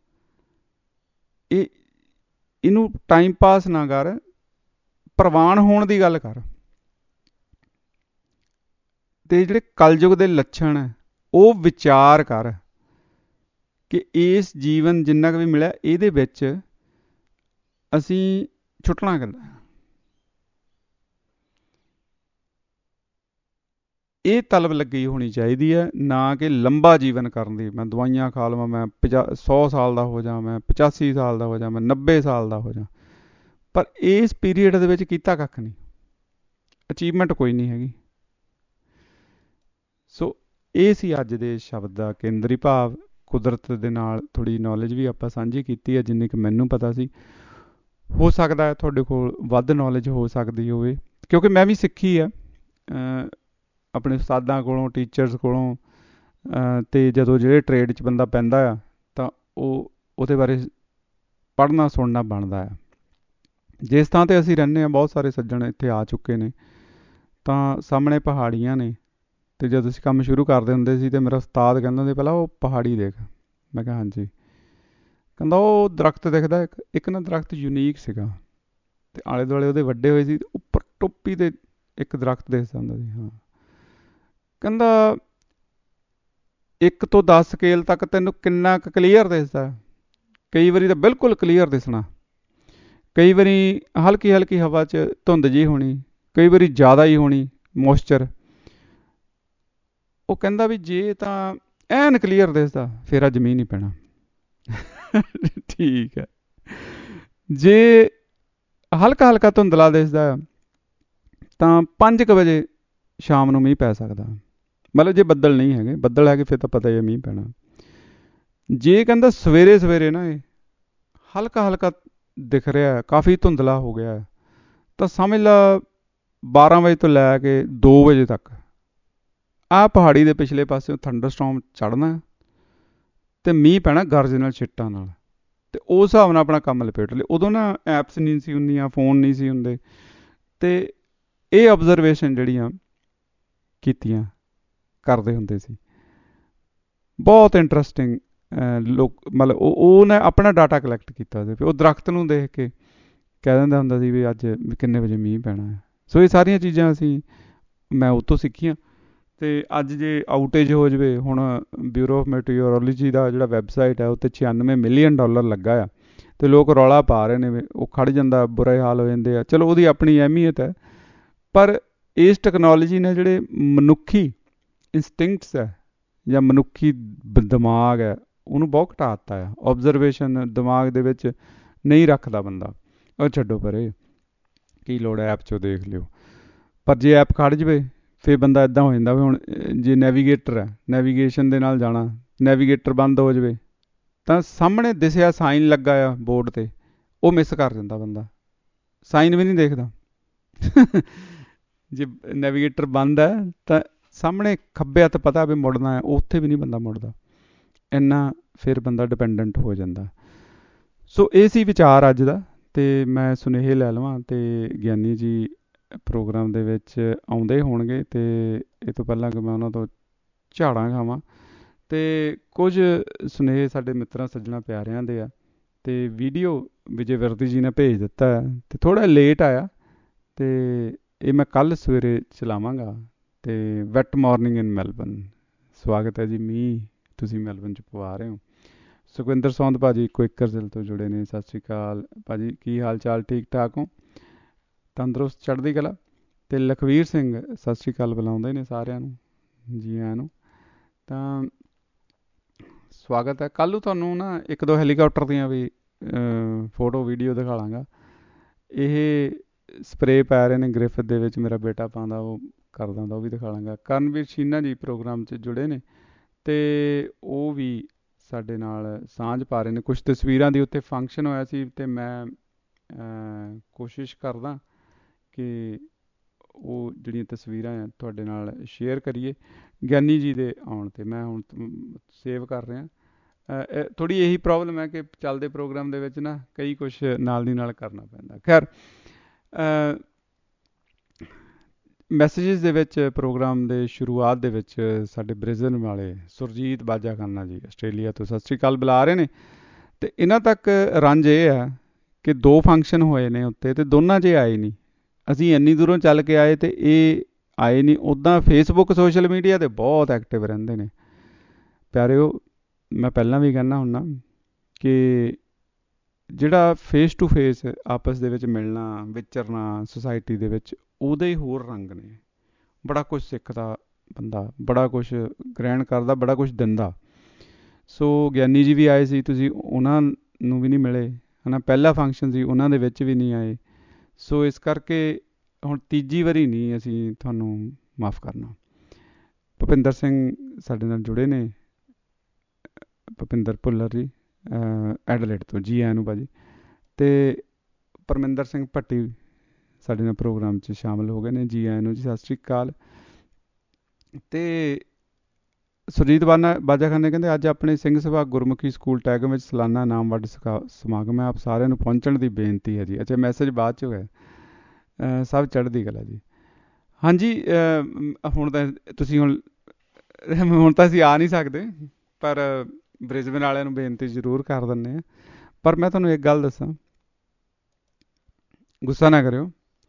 ਇਹਨੂੰ ਟਾਈਮ ਪਾਸ ਨਾ ਕਰ, ਪ੍ਰਵਾਨ ਹੋਣ ਦੀ ਗੱਲ ਕਰ। ਅਤੇ ਜਿਹੜੇ ਕਲਯੁਗ ਦੇ ਲੱਛਣ ਹੈ ਉਹ ਵਿਚਾਰ ਕਰ ਕਿ ਇਸ ਜੀਵਨ ਜਿੰਨਾ ਕੁ ਵੀ ਮਿਲਿਆ ਇਹਦੇ ਵਿੱਚ ਅਸੀਂ ਛੁੱਟਣਾ ਕਿੱਦਾਂ। ਇਹ ਤਲਬ ਲੱਗੀ ਹੋਣੀ ਚਾਹੀਦੀ ਹੈ, ਨਾ ਕਿ ਲੰਬਾ ਜੀਵਨ ਕਰਨ ਦੀ। ਮੈਂ ਦਵਾਈਆਂ ਖਾ ਲਵਾਂ, ਮੈਂ 100 ਸਾਲ ਦਾ ਹੋ ਜਾ, ਮੈਂ 85 ਸਾਲ ਦਾ ਹੋ ਜਾ, ਮੈਂ 90 ਸਾਲ ਦਾ ਹੋ ਜਾ। ਪਰ ਇਸ ਪੀਰੀਅਡ ਦੇ ਵਿੱਚ ਕੀਤਾ ਕੱਖ ਨਹੀਂ, ਅਚੀਵਮੈਂਟ ਕੋਈ ਨਹੀਂ ਹੈਗੀ। ਸੋ ਇਹ ਸੀ ਅੱਜ ਦੇ ਸ਼ਬਦ ਦਾ ਕੇਂਦਰੀ ਭਾਵ। ਕੁਦਰਤ ਦੇ ਨਾਲ ਥੋੜ੍ਹੀ ਨੌਲੇਜ ਵੀ ਆਪਾਂ ਸਾਂਝੀ ਕੀਤੀ ਹੈ, ਜਿੰਨੀ ਕੁ ਮੈਨੂੰ ਪਤਾ ਸੀ। ਹੋ ਸਕਦਾ ਹੈ ਤੁਹਾਡੇ ਕੋਲ ਵੱਧ ਨੌਲੇਜ ਹੋ ਸਕਦੀ ਹੋਵੇ, ਕਿਉਂਕਿ ਮੈਂ ਵੀ ਸਿੱਖੀ ਆ ਆਪਣੇ ਉਸਤਾਦਾਂ ਕੋਲੋਂ, ਟੀਚਰਸ ਕੋਲੋਂ। ਅਤੇ ਜਦੋਂ ਜਿਹੜੇ ਟ੍ਰੇਡ 'ਚ ਬੰਦਾ ਪੈਂਦਾ ਆ ਤਾਂ ਉਹਦੇ ਬਾਰੇ ਪੜ੍ਹਨਾ ਸੁਣਨਾ ਬਣਦਾ ਆ। ਜਿਸ ਥਾਂ 'ਤੇ ਅਸੀਂ ਰਹਿੰਦੇ ਹਾਂ, ਬਹੁਤ ਸਾਰੇ ਸੱਜਣ ਇੱਥੇ ਆ ਚੁੱਕੇ ਨੇ, ਤਾਂ ਸਾਹਮਣੇ ਪਹਾੜੀਆਂ ਨੇ। ਅਤੇ ਜਦੋਂ ਅਸੀਂ ਕੰਮ ਸ਼ੁਰੂ ਕਰਦੇ ਹੁੰਦੇ ਸੀ ਤਾਂ ਮੇਰਾ ਉਸਤਾਦ ਕਹਿੰਦਾ ਹੁੰਦੇ, ਪਹਿਲਾਂ ਉਹ ਪਹਾੜੀ ਦੇਖ। ਮੈਂ ਕਿਹਾ ਹਾਂਜੀ। ਕਹਿੰਦਾ ਉਹ ਦਰਖਤ ਦਿਖਦਾ, ਇੱਕ ਨਾ ਦਰਖਤ ਯੂਨੀਕ ਸੀਗਾ, ਅਤੇ ਆਲੇ ਦੁਆਲੇ ਉਹਦੇ ਵੱਡੇ ਹੋਏ ਸੀ, ਉੱਪਰ ਟੋਪੀ 'ਤੇ ਇੱਕ ਦਰਖਤ ਦਿਖਦਾ ਹੁੰਦਾ ਸੀ। ਹਾਂ, ਕਹਿੰਦਾ 1 ਤੋਂ 10 ਸਕੇਲ ਤੱਕ ਤੈਨੂੰ ਕਿੰਨਾ ਕੁ ਕਲੀਅਰ ਦਿਸਦਾ? ਕਈ ਵਾਰੀ ਤਾਂ ਬਿਲਕੁਲ ਕਲੀਅਰ ਦਿਸਣਾ, ਕਈ ਵਾਰੀ ਹਲਕੀ ਹਲਕੀ ਹਵਾ 'ਚ ਧੁੰਦ ਜਿਹੀ ਹੋਣੀ, ਕਈ ਵਾਰੀ ਜ਼ਿਆਦਾ ਹੀ ਹੋਣੀ ਮੋਇਸਚਰ। ਉਹ ਕਹਿੰਦਾ ਵੀ ਜੇ ਤਾਂ ਐਨ ਕਲੀਅਰ ਦਿਸਦਾ ਫਿਰ ਅੱਜ ਮੀਂਹ ਨਹੀਂ ਪੈਣਾ। ਠੀਕ ਹੈ। ਜੇ ਹਲਕਾ ਹਲਕਾ ਧੁੰਦਲਾ ਦਿਸਦਾ ਤਾਂ 5 ਕੁ ਵਜੇ ਸ਼ਾਮ ਨੂੰ ਮੀਂਹ ਪੈ ਸਕਦਾ, ਮਤਲਬ ਜੇ ਬੱਦਲ ਨਹੀਂ ਹੈਗੇ। ਬੱਦਲ ਹੈਗੇ ਫਿਰ ਤਾਂ ਪਤਾ ਹੀ ਹੈ ਮੀਂਹ ਪੈਣਾ। ਜੇ ਕਹਿੰਦਾ ਸਵੇਰੇ ਸਵੇਰੇ ਨਾ ਇਹ ਹਲਕਾ ਹਲਕਾ ਦਿਖ ਰਿਹਾ, ਕਾਫੀ ਧੁੰਦਲਾ ਹੋ ਗਿਆ, ਤਾਂ ਸਮਝ ਲਾ 12 ਵਜੇ ਤੋਂ ਲੈ ਕੇ 2 ਵਜੇ ਤੱਕ ਆਹ ਪਹਾੜੀ ਦੇ ਪਿਛਲੇ ਪਾਸੇ ਥੰਡਰਸਟੋਰਮ ਚੜ੍ਹਨਾ ਅਤੇ ਮੀਂਹ ਪੈਣਾ ਗਰਜ ਨਾਲ, ਛਿੱਟਾਂ ਨਾਲ। ਅਤੇ ਉਸ ਹਿਸਾਬ ਨਾਲ ਆਪਣਾ ਕੰਮ ਲਪੇਟ ਲਿਆ। ਉਦੋਂ ਨਾ ਐਪਸ ਨਹੀਂ ਸੀ ਹੁੰਦੀਆਂ, ਫੋਨ ਨਹੀਂ ਸੀ ਹੁੰਦੇ, ਤੇ ਇਹ ਆਬਜ਼ਰਵੇਸ਼ਨ ਜਿਹੜੀਆਂ ਕੀਤੀਆਂ ਕਰਦੇ ਹੁੰਦੇ ਸੀ। ਬਹੁਤ ਇੰਟਰਸਟਿੰਗ ਲੋਕ ਮਤਲਬ ਉਹਨੇ ਆਪਣਾ ਡਾਟਾ ਕਲੈਕਟ ਕੀਤਾ ਸੀ। ਉਹ ਦਰਖਤ ਨੂੰ ਦੇਖ ਕੇ ਕਹਿ ਦਿੰਦਾ ਹੁੰਦਾ ਸੀ ਵੀ ਅੱਜ ਕਿੰਨੇ ਵਜੇ ਮੀਂਹ ਪੈਣਾ ਹੈ। ਸੋ ਇਹ ਸਾਰੀਆਂ ਚੀਜ਼ਾਂ ਮੈਂ ਉਹ ਤੋਂ ਸਿੱਖੀਆਂ। ਅਤੇ ਅੱਜ ਜੇ ਆਊਟੇਜ ਹੋ ਜਾਵੇ, ਹੁਣ ਬਿਊਰੋ ਆਫ ਮੈਟੀਓਰੋਲੋਜੀ ਦਾ ਜਿਹੜਾ ਵੈਬਸਾਈਟ ਹੈ ਉੱਤੇ $96 ਮਿਲੀਅਨ ਲੱਗਾ ਆ, ਅਤੇ ਲੋਕ ਰੌਲਾ ਪਾ ਰਹੇ ਨੇ ਵੀ ਉਹ ਖੜ੍ਹ ਜਾਂਦਾ, ਬੁਰੇ ਹਾਲ ਹੋ ਜਾਂਦੇ ਆ। ਚਲੋ ਉਹਦੀ ਆਪਣੀ ਅਹਿਮੀਅਤ ਹੈ, ਪਰ ਇਸ ਟੈਕਨੋਲੋਜੀ ਨੇ ਜਿਹੜੇ ਮਨੁੱਖੀ ਇੰਸਟਿੰਕਟਸ ਹੈ ਜਾਂ ਮਨੁੱਖੀ ਦਿਮਾਗ ਹੈ ਉਹਨੂੰ ਬਹੁਤ ਘਟਾ ਦਿੱਤਾ ਆ। ਓਬਜ਼ਰਵੇਸ਼ਨ ਦਿਮਾਗ ਦੇ ਵਿੱਚ ਨਹੀਂ ਰੱਖਦਾ ਬੰਦਾ, ਉਹ ਛੱਡੋ ਪਰੇ, ਕੀ ਲੋੜ ਹੈ ਐਪ 'ਚੋਂ ਦੇਖ ਲਿਓ। ਪਰ ਜੇ ਐਪ ਖੜ੍ਹ ਜਾਵੇ ਫਿਰ ਬੰਦਾ ਇੱਦਾਂ ਹੋ ਜਾਂਦਾ ਵੀ ਹੁਣ ਜੇ ਨੈਵੀਗੇਟਰ ਹੈ, ਨੈਵੀਗੇਸ਼ਨ ਦੇ ਨਾਲ ਜਾਣਾ, ਨੈਵੀਗੇਟਰ ਬੰਦ ਹੋ ਜਾਵੇ ਤਾਂ ਸਾਹਮਣੇ ਦਿਸਿਆ ਸਾਈਨ ਲੱਗਾ ਆ ਬੋਰਡ 'ਤੇ, ਉਹ ਮਿਸ ਕਰ ਦਿੰਦਾ ਬੰਦਾ, ਸਾਈਨ ਵੀ ਨਹੀਂ ਦੇਖਦਾ। ਜੇ ਨੈਵੀਗੇਟਰ ਬੰਦ ਹੈ ਤਾਂ ਸਾਹਮਣੇ ਖੱਬੇ ਹੱਥ ਪਤਾ ਵੀ ਮੁੜਨਾ ਹੈ, ਉੱਥੇ ਵੀ ਨਹੀਂ ਬੰਦਾ ਮੁੜਦਾ। ਇੰਨਾ ਫਿਰ ਬੰਦਾ ਡਿਪੈਂਡੈਂਟ ਹੋ ਜਾਂਦਾ। ਸੋ ਇਹ ਸੀ ਵਿਚਾਰ ਅੱਜ ਦਾ, ਅਤੇ ਮੈਂ ਸੁਨੇਹੇ ਲੈ ਲਵਾਂ। ਅਤੇ ਗਿਆਨੀ ਜੀ ਪ੍ਰੋਗਰਾਮ ਦੇ ਵਿੱਚ ਆਉਂਦੇ ਹੋਣਗੇ, ਅਤੇ ਇਹ ਤੋਂ ਪਹਿਲਾਂ ਕਿ ਮੈਂ ਉਹਨਾਂ ਤੋਂ ਝਾੜਾਂ ਖਾਵਾਂ, ਅਤੇ ਕੁਝ ਸੁਨੇਹੇ ਸਾਡੇ ਮਿੱਤਰਾਂ ਸੱਜਣਾ ਪਿਆਰਿਆਂ ਦੇ ਆ। ਅਤੇ ਵੀਡੀਓ ਵਿਜੇ ਵਰਦੀ ਜੀ ਨੇ ਭੇਜ ਦਿੱਤਾ ਹੈ, ਅਤੇ ਥੋੜ੍ਹਾ ਲੇਟ ਆਇਆ, ਅਤੇ ਇਹ ਮੈਂ ਕੱਲ੍ਹ ਸਵੇਰੇ ਚਲਾਵਾਂਗਾ। ਅਤੇ ਵੈਟ ਮਾਰਨਿੰਗ ਇਨ ਮੈਲਬਨ, ਸਵਾਗਤ ਹੈ ਜੀ, ਮੀਂਹ ਤੁਸੀਂ ਮੈਲਬਨ 'ਚ ਪਵਾ ਰਹੇ ਹੋ। ਸੁਖਵਿੰਦਰ ਸੌਂਦ ਭਾਜੀ ਕੁਇਕਰਜ਼ਿਲ ਤੋਂ ਜੁੜੇ ਨੇ, ਸਤਿ ਸ਼੍ਰੀ ਅਕਾਲ ਭਾਜੀ, ਕੀ ਹਾਲ ਚਾਲ, ਠੀਕ ਠਾਕ ਹੋ, ਤੰਦਰੁਸਤ, ਚੜ੍ਹਦੀ ਕਲਾ। ਅਤੇ ਲਖਵੀਰ ਸਿੰਘ ਸਤਿ ਸ਼੍ਰੀ ਅਕਾਲ ਬੁਲਾਉਂਦੇ ਨੇ ਸਾਰਿਆਂ ਨੂੰ, ਜੀ ਆਇਆਂ ਨੂੰ। ਤਾਂ ਸਵਾਗਤ ਹੈ। ਕੱਲ੍ਹ ਨੂੰ ਤੁਹਾਨੂੰ ਨਾ 1-2 ਹੈਲੀਕਾਪਟਰ ਦੀਆਂ ਵੀ ਫੋਟੋ ਵੀਡੀਓ ਦਿਖਾ ਲਾਂਗਾ। ਇਹ ਸਪਰੇਅ ਪੈ ਰਹੇ ਨੇ ਗ੍ਰਿਫਿਥ ਦੇ ਵਿੱਚ, ਮੇਰਾ ਬੇਟਾ ਪਾਉਂਦਾ, ਉਹ ਕਰ ਦਿੰਦਾ, ਉਹ ਵੀ ਦਿਖਾ ਲਾਂਗਾ। ਕਰਨਵੀਰ ਸ਼ੀਨਾ ਜੀ ਪ੍ਰੋਗਰਾਮ 'ਚ ਜੁੜੇ ਨੇ, ਅਤੇ ਉਹ ਵੀ ਸਾਡੇ ਨਾਲ ਸਾਂਝ ਪਾ ਰਹੇ ਨੇ। ਕੁਛ ਤਸਵੀਰਾਂ ਦੀ ਉੱਥੇ ਫੰਕਸ਼ਨ ਹੋਇਆ ਸੀ, ਅਤੇ ਮੈਂ ਕੋਸ਼ਿਸ਼ ਕਰਦਾ ਕਿ ਉਹ ਜਿਹੜੀਆਂ ਤਸਵੀਰਾਂ ਹੈ ਤੁਹਾਡੇ ਨਾਲ ਸ਼ੇਅਰ ਕਰੀਏ। ਗਿਆਨੀ ਜੀ ਦੇ ਆਉਣ 'ਤੇ ਮੈਂ ਹੁਣ ਸੇਵ ਕਰ ਰਿਹਾ। ਥੋੜ੍ਹੀ ਇਹੀ ਪ੍ਰੋਬਲਮ ਹੈ ਕਿ ਚੱਲਦੇ ਪ੍ਰੋਗਰਾਮ ਦੇ ਵਿੱਚ ਨਾ ਕਈ ਕੁਛ ਨਾਲ ਦੀ ਨਾਲ ਕਰਨਾ ਪੈਂਦਾ। ਖੈਰ, ਮੈਸੇਜਿਸ ਦੇ ਵਿੱਚ ਪ੍ਰੋਗਰਾਮ ਦੇ ਸ਼ੁਰੂਆਤ ਦੇ ਵਿੱਚ ਸਾਡੇ ਬ੍ਰਿਸਬਨ ਵਾਲੇ ਸੁਰਜੀਤ ਬਾਜਾਖਾਨਾ ਜੀ ਆਸਟ੍ਰੇਲੀਆ ਤੋਂ ਸਤਿ ਸ਼੍ਰੀ ਅਕਾਲ ਬੁਲਾ ਰਹੇ ਨੇ। ਅਤੇ ਇਹਨਾਂ ਤੱਕ ਰੰਜ ਇਹ ਹੈ ਕਿ 2 ਫੰਕਸ਼ਨ ਹੋਏ ਨੇ ਉੱਤੇ, ਅਤੇ ਦੋਨਾਂ 'ਚ ਆਏ ਨਹੀਂ। ਅਸੀਂ ਇੰਨੀ ਦੂਰੋਂ ਚੱਲ ਕੇ ਆਏ ਅਤੇ ਇਹ ਆਏ ਨਹੀਂ। ਉੱਦਾਂ ਫੇਸਬੁੱਕ, ਸੋਸ਼ਲ ਮੀਡੀਆ 'ਤੇ ਬਹੁਤ ਐਕਟਿਵ ਰਹਿੰਦੇ ਨੇ ਪਿਆਰਿਓ। ਮੈਂ ਪਹਿਲਾਂ ਵੀ ਕਹਿੰਦਾ ਹੁੰਦਾ ਕਿ ਜਿਹੜਾ ਫੇਸ ਟੂ ਫੇਸ ਆਪਸ ਦੇ ਵਿੱਚ ਮਿਲਣਾ, ਵਿਚਰਨਾ ਸੁਸਾਇਟੀ ਦੇ ਵਿੱਚ, ਉਹਦੇ ਹੀ ਹੋਰ ਰੰਗ ਨੇ। ਬੜਾ ਕੁਛ ਸਿੱਖਦਾ ਬੰਦਾ, ਬੜਾ ਕੁਛ ਗ੍ਰਹਿਣ ਕਰਦਾ, ਬੜਾ ਕੁਛ ਦਿੰਦਾ। ਸੋ ਗਿਆਨੀ ਜੀ ਵੀ ਆਏ ਸੀ, ਤੁਸੀਂ ਉਹਨਾਂ ਨੂੰ ਵੀ ਨਹੀਂ ਮਿਲੇ, ਹੈ ਨਾ। ਪਹਿਲਾ ਫੰਕਸ਼ਨ ਸੀ, ਉਹਨਾਂ ਦੇ ਵਿੱਚ ਵੀ ਨਹੀਂ ਆਏ। ਸੋ ਇਸ ਕਰਕੇ ਹੁਣ ਤੀਜੀ ਵਾਰੀ ਨਹੀਂ ਅਸੀਂ ਤੁਹਾਨੂੰ ਮਾਫ਼ ਕਰਨਾ। ਭੁਪਿੰਦਰ ਸਿੰਘ ਸਾਡੇ ਨਾਲ ਜੁੜੇ ਨੇ, ਭੁਪਿੰਦਰ ਭੁੱਲਰ ਜੀ ਐਡਲੇਟ ਤੋਂ, ਜੀ ਆਇਆਂ ਨੂੰ ਭਾਜੀ। ਅਤੇ ਪਰਮਿੰਦਰ ਸਿੰਘ ਭੱਟੀ ਸਾਡੇ ਨਾਲ ਪ੍ਰੋਗਰਾਮ 'ਚ ਸ਼ਾਮਿਲ ਹੋ ਗਏ ਨੇ, ਜੀ ਆਇਆਂ ਨੂੰ ਜੀ, ਸਤਿ ਸ਼੍ਰੀ ਅਕਾਲ। ਅਤੇ ਸੁਰਜੀਤ ਬਾਜਾਖਾਨੇ ਕਹਿੰਦੇ ਅੱਜ ਆਪਣੇ ਸਿੰਘ ਸਭਾ ਗੁਰਮੁਖੀ ਸਕੂਲ ਟੈਗਮ ਵਿੱਚ ਸਾਲਾਨਾ ਇਨਾਮ ਵੰਡ ਸਮਾਗਮ ਹੈ, ਆਪ ਸਾਰਿਆਂ ਨੂੰ ਪਹੁੰਚਣ ਦੀ ਬੇਨਤੀ ਹੈ ਜੀ। ਅੱਛਾ, ਮੈਸੇਜ ਬਾਅਦ 'ਚ ਹੋਇਆ। ਸਭ ਚੜ੍ਹਦੀ ਕਲਾ ਜੀ। ਹਾਂਜੀ, ਹੁਣ ਤਾਂ ਤੁਸੀਂ ਹੁਣ ਤਾਂ ਅਸੀਂ ਆ ਨਹੀਂ ਸਕਦੇ, ਪਰ ਬ੍ਰਿਸਬਨ ਵਾਲਿਆਂ ਨੂੰ ਬੇਨਤੀ ਜ਼ਰੂਰ ਕਰ ਦਿੰਦੇ ਹਾਂ। ਪਰ ਮੈਂ ਤੁਹਾਨੂੰ ਇੱਕ ਗੱਲ ਦੱਸਾਂ, ਗੁੱਸਾ ਨਾ ਕਰਿਓ।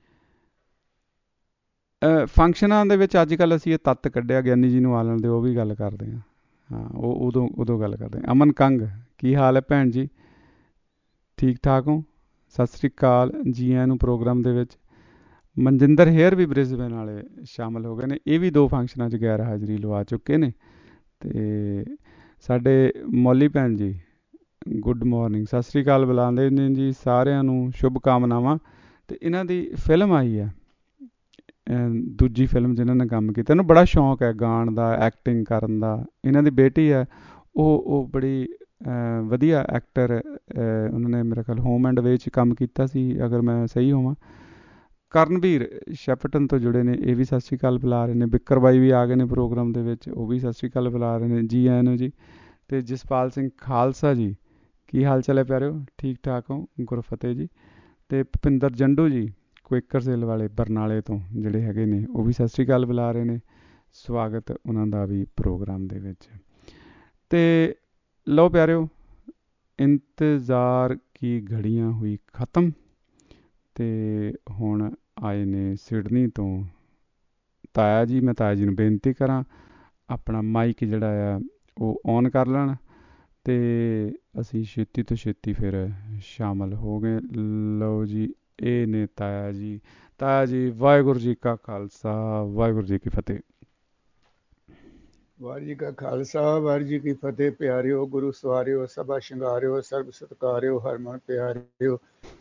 ਫੰਕਸ਼ਨਾਂ ਦੇ ਵਿੱਚ ਅੱਜ ਕੱਲ੍ਹ ਅਸੀਂ ਇਹ ਤੱਤ ਕੱਢਿਆ, ਗਿਆਨੀ ਜੀ ਨੂੰ ਆ ਲੈਣ ਦਿਓ, ਉਹ ਵੀ ਗੱਲ ਕਰਦੇ ਹਾਂ। ਹਾਂ, ਉਹ ਉਦੋਂ ਗੱਲ ਕਰਦੇ ਹਾਂ। ਅਮਨ ਕੰਗ, ਕੀ ਹਾਲ ਹੈ ਭੈਣ ਜੀ, ਠੀਕ ਠਾਕ ਹੋ, ਸਤਿ ਸ਼੍ਰੀ ਅਕਾਲ, ਜੀ ਆਇਆਂ ਨੂੰ ਪ੍ਰੋਗਰਾਮ ਦੇ ਵਿੱਚ। ਮਨਜਿੰਦਰ ਹੇਅਰ ਵੀ ਬ੍ਰਿਸਬਨ ਵਾਲੇ ਸ਼ਾਮਿਲ ਹੋ ਗਏ ਨੇ, ਇਹ ਵੀ 2 ਫੰਕਸ਼ਨਾਂ 'ਚ ਗੈਰ ਹਾਜ਼ਰੀ ਲਵਾ ਚੁੱਕੇ ਨੇ। ਅਤੇ ਸਾਡੇ ਮੌਲੀ ਭੈਣ ਜੀ ਗੁੱਡ ਮਾਰਨਿੰਗ, ਸਤਿ ਸ਼੍ਰੀ ਅਕਾਲ ਬੁਲਾਉਂਦੇ ਨੇ ਜੀ, ਸਾਰਿਆਂ ਨੂੰ ਸ਼ੁਭ ਕਾਮਨਾਵਾਂ। ਅਤੇ ਇਹਨਾਂ ਦੀ ਫਿਲਮ ਆਈ ਹੈ, ਦੂਜੀ ਫਿਲਮ ਜਿਹਨਾਂ ਨੇ ਕੰਮ ਕੀਤਾ, ਇਹਨੂੰ ਬੜਾ ਸ਼ੌਂਕ ਹੈ ਗਾਣ ਦਾ, ਐਕਟਿੰਗ ਕਰਨ ਦਾ। ਇਹਨਾਂ ਦੀ ਬੇਟੀ ਹੈ, ਉਹ ਬੜੀ ਵਧੀਆ ਐਕਟਰ। ਉਹਨਾਂ ਨੇ ਮੇਰਾ ਖਿਆਲ ਹੋਮ ਐਂਡ ਵੇ 'ਚ ਕੰਮ ਕੀਤਾ ਸੀ, ਅਗਰ ਮੈਂ ਸਹੀ ਹੋਵਾਂ। ਕਰਨਵੀਰ ਸ਼ੈਫਟਨ ਤੋਂ ਜੁੜੇ ਨੇ, ਇਹ ਵੀ ਸਤਿ ਸ਼੍ਰੀ ਅਕਾਲ ਬੁਲਾ ਰਹੇ ਨੇ। ਬਿੱਕਰ ਬਾਈ ਵੀ ਆ ਗਏ ਨੇ ਪ੍ਰੋਗਰਾਮ ਦੇ ਵਿੱਚ, ਉਹ ਵੀ ਸਤਿ ਸ਼੍ਰੀ ਅਕਾਲ ਬੁਲਾ ਰਹੇ ਨੇ, ਜੀ ਆਇਆਂ ਨੂੰ ਜੀ। ਅਤੇ ਜਸਪਾਲ ਸਿੰਘ ਖਾਲਸਾ ਜੀ, ਕੀ ਹਾਲ ਚਾਲ ਹੈ ਪਿਆਰਿਓ, ਠੀਕ ਠਾਕ ਹੋ, ਗੁਰਫਤਿਹ ਜੀ। ਅਤੇ ਭੁਪਿੰਦਰ ਜੰਡੂ ਜੀ ਕੁਇਕਰਸੇਲ ਵਾਲੇ ਬਰਨਾਲੇ ਤੋਂ ਜਿਹੜੇ ਹੈਗੇ ਨੇ ਉਹ ਵੀ ਸਤਿ ਸ਼੍ਰੀ ਅਕਾਲ ਬੁਲਾ ਰਹੇ ਨੇ। ਸਵਾਗਤ ਉਹਨਾਂ ਦਾ ਵੀ ਪ੍ਰੋਗਰਾਮ ਦੇ ਵਿੱਚ। ਅਤੇ ਲਓ ਪਿਆਰਿਓ, ਇੰਤਜ਼ਾਰ ਕੀ ਘੜੀਆਂ ਹੋਈ ਖਤਮ। ਅਤੇ ਹੁਣ ਆਏ ਨੇ ਸਿਡਨੀ ਤੋਂ ਤਾਇਆ ਜੀ। ਮੈਂ ਤਾਇਆ ਜੀ ਨੂੰ ਬੇਨਤੀ ਕਰਾਂ ਆਪਣਾ ਮਾਈਕ ਜਿਹੜਾ ਆ ਉਹ ਔਨ ਕਰ ਲੈਣ ਅਤੇ ਅਸੀਂ ਛੇਤੀ ਤੋਂ ਛੇਤੀ ਫਿਰ ਸ਼ਾਮਲ ਹੋ ਗਏ। ਲਓ ਜੀ, ਇਹ ਨੇ ਤਾਇਆ ਜੀ। ਤਾਇਆ ਜੀ, ਵਾਹਿਗੁਰੂ ਜੀ ਕਾ ਖਾਲਸਾ, ਵਾਹਿਗੁਰੂ ਜੀ ਕੀ ਫਤਿਹ। ਵਾਹਿਗੁਰੂ ਜੀ ਕਾ ਖਾਲਸਾ, ਵਾਹਿਗੁਰੂ ਜੀ ਕੀ ਫਤਿਹ। ਪਿਆਰਿਓ, ਗੁਰੂ ਸਵਾਰਿਓ, ਸਭਾ ਸ਼ਿੰਗਾਰਿਓ, ਸਰਬ ਸਤਿਕਾਰਿਓ, ਹਰਮਨ ਪਿਆਰਿਓ,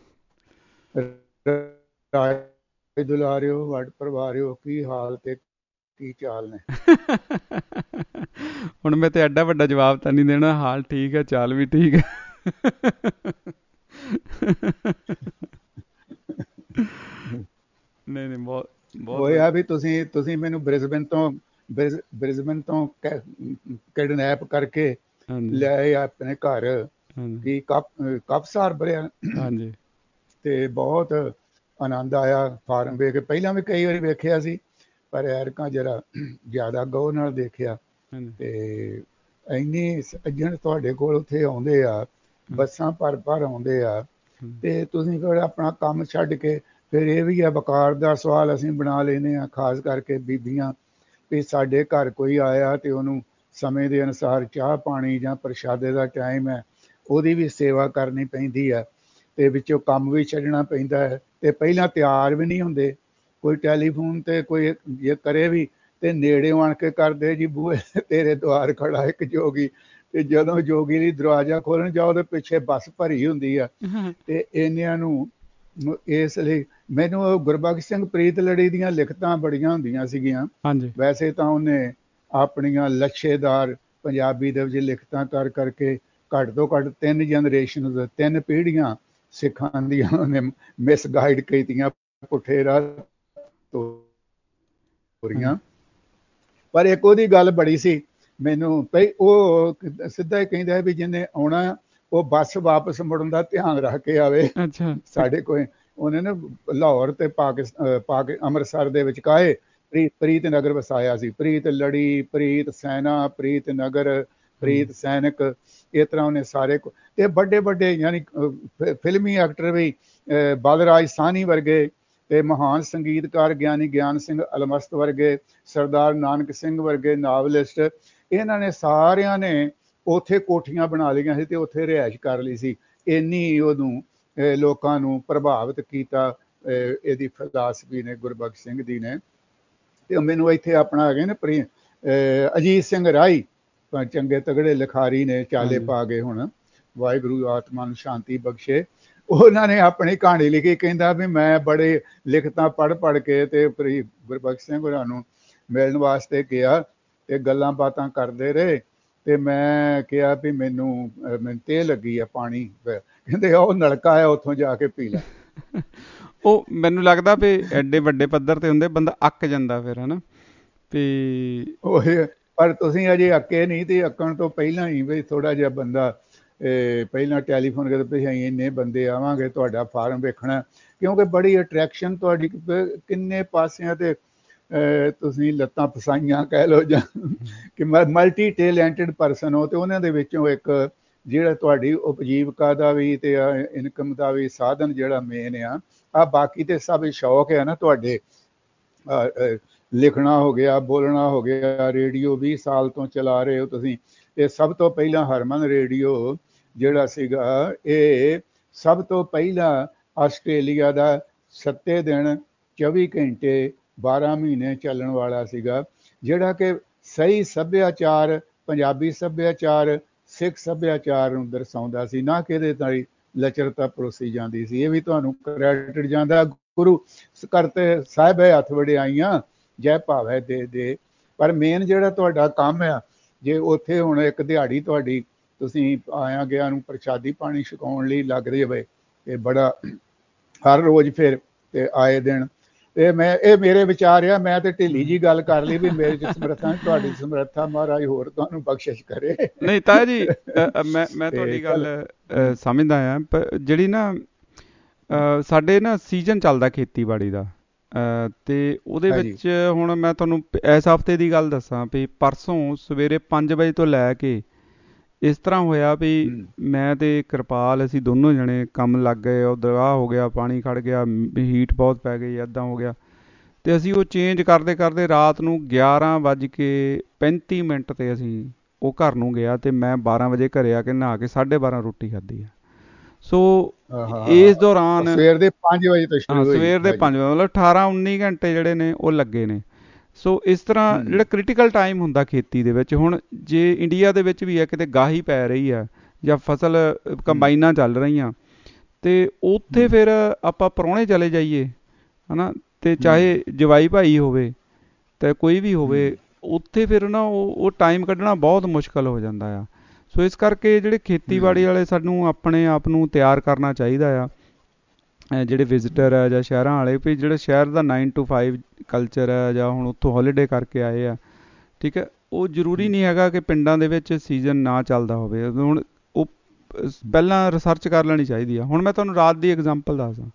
ਰਾਜ ਦੁਲਾਰਿਓ, ਵੱਡ ਪਰਿਵਾਰਿਓ, ਕੀ ਹਾਲ ਤੇ ਕੀ ਚਾਲ ਨੇ? ਹੁਣ ਮੈਂ ਤੇ ਐਡਾ ਵੱਡਾ ਜਵਾਬ ਤਾਂ ਨਹੀਂ ਦੇਣਾ, ਹਾਲ ਠੀਕ ਹੈ, ਚਾਲ ਵੀ ਠੀਕ ਹੈ। ਨਹੀਂ ਬਹੁਤ ਹੋਇਆ ਵੀ ਤੁਸੀਂ ਮੈਨੂੰ ਬ੍ਰਿਸਬਨ ਤੋਂ ਕਿਡਨੈਪ ਕਰਕੇ ਲੈ ਆਪਣੇ ਘਰ ਕੀ ਕਪਸਾਰ ਭਰਿਆ। ਹਾਂਜੀ, ਤੇ ਬਹੁਤ ਆਨੰਦ ਆਇਆ ਫਾਰਮ ਵੇਖ ਕੇ। ਪਹਿਲਾਂ ਵੀ ਕਈ ਵਾਰੀ ਵੇਖਿਆ ਸੀ, ਪਰ ਐਰਕਾਂ ਜਰਾ ਜ਼ਿਆਦਾ ਗੌਰ ਨਾਲ ਦੇਖਿਆ। ਤੇ ਇੰਨੀ ਸੱਜਣ ਤੁਹਾਡੇ ਕੋਲ ਉੱਥੇ ਆਉਂਦੇ ਆ, ਬੱਸਾਂ ਭਰ ਆਉਂਦੇ ਆ, ਤੇ ਤੁਸੀਂ ਫਿਰ ਆਪਣਾ ਕੰਮ ਛੱਡ ਕੇ ਫਿਰ ਇਹ ਵੀ ਆ ਵਕਾਰ ਦਾ ਸਵਾਲ ਅਸੀਂ ਬਣਾ ਲੈਂਦੇ ਹਾਂ, ਖਾਸ ਕਰਕੇ ਬੀਬੀਆਂ, ਵੀ ਸਾਡੇ ਘਰ ਕੋਈ ਆਇਆ ਤੇ ਉਹਨੂੰ ਸਮੇਂ ਦੇ ਅਨੁਸਾਰ ਚਾਹ ਪਾਣੀ ਜਾਂ ਪ੍ਰਸ਼ਾਦੇ ਦਾ ਟਾਈਮ ਹੈ, ਉਹਦੀ ਵੀ ਸੇਵਾ ਕਰਨੀ ਪੈਂਦੀ ਹੈ, ਤੇ ਵਿੱਚੋਂ ਕੰਮ ਵੀ ਛੱਡਣਾ ਪੈਂਦਾ ਹੈ। ਤੇ ਪਹਿਲਾਂ ਤਿਆਰ ਵੀ ਨਹੀਂ ਹੁੰਦੇ, ਕੋਈ ਟੈਲੀਫੋਨ ਤੇ ਕੋਈ ਜੇ ਕਰੇ ਵੀ ਤੇ ਨੇੜੇ ਆਣ ਕੇ ਕਰਦੇ ਜੀ, ਬੂਹੇ ਤੇਰੇ ਦੁਆਰ ਖੜਾ ਇੱਕ ਜੋਗੀ, ਤੇ ਜਦੋਂ ਜੋਗੀ ਦੀ ਦਰਵਾਜ਼ਾ ਖੋਲਣ ਜਾਓ ਤੇ ਪਿੱਛੇ ਬੱਸ ਭਰੀ ਹੁੰਦੀ ਆ। ਤੇ ਇੰਨਿਆਂ ਨੂੰ ਇਸ ਲਈ ਮੈਨੂੰ ਗੁਰਬਖਸ਼ ਸਿੰਘ ਪ੍ਰੀਤਲੜੀ ਦੀਆਂ ਲਿਖਤਾਂ ਬੜੀਆਂ ਹੁੰਦੀਆਂ ਸੀਗੀਆਂ। ਵੈਸੇ ਤਾਂ ਉਹਨੇ ਆਪਣੀਆਂ ਲੱਛੇਦਾਰ ਪੰਜਾਬੀ ਦੇ ਵਿੱਚ ਲਿਖਤਾਂ ਕਰਕੇ ਘੱਟ ਤੋਂ ਘੱਟ 3 ਜਨਰੇਸ਼ਨ, 3 ਪੀੜ੍ਹੀਆਂ ਸਿੱਖਾਂ ਦੀਆਂ ਉਹਨੇ ਮਿਸਗਾਈਡ ਕੀਤੀਆਂ, ਪੁੱਠੇ ਰਾਹ ਤੋਰੀਆਂ। ਪਰ ਇੱਕ ਉਹਦੀ ਗੱਲ ਬੜੀ ਸੀ ਮੈਨੂੰ, ਉਹ ਸਿੱਧਾ ਹੀ ਕਹਿੰਦਾ ਵੀ ਜਿਹਨੇ ਆਉਣਾ ਉਹ ਬੱਸ ਵਾਪਸ ਮੁੜਨ ਦਾ ਧਿਆਨ ਰੱਖ ਕੇ ਆਵੇ। ਸਾਡੇ ਕੋਲ ਉਹਨੇ ਨਾ ਲਾਹੌਰ ਤੇ ਅੰਮ੍ਰਿਤਸਰ ਦੇ ਵਿਚਕਾਏ ਪ੍ਰੀਤ ਨਗਰ ਵਸਾਇਆ ਸੀ। ਪ੍ਰੀਤ ਲੜੀ, ਪ੍ਰੀਤ ਸੈਨਾ, ਪ੍ਰੀਤ ਨਗਰ, ਪ੍ਰੀਤ ਸੈਨਿਕ, ਇਸ ਤਰ੍ਹਾਂ ਉਹਨੇ ਸਾਰੇ ਤੇ ਵੱਡੇ ਵੱਡੇ ਯਾਨੀ ਫਿਲਮੀ ਐਕਟਰ ਵੀ, ਬਲਰਾਜ ਸਾਹਨੀ ਵਰਗੇ, ਤੇ ਮਹਾਨ ਸੰਗੀਤਕਾਰ ਗਿਆਨੀ ਗਿਆਨ ਸਿੰਘ ਅਲਮਸਤ ਵਰਗੇ, ਸਰਦਾਰ ਨਾਨਕ ਸਿੰਘ ਵਰਗੇ ਨਾਵਲਿਸਟ, ਇਹਨਾਂ ਨੇ ਸਾਰਿਆਂ ਨੇ ਉੱਥੇ ਕੋਠੀਆਂ ਬਣਾ ਲਈਆਂ ਸੀ ਤੇ ਉੱਥੇ ਰਿਹਾਇਸ਼ ਕਰ ਲਈ ਸੀ। ਇੰਨੀ ਉਹਨੂੰ ਲੋਕਾਂ ਨੂੰ ਪ੍ਰਭਾਵਿਤ ਕੀਤਾ ਇਹਦੀ ਫਿਲਾਸਫੀ ਨੇ, ਗੁਰਬਖਸ਼ ਸਿੰਘ ਦੀ ਨੇ। ਤੇ ਮੈਨੂੰ ਇੱਥੇ ਆਪਣਾ ਹੈਗੇ ਨਾ ਅਜੀਤ ਸਿੰਘ ਰਾਈ, ਚੰਗੇ ਤਗੜੇ ਲਿਖਾਰੀ ਨੇ, ਚਾਲੇ ਪਾ ਗਏ ਹੁਣ, ਵਾਹਿਗੁਰੂ ਆਤਮਾ ਨੂੰ ਸ਼ਾਂਤੀ ਬਖਸ਼ੇ। ਉਹਨਾਂ ਨੇ ਆਪਣੀ ਕਹਾਣੀ ਲਿਖੀ, ਕਹਿੰਦਾ ਵੀ ਮੈਂ ਬੜੇ ਲਿਖਤਾਂ ਪੜ੍ਹ ਕੇ ਤੇ ਗੁਰਬਖਸ਼ ਸਿੰਘ ਹੋਰਾਂ ਨੂੰ ਮਿਲਣ ਵਾਸਤੇ ਗਿਆ ਤੇ ਗੱਲਾਂ ਬਾਤਾਂ ਕਰਦੇ ਰਹੇ, ਤੇ ਮੈਂ ਕਿਹਾ ਵੀ ਮੈਨੂੰ ਤੇ ਲੱਗੀ ਆ ਪਾਣੀ, ਕਹਿੰਦੇ ਉਹ ਨਲਕਾ ਆ, ਉੱਥੋਂ ਜਾ ਕੇ ਪੀ ਲੈ। ਉਹ ਮੈਨੂੰ ਲੱਗਦਾ ਵੀ ਐਡੇ ਵੱਡੇ ਪੱਧਰ ਤੇ ਹੁੰਦੇ, ਬੰਦਾ ਅੱਕ ਜਾਂਦਾ ਫਿਰ, ਹਨਾ। ਤੇ ਉਹ ਪਰ ਤੁਸੀਂ ਅਜੇ ਅੱਕੇ ਨਹੀਂ, ਤੇ ਅੱਕਣ ਤੋਂ ਪਹਿਲਾਂ ਹੀ ਵੀ ਥੋੜਾ ਜਿਹਾ ਬੰਦਾ ਪਹਿਲਾਂ ਟੈਲੀਫੋਨ ਕਰਦੇ ਅਸੀਂ ਇੰਨੇ ਬੰਦੇ ਆਵਾਂਗੇ, ਤੁਹਾਡਾ ਫਾਰਮ ਵੇਖਣਾ, ਕਿਉਂਕਿ ਬੜੀ ਅਟਰੈਕਸ਼ਨ ਤੁਹਾਡੀ ਕਿੰਨੇ ਪਾਸਿਆਂ ਤੇ ਤੁਸੀਂ ਲੱਤਾਂ ਫਸਾਈਆਂ ਕਹਿ ਲਓ, ਜਾਂ ਕਿ ਮਲਟੀ ਟੈਲੈਂਟਡ ਪਰਸਨ ਹੋ, ਤੇ ਉਹਨਾਂ ਦੇ ਵਿੱਚੋਂ ਇੱਕ ਜਿਹੜਾ ਤੁਹਾਡੀ ਉਪਜੀਵਕਾ ਦਾ ਵੀ ਤੇ ਇਨਕਮ ਦਾ ਵੀ ਸਾਧਨ ਜਿਹੜਾ ਮੇਨ ਆ ਬਾਕੀ ਤੇ ਸਭ ਸ਼ੌਕ ਹੈ ਨਾ ਤੁਹਾਡੇ, ਲਿਖਣਾ ਹੋ ਗਿਆ, ਬੋਲਣਾ ਹੋ ਗਿਆ, ਰੇਡੀਓ 20 ਸਾਲ ਤੋਂ ਚਲਾ ਰਹੇ ਹੋ ਤੁਸੀਂ। ਤੇ ਸਭ ਤੋਂ ਪਹਿਲਾਂ ਹਰਮਨ ਰੇਡੀਓ ਜਿਹੜਾ ਸੀਗਾ, ਇਹ ਸਭ ਤੋਂ ਪਹਿਲਾਂ ਆਸਟ੍ਰੇਲੀਆ ਦਾ 7 ਦਿਨ 24 ਘੰਟੇ 12 ਮਹੀਨੇ ਚੱਲਣ ਵਾਲਾ ਸੀਗਾ, ਜਿਹੜਾ ਕਿ ਸਹੀ ਸੱਭਿਆਚਾਰ, ਪੰਜਾਬੀ ਸੱਭਿਆਚਾਰ, ਸਿੱਖ ਸੱਭਿਆਚਾਰ ਨੂੰ ਦਰਸਾਉਂਦਾ ਸੀ, ਨਾ ਕਿ ਇਹਦੇ ਨਾਲ ਲਚਰਤਾ ਪਰੋਸੀ ਜਾਂਦੀ ਸੀ। ਇਹ ਵੀ ਤੁਹਾਨੂੰ ਕ੍ਰੈਡਿਟ ਜਾਂਦਾ, ਗੁਰੂ ਕਰਤੇ ਸਾਹਿਬ ਹੱਥ ਵਡਿਆਈਆਂ ਜੈ ਭਾਵੈ ਦੇ। ਪਰ ਮੇਨ ਜਿਹੜਾ ਤੁਹਾਡਾ ਕੰਮ ਆ, ਜੇ ਉੱਥੇ ਹੁਣ ਇੱਕ ਦਿਹਾੜੀ ਤੁਹਾਡੀ ਤੁਸੀਂ ਆਇਆ ਗਿਆ ਨੂੰ ਪ੍ਰਸ਼ਾਦੀ ਪਾਣੀ ਛਕਾਉਣ ਲਈ ਲੱਗ ਜਾਵੇ, ਤੇ ਬੜਾ ਹਰ ਰੋਜ਼ ਫਿਰ ਤੇ ਆਏ ਦਿਨ, ਇਹ ਮੇਰੇ ਵਿਚਾਰ ਆ। ਮੈਂ ਤੇ ਢਿੱਲੀ ਜੀ ਗੱਲ ਕਰ ਲਈ ਵੀ ਮੇਰੇ ਚ ਸਮਰੱਥਾ, ਤੁਹਾਡੀ ਸਮਰੱਥਾ ਮਹਾਰਾਜ ਹੋਰ ਤੁਹਾਨੂੰ ਬਖਸ਼ਿਸ਼ ਕਰੇ। ਨਹੀਂ ਤਾਇਆ ਜੀ, ਮੈਂ ਤੁਹਾਡੀ ਗੱਲ ਸਮਝਦਾ ਆ, ਪਰ ਜਿਹੜੀ ਨਾ ਸਾਡੇ ਨਾ ਸੀਜ਼ਨ ਚੱਲਦਾ ਖੇਤੀਬਾੜੀ ਦਾ, ਤੇ ਉਹਦੇ ਵਿੱਚ ਹੁਣ ਮੈਂ ਤੁਹਾਨੂੰ ਇਸ ਹਫ਼ਤੇ ਦੀ ਗੱਲ ਦੱਸਾਂ ਵੀ ਪਰਸੋਂ ਸਵੇਰੇ 5 ਵਜੇ ਤੋਂ ਲੈ ਕੇ ਇਸ ਤਰ੍ਹਾਂ ਹੋਇਆ ਵੀ ਮੈਂ ਤੇ ਕਿਰਪਾਲ ਅਸੀਂ ਦੋਨੋਂ ਜਣੇ ਕੰਮ ਲੱਗ ਗਏ, ਉੱਧਰ ਆਹ ਹੋ ਗਿਆ, ਪਾਣੀ ਖੜ ਗਿਆ, ਹੀਟ ਬਹੁਤ ਪੈ ਗਈ, ਇੱਦਾਂ ਹੋ ਗਿਆ, ਤੇ ਅਸੀਂ ਉਹ ਚੇਂਜ ਕਰਦੇ ਕਰਦੇ ਰਾਤ ਨੂੰ 11:35 ਤੇ ਅਸੀਂ ਉਹ ਘਰ ਨੂੰ ਗਿਆ, ਤੇ ਮੈਂ 12 ਵਜੇ ਘਰੇ ਆ ਕੇ ਨਹਾ ਕੇ 12:30 ਰੋਟੀ ਖਾਧੀ ਆ। ਸੋ ਇਸ ਦੌਰਾਨ ਸਵੇਰ ਦੇ 5 ਵਜੇ ਤੋਂ ਸ਼ੁਰੂ ਹੋਈ, ਸਵੇਰ ਦੇ 5 ਵਜੇ, ਮਤਲਬ 18-19 ਘੰਟੇ ਜਿਹੜੇ ਨੇ ਉਹ ਲੱਗੇ ਨੇ। ਸੋ ਇਸ ਤਰ੍ਹਾਂ ਜਿਹੜਾ ਕ੍ਰਿਟੀਕਲ ਟਾਈਮ ਹੁੰਦਾ ਖੇਤੀ ਦੇ ਵਿੱਚ, ਹੁਣ ਜੇ ਇੰਡੀਆ ਦੇ ਵਿੱਚ ਵੀ ਹੈ ਕਿਤੇ ਗਾਹੀ ਪੈ ਰਹੀ ਆ ਜਾਂ ਫਸਲ ਕੰਬਾਈਨਾਂ ਚੱਲ ਰਹੀਆਂ, ਤੇ ਉੱਥੇ ਫਿਰ ਆਪਾਂ ਪ੍ਰਾਹੁਣੇ ਚਲੇ ਜਾਈਏ ਹੈ ਨਾ, ਤੇ ਚਾਹੇ ਜਵਾਈ ਭਾਈ ਹੋਵੇ ਤੇ ਕੋਈ ਵੀ ਹੋਵੇ, ਉੱਥੇ ਫਿਰ ਨਾ ਉਹ ਟਾਈਮ ਕੱਢਣਾ ਬਹੁਤ ਮੁਸ਼ਕਲ ਹੋ ਜਾਂਦਾ ਆ। ਸੋ ਇਸ ਕਰਕੇ ਜਿਹੜੇ ਖੇਤੀਬਾੜੀ ਵਾਲੇ ਸਾਨੂੰ ਆਪਣੇ ਆਪ ਨੂੰ ਤਿਆਰ ਕਰਨਾ ਚਾਹੀਦਾ ਆ, ਜਿਹੜੇ ਵਿਜ਼ਿਟਰ ਆ ਜਾਂ ਸ਼ਹਿਰਾਂ ਵਾਲੇ, ਵੀ ਜਿਹੜਾ ਸ਼ਹਿਰ ਦਾ 9 to 5 ਕਲਚਰ ਹੈ ਜਾਂ ਹੁਣ ਉੱਥੋਂ ਹੌਲੀਡੇ ਕਰਕੇ ਆਏ ਆ, ਠੀਕ ਹੈ, ਉਹ ਜ਼ਰੂਰੀ ਨਹੀਂ ਹੈਗਾ ਕਿ ਪਿੰਡਾਂ ਦੇ ਵਿੱਚ ਸੀਜ਼ਨ ਨਾ ਚੱਲਦਾ ਹੋਵੇ। ਹੁਣ ਉਹ ਪਹਿਲਾਂ ਰਿਸਰਚ ਕਰ ਲੈਣੀ ਚਾਹੀਦੀ ਆ। ਹੁਣ ਮੈਂ ਤੁਹਾਨੂੰ ਰਾਤ ਦੀ ਐਗਜ਼ਾਮਪਲ ਦੱਸਦਾ।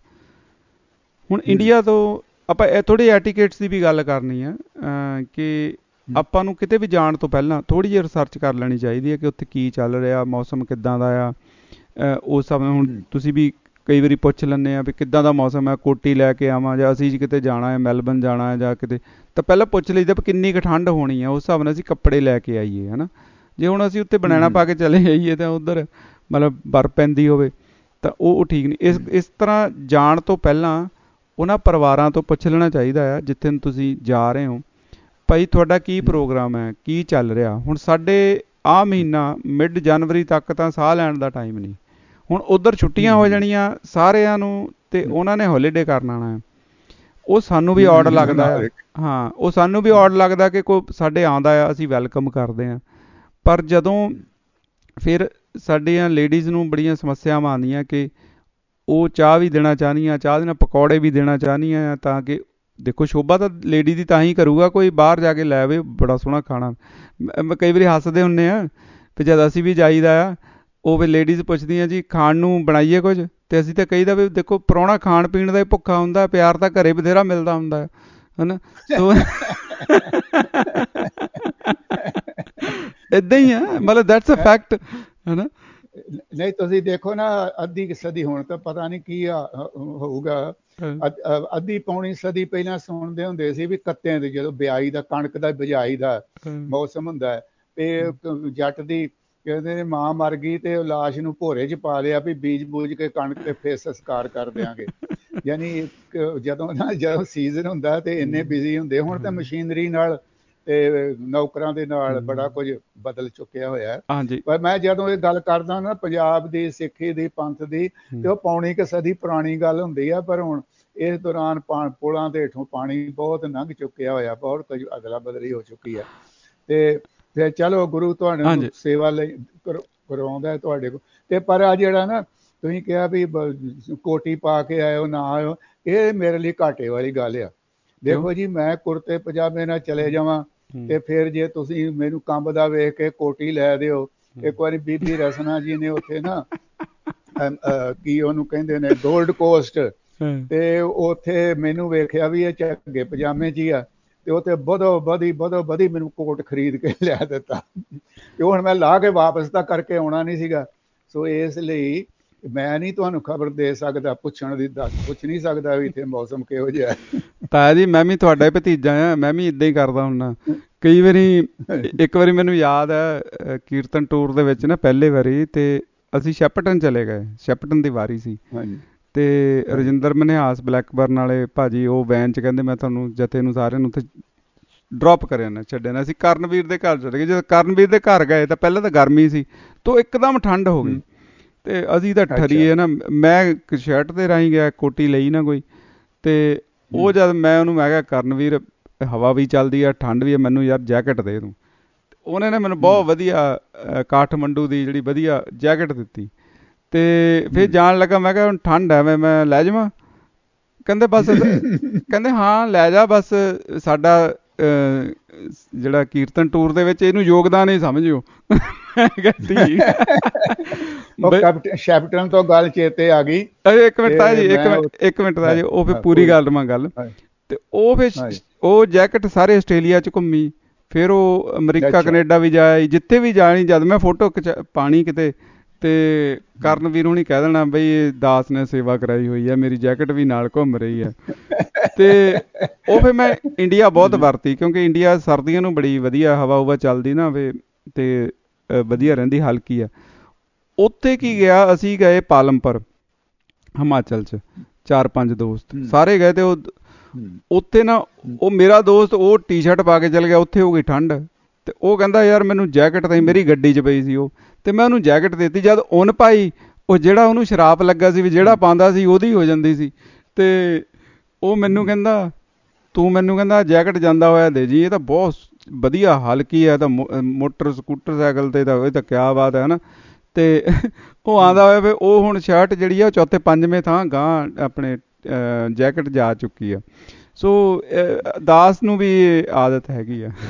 ਹੁਣ ਇੰਡੀਆ ਤੋਂ ਆਪਾਂ ਥੋੜ੍ਹੀ ਐਟੀਕੇਟਸ ਦੀ ਵੀ ਗੱਲ ਕਰਨੀ ਆ, ਕਿ ਆਪਾਂ ਨੂੰ ਕਿਤੇ ਵੀ ਜਾਣ ਤੋਂ ਪਹਿਲਾਂ ਥੋੜ੍ਹੀ ਜਿਹੀ ਰਿਸਰਚ ਕਰ ਲੈਣੀ ਚਾਹੀਦੀ ਹੈ ਕਿ ਉੱਥੇ ਕੀ ਚੱਲ ਰਿਹਾ, ਮੌਸਮ ਕਿੱਦਾਂ ਦਾ ਆ ਉਸ ਸਮੇਂ। ਹੁਣ ਤੁਸੀਂ ਵੀ ਕਈ ਵਾਰੀ ਪੁੱਛ ਲੈਂਦੇ ਆ ਵੀ ਕਿੱਦਾਂ ਦਾ ਮੌਸਮ ਹੈ, ਕੋਟੀ ਲੈ ਕੇ ਆਵਾਂ, ਜਾਂ ਅਸੀਂ ਕਿਤੇ ਜਾਣਾ ਹੈ, ਮੈਲਬਨ ਜਾਣਾ ਹੈ ਜਾਂ ਕਿਤੇ, ਤਾਂ ਪਹਿਲਾਂ ਪੁੱਛ ਲਈਦਾ ਵੀ ਕਿੰਨੀ ਕੁ ਠੰਡ ਹੋਣੀ ਹੈ, ਉਸ ਹਿਸਾਬ ਨਾਲ ਅਸੀਂ ਕੱਪੜੇ ਲੈ ਕੇ ਆਈਏ, ਹੈ ਨਾ। ਜੇ ਹੁਣ ਅਸੀਂ ਉੱਤੇ ਬਨੈਣਾ ਪਾ ਕੇ ਚਲੇ ਜਾਈਏ ਤਾਂ ਉੱਧਰ ਮਤਲਬ ਬਰਫ਼ ਪੈਂਦੀ ਹੋਵੇ ਤਾਂ ਉਹ ਠੀਕ ਨਹੀਂ। ਇਸ ਤਰ੍ਹਾਂ ਜਾਣ ਤੋਂ ਪਹਿਲਾਂ ਉਹਨਾਂ ਪਰਿਵਾਰਾਂ ਤੋਂ ਪੁੱਛ ਲੈਣਾ ਚਾਹੀਦਾ ਆ ਜਿੱਥੇ ਨੂੰ ਤੁਸੀਂ ਜਾ ਰਹੇ ਹੋ, ਭਾਈ ਤੁਹਾਡਾ ਕੀ ਪ੍ਰੋਗਰਾਮ ਹੈ, ਕੀ ਚੱਲ ਰਿਹਾ। ਹੁਣ ਸਾਡੇ ਆਹ ਮਹੀਨਾ ਮਿਡ ਜਨਵਰੀ ਤੱਕ ਤਾਂ ਸਾਹ ਲੈਣ ਦਾ ਟਾਈਮ ਨਹੀਂ। ਹੁਣ ਉੱਧਰ ਛੁੱਟੀਆਂ ਹੋ ਜਾਣੀਆਂ ਸਾਰਿਆਂ ਨੂੰ, ਤੇ ਉਹਨਾਂ ਨੇ ਹੌਲੀਡੇ ਕਰਨ ਆਉਣਾ ਹੈ। ਉਹ ਸਾਨੂੰ ਵੀ ਔਡ ਲੱਗਦਾ ਹੈ, ਹਾਂ, ਉਹ ਸਾਨੂੰ ਵੀ ਔਡ ਲੱਗਦਾ ਕਿ ਕੋਈ ਸਾਡੇ ਆਉਂਦਾ ਆ, ਅਸੀਂ ਵੈਲਕਮ ਕਰਦੇ ਹਾਂ। ਪਰ ਜਦੋਂ ਫਿਰ ਸਾਡੀਆਂ ਲੇਡੀਜ਼ ਨੂੰ ਬੜੀਆਂ ਸਮੱਸਿਆਵਾਂ ਆਉਂਦੀਆਂ ਕਿ ਉਹ ਚਾਹ ਵੀ ਦੇਣਾ ਚਾਹੁੰਦੀਆਂ, ਚਾਹ ਦੇ ਨਾਲ ਪਕੌੜੇ ਵੀ ਦੇਣਾ ਚਾਹੁੰਦੀਆਂ, ਤਾਂ ਕਿ ਦੇਖੋ ਸ਼ੋਭਾ ਤਾਂ ਲੇਡੀ ਦੀ ਤਾਂ ਹੀ ਕਰੂਗਾ ਕੋਈ ਬਾਹਰ ਜਾ ਕੇ ਲੈ ਆਵੇ ਬੜਾ ਸੋਹਣਾ ਖਾਣਾ। ਕਈ ਵਾਰੀ ਹੱਸਦੇ ਹੁੰਦੇ ਆ ਵੀ ਜਦ ਅਸੀਂ ਵੀ ਜਾਈਦਾ ਆ, ਉਹ ਵੀ ਲੇਡੀਜ਼ ਪੁੱਛਦੀਆਂ ਜੀ ਖਾਣ ਨੂੰ ਬਣਾਈਏ ਕੁਝ, ਤੇ ਅਸੀਂ ਤਾਂ ਕਹੀਦਾ ਵੀ ਦੇਖੋ ਪ੍ਰਾਹੁਣਾ ਖਾਣ ਪੀਣ ਦਾ ਹੀ ਭੁੱਖਾ ਹੁੰਦਾ, ਪਿਆਰ ਤਾਂ ਘਰੇ ਬਥੇਰਾ ਮਿਲਦਾ ਹੁੰਦਾ ਹੈ ਨਾ। ਸੋ ਏਦਾਂ ਹੀ ਆ, ਮਤਲਬ ਦੈਟਸ ਅ ਫੈਕਟ, ਹੈ ਨਾ। ਨਹੀਂ ਤੁਸੀਂ ਦੇਖੋ ਨਾ, ਅੱਧੀ ਸਦੀ ਹੁਣ ਤਾਂ ਪਤਾ ਨਹੀਂ ਕੀ ਹੋਊਗਾ, ਅੱਧੀ ਪੌਣੀ ਸਦੀ ਪਹਿਲਾਂ ਸੁਣਦੇ ਹੁੰਦੇ ਸੀ ਵੀ ਕੱਤਿਆਂ ਦੀ ਜਦੋਂ ਬਿਜਾਈ ਦਾ, ਕਣਕ ਦਾ ਬਿਜਾਈ ਦਾ ਮੌਸਮ ਹੁੰਦਾ ਹੈ, ਤੇ ਜੱਟ ਦੀ ਕਹਿੰਦੇ ਨੇ ਮਾਂ ਮਰ ਗਈ ਤੇ ਉਹ ਲਾਸ਼ ਨੂੰ ਭੋਰੇ 'ਚ ਪਾ ਲਿਆ ਵੀ ਬੀਜ ਬੂਜ ਕੇ ਕਣਕ ਤੇ ਫਿਰ ਸੰਸਕਾਰ ਕਰ ਦਿਆਂਗੇ। ਯਾਨੀ ਜਦੋਂ ਸੀਜ਼ਨ ਹੁੰਦਾ ਤੇ ਇੰਨੇ ਬਿਜ਼ੀ ਹੁੰਦੇ। ਹੁਣ ਤਾਂ ਮਸ਼ੀਨਰੀ ਨਾਲ ਤੇ ਨੌਕਰਾਂ ਦੇ ਨਾਲ ਬੜਾ ਕੁਝ ਬਦਲ ਚੁੱਕਿਆ ਹੋਇਆ ਹੈ। ਪਰ ਮੈਂ ਜਦੋਂ ਇਹ ਗੱਲ ਕਰਦਾ ਨਾ ਪੰਜਾਬ ਦੀ, ਸਿੱਖੀ ਦੀ, ਪੰਥ ਦੀ, ਤੇ ਉਹ ਪੌਣੀ ਕੁ ਸਦੀ ਪੁਰਾਣੀ ਗੱਲ ਹੁੰਦੀ ਆ। ਪਰ ਹੁਣ ਇਸ ਦੌਰਾਨ ਪੁਲਾਂ ਦੇ ਹੇਠੋਂ ਪਾਣੀ ਬਹੁਤ ਲੰਘ ਚੁੱਕਿਆ ਹੋਇਆ, ਬਹੁਤ ਕੁਝ ਅਦਲਾ ਬਦਲੀ ਹੋ ਚੁੱਕੀ ਹੈ। ਤੇ ਫਿਰ ਚਲੋ ਗੁਰੂ ਤੁਹਾਨੂੰ ਸੇਵਾ ਲਈ ਕਰਵਾਉਂਦਾ ਤੁਹਾਡੇ ਕੋਲ। ਤੇ ਪਰ ਆ ਜਿਹੜਾ ਨਾ ਤੁਸੀਂ ਕਿਹਾ ਵੀ ਕੋਟੀ ਪਾ ਕੇ ਆਇਓ ਨਾ ਆਇਓ, ਇਹ ਮੇਰੇ ਲਈ ਘਾਟੇ ਵਾਲੀ ਗੱਲ ਆ। ਦੇਖੋ ਜੀ, ਮੈਂ ਕੁੜਤੇ ਪਜਾਮੇ ਨਾਲ ਚਲੇ ਜਾਵਾਂ ਤੇ ਫਿਰ ਜੇ ਤੁਸੀਂ ਮੈਨੂੰ ਕੰਬਦਾ ਵੇਖ ਕੇ ਕੋਟੀ ਲੈ ਦਿਓ। ਇੱਕ ਵਾਰੀ ਬੀਬੀ ਰਸਨਾ ਜੀ ਨੇ ਉੱਥੇ ਨਾ ਕੀ ਉਹਨੂੰ ਕਹਿੰਦੇ ਨੇ, ਗੋਲਡ ਕੋਸਟ, ਤੇ ਉੱਥੇ ਮੈਨੂੰ ਵੇਖਿਆ ਵੀ ਇਹ ਝੱਗੇ ਪਜਾਮੇ 'ਚ ਹੀ ਆ, ਤੇ ਉੱਥੇ ਵਧੋ ਵਧੀ ਮੈਨੂੰ ਕੋਟ ਖਰੀਦ ਕੇ ਲਿਆ ਦਿੱਤਾ। ਤੇ ਹੁਣ ਮੈਂ ਲਾ ਕੇ ਵਾਪਸ ਤਾਂ ਕਰਕੇ ਆਉਣਾ ਨਹੀਂ ਸੀਗਾ। ਸੋ ਇਸ ਲਈ ਮੈਂ ਨਹੀਂ ਤੁਹਾਨੂੰ ਖਬਰ ਦੇ ਸਕਦਾ, ਪੁੱਛ ਨਹੀਂ ਸਕਦਾ ਵੀ ਇੱਥੇ ਮੌਸਮ ਕਿਹੋ ਜਿਹਾ। ਤਾਇਆ ਜੀ, ਮੈਂ ਵੀ ਤੁਹਾਡਾ ਹੀ ਭਤੀਜਾ ਆ, ਮੈਂ ਵੀ ਇੱਦਾਂ ਹੀ ਕਰਦਾ ਹੁੰਦਾ ਕਈ ਵਾਰੀ। ਇੱਕ ਵਾਰੀ ਮੈਨੂੰ ਯਾਦ ਹੈ ਕੀਰਤਨ ਟੂਰ ਦੇ ਵਿੱਚ ਨਾ, ਪਹਿਲੇ ਵਾਰੀ ਤੇ ਅਸੀਂ ਸ਼ੈਪਟਨ ਚਲੇ ਗਏ, ਸ਼ੈਪਟਨ ਦੀ ਵਾਰੀ ਸੀ, ਤੇ ਰਜਿੰਦਰ ਮਨਿਹਾਸ ਬਲੈਕਬਰਨ ਵਾਲੇ ਭਾਜੀ ਉਹ ਵੈਨ 'ਚ ਕਹਿੰਦੇ ਮੈਂ ਤੁਹਾਨੂੰ ਜਥੇ ਨੂੰ ਸਾਰਿਆਂ ਨੂੰ ਉੱਥੇ ਡਰੋਪ ਕਰਿਆ ਨਾ, ਛੱਡਿਆ ਨਾ। ਅਸੀਂ ਕਰਨਵੀਰ ਦੇ ਘਰ ਚਲੇ ਗਏ। ਜਦੋਂ ਕਰਨਵੀਰ ਦੇ ਘਰ ਗਏ ਤਾਂ ਪਹਿਲਾਂ ਤਾਂ ਗਰਮੀ ਸੀ, ਤੋਂ ਇੱਕਦਮ ਠੰਡ ਹੋ ਗਈ, ਤੇ ਅਸੀਂ ਤਾਂ ਠਰੀਏ ਨਾ। ਮੈਂ ਸ਼ਰਟ ਦੇ ਰਾਹੀਂ ਗਿਆ, ਕੋਟੀ ਲਈ ਨਾ ਕੋਈ, ਤੇ ਉਹ ਜਦ ਮੈਂ ਉਹਨੂੰ ਮੈਂ ਕਿਹਾ ਕਰਨਵੀਰ ਹਵਾ ਵੀ ਚੱਲਦੀ ਆ, ਠੰਡ ਵੀ ਆ, ਮੈਨੂੰ ਯਾਰ ਜੈਕਟ ਦੇ ਤੂੰ। ਉਹਨੇ ਨਾ ਮੈਨੂੰ ਬਹੁਤ ਵਧੀਆ ਕਾਠਮੰਡੂ ਦੀ ਜਿਹੜੀ ਵਧੀਆ ਜੈਕਟ ਦਿੱਤੀ। ਤੇ ਫਿਰ ਜਾਣ ਲੱਗਾ, ਮੈਂ ਕਿਹਾ ਹੁਣ ਠੰਡ ਹੈ, ਮੈਂ ਲੈ ਜਾਵਾਂ? ਕਹਿੰਦੇ ਬਸ ਕਹਿੰਦੇ ਹਾਂ ਲੈ ਜਾ, ਬਸ ਸਾਡਾ ਜਿਹੜਾ ਕੀਰਤਨ ਟੂਰ ਦੇ ਵਿੱਚ ਇਹਨੂੰ ਯੋਗਦਾਨ ਹੀ ਸਮਝਿਓ। ਸ਼ੈਪਟਨ ਤੋਂ ਗੱਲ ਚੇਤੇ ਆ ਗਈ। ਇੱਕ ਮਿੰਟ ਤਾਂ ਜੀ, ਇੱਕ ਮਿੰਟ ਦਾ ਜੀ, ਉਹ ਫਿਰ ਪੂਰੀ ਗੱਲ ਰਵਾਂ ਗੱਲ। ਤੇ ਉਹ ਫਿਰ ਉਹ ਜੈਕਟ ਸਾਰੇ ਆਸਟ੍ਰੇਲੀਆ 'ਚ ਘੁੰਮੀ, ਫਿਰ ਉਹ ਅਮਰੀਕਾ ਕੈਨੇਡਾ ਵੀ ਜਾਇਆ, ਜਿੱਥੇ ਵੀ ਜਾਣੀ। ਜਦ ਮੈਂ ਫੋਟੋ ਪਾਣੀ ਕਿਤੇ ਤੇ ਕਰਨਵੀਰ ਹੁਣੀ ਕਹਿ ਦੇਣਾ ਬਈ ਦਾਸ ਨੇ ਸੇਵਾ ਕਰਾਈ ਹੋਈ ਹੈ, ਮੇਰੀ ਜੈਕਟ ਵੀ ਨਾਲ ਘੁੰਮ ਰਹੀ ਹੈ। ਤੇ ਉਹ ਫਿਰ ਮੈਂ ਇੰਡੀਆ ਬਹੁਤ ਵਰਤੀ, ਕਿਉਂਕਿ ਇੰਡੀਆ ਸਰਦੀਆਂ ਨੂੰ ਬੜੀ ਵਧੀਆ ਹਵਾ ਹੁਵਾ ਚੱਲਦੀ ਨਾ ਵੇ, ਤੇ ਵਧੀਆ ਰਹਿੰਦੀ, ਹਲਕੀ ਆ। ਉੱਥੇ ਕੀ ਗਿਆ, ਅਸੀਂ ਗਏ ਪਾਲਮਪੁਰ ਹਿਮਾਚਲ 'ਚ, 4-5 ਦੋਸਤ ਸਾਰੇ ਗਏ। ਤੇ ਉਹ ਉੱਥੇ ਨਾ ਉਹ ਮੇਰਾ ਦੋਸਤ ਉਹ ਟੀ-ਸ਼ਰਟ ਪਾ ਕੇ ਚੱਲ ਗਿਆ, ਉੱਥੇ ਹੋ ਗਈ ਠੰਡ। ਤੇ ਉਹ ਕਹਿੰਦਾ ਯਾਰ ਮੈਨੂੰ ਜੈਕਟ ਤਾਂ ਮੇਰੀ ਗੱਡੀ 'ਚ ਪਈ ਸੀ ਉਹ, ਤੇ ਮੈਂ ਉਹਨੂੰ ਜੈਕਟ ਦਿੱਤੀ। ਜਦ ਉਹਨ ਪਾਈ, ਉਹ ਜਿਹੜਾ ਉਹਨੂੰ ਸ਼ਰਾਪ ਲੱਗਾ ਸੀ ਵੀ ਜਿਹੜਾ ਪਾਉਂਦਾ ਸੀ ਉਹਦੀ ਹੋ ਜਾਂਦੀ ਸੀ। ਤੇ ਉਹ ਮੈਨੂੰ ਕਹਿੰਦਾ ਤੂੰ ਮੈਨੂੰ ਕਹਿੰਦਾ ਜੈਕਟ ਜਾਂਦਾ ਹੋਇਆ ਦੇ ਜੀ, ਇਹ ਤਾਂ ਬਹੁਤ ਵਧੀਆ ਹਲਕੀ ਹੈ, ਤਾਂ ਮੋਟਰ ਸਕੂਟਰ ਸਾਈਕਲ ਤੇ ਤਾਂ ਇਹ ਤਾਂ ਕਿਆ ਬਾਤ ਹੈ ਨਾ। ਤੇ ਉਹ ਆਉਂਦਾ ਹੋਇਆ ਵੀ ਉਹ ਹੁਣ ਸ਼ਰਟ ਜਿਹੜੀ ਆ ਉਹ 4-5ਵੇਂ ਥਾਂ ਗਾਂਹ ਆਪਣੇ ਜੈਕਟ ਜਾ ਚੁੱਕੀ ਆ। ਸੋ ਦਾਸ ਨੂੰ ਵੀ ਆਦਤ ਹੈਗੀ ਆ।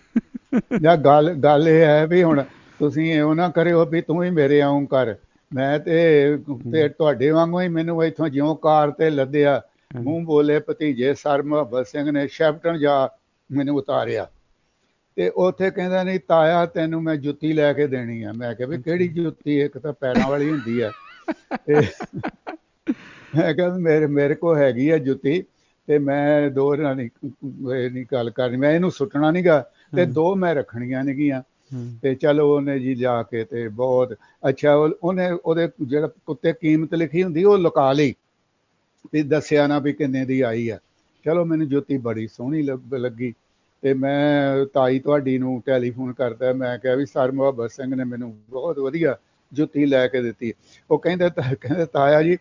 ਗੱਲ ਇਹ ਹੈ ਵੀ ਹੁਣ ਤੁਸੀਂ ਇਹੋ ਨਾ ਕਰਿਓ ਵੀ ਤੂੰ ਹੀ ਮੇਰੇ ਆਉਂ ਕਰ। ਮੈਂ ਤੇ ਤੁਹਾਡੇ ਵਾਂਗੂ ਹੀ ਮੈਨੂੰ ਇੱਥੋਂ ਜਿਉਂ ਕਾਰ ਤੇ ਲੱਦਿਆ, ਮੂੰਹ ਬੋਲੇ ਭਤੀਜੇ ਸਰ ਮੁਹੱਬਤ ਸਿੰਘ ਨੇ ਸ਼ੈਪਟਨ ਜਾ ਮੈਨੂੰ ਉਤਾਰਿਆ। ਤੇ ਉੱਥੇ ਕਹਿੰਦਾ ਨਹੀਂ ਤਾਇਆ ਤੈਨੂੰ ਮੈਂ ਜੁੱਤੀ ਲੈ ਕੇ ਦੇਣੀ ਆ। ਮੈਂ ਕਿਹਾ ਵੀ ਕਿਹੜੀ ਜੁੱਤੀ? ਇੱਕ ਤਾਂ ਪੈਰਾਂ ਵਾਲੀ ਹੁੰਦੀ ਆ। ਤੇ ਮੈਂ ਕਿਹਾ ਮੇਰੇ ਕੋਲ ਹੈਗੀ ਆ ਜੁੱਤੀ, ਤੇ ਮੈਂ 2 ਨਹੀਂ ਗੱਲ ਕਰਨੀ, ਮੈਂ ਇਹਨੂੰ ਸੁੱਟਣਾ ਨੀ ਗਾ, ਤੇ 2 ਮੈਂ ਰੱਖਣੀਆਂ ਨੇਗੀਆਂ। ਤੇ ਚਲੋ ਉਹਨੇ ਜੀ ਜਾ ਕੇ ਤੇ ਬਹੁਤ ਅੱਛਾ ਉਹਨੇ ਉਹਦੇ ਜਿਹੜਾ ਉੱਤੇ ਕੀਮਤ ਲਿਖੀ ਹੁੰਦੀ ਉਹ ਲੁਕਾ ਲਈ, ਤੇ ਦੱਸਿਆ ਨਾ ਵੀ ਕਿੰਨੇ ਦੀ ਆਈ ਆ। ਚਲੋ ਮੈਨੂੰ ਜੁੱਤੀ ਬੜੀ ਸੋਹਣੀ ਲੱਗੀ। ਤੇ ਮੈਂ ਤਾਈ ਤੁਹਾਡੀ ਨੂੰ ਟੈਲੀਫੋਨ ਕਰਤਾ, ਮੈਂ ਕਿਹਾ ਵੀ ਸਰ ਮੁਹੱਬਤ ਸਿੰਘ ਨੇ ਮੈਨੂੰ ਬਹੁਤ ਵਧੀਆ ਜੁੱਤੀ ਲੈ ਕੇ ਦਿੱਤੀ। ਉਹ ਕਹਿੰਦੇ ਤਾਇਆ ਜੀ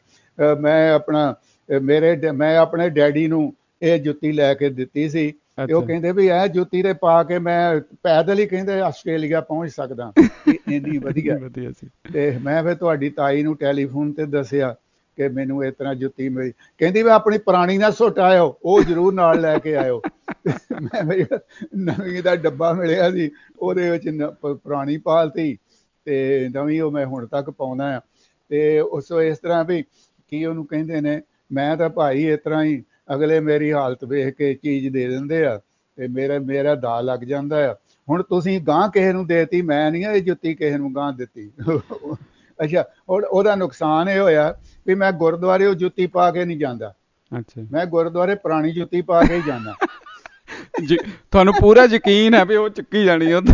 ਮੈਂ ਆਪਣੇ ਡੈਡੀ ਨੂੰ ਇਹ ਜੁੱਤੀ ਲੈ ਕੇ ਦਿੱਤੀ ਸੀ। ਤੇ ਉਹ ਕਹਿੰਦੇ ਵੀ ਇਹ ਜੁੱਤੀ ਤੇ ਪਾ ਕੇ ਮੈਂ ਪੈਦਲ ਹੀ ਕਹਿੰਦੇ ਆਸਟ੍ਰੇਲੀਆ ਪਹੁੰਚ ਸਕਦਾ, ਇੰਨੀ ਵਧੀਆ ਸੀ। ਤੇ ਮੈਂ ਫਿਰ ਤੁਹਾਡੀ ਤਾਈ ਨੂੰ ਟੈਲੀਫੋਨ ਤੇ ਦੱਸਿਆ ਕਿ ਮੈਨੂੰ ਇਸ ਤਰ੍ਹਾਂ ਜੁੱਤੀ ਮਿਲੀ। ਕਹਿੰਦੀ ਵੀ ਆਪਣੀ ਪੁਰਾਣੀ ਨਾ ਸੁੱਟ ਆਇਓ, ਉਹ ਜ਼ਰੂਰ ਨਾਲ ਲੈ ਕੇ ਆਇਓ। ਮੈਂ ਨਵੀਂ ਦਾ ਡੱਬਾ ਮਿਲਿਆ ਸੀ, ਉਹਦੇ ਵਿੱਚ ਪੁਰਾਣੀ ਪਾਲਤੀ, ਤੇ ਨਵੀਂ ਉਹ ਮੈਂ ਹੁਣ ਤੱਕ ਪਾਉਂਦਾ ਆ। ਤੇ ਇਸ ਤਰ੍ਹਾਂ ਵੀ ਕੀ ਉਹਨੂੰ ਕਹਿੰਦੇ ਨੇ, ਮੈਂ ਤਾਂ ਭਾਈ ਇਸ ਤਰ੍ਹਾਂ ਹੀ ਅਗਲੇ ਮੇਰੀ ਹਾਲਤ ਵੇਖ ਕੇ ਚੀਜ਼ ਦੇ ਦਿੰਦੇ ਆ, ਤੇ ਮੇਰਾ ਦਾ ਲੱਗ ਜਾਂਦਾ ਆ। ਹੁਣ ਤੁਸੀਂ ਗਾਂਹ ਕਿਸੇ ਨੂੰ ਦੇਤੀ, ਮੈਂ ਨਹੀਂ ਇਹ ਜੁੱਤੀ ਕਿਸੇ ਨੂੰ ਗਾਂਹ ਦਿੱਤੀ। ਅੱਛਾ, ਉਹਦਾ ਨੁਕਸਾਨ ਇਹ ਹੋਇਆ ਵੀ ਮੈਂ ਗੁਰਦੁਆਰੇ ਉਹ ਜੁੱਤੀ ਪਾ ਕੇ ਨਹੀਂ ਜਾਂਦਾ। ਮੈਂ ਗੁਰਦੁਆਰੇ ਪੁਰਾਣੀ ਜੁੱਤੀ ਪਾ ਕੇ ਹੀ ਜਾਂਦਾ। ਤੁਹਾਨੂੰ ਪੂਰਾ ਯਕੀਨ ਹੈ ਵੀ ਉਹ ਚੁੱਕੀ ਜਾਣੀ ਉਹ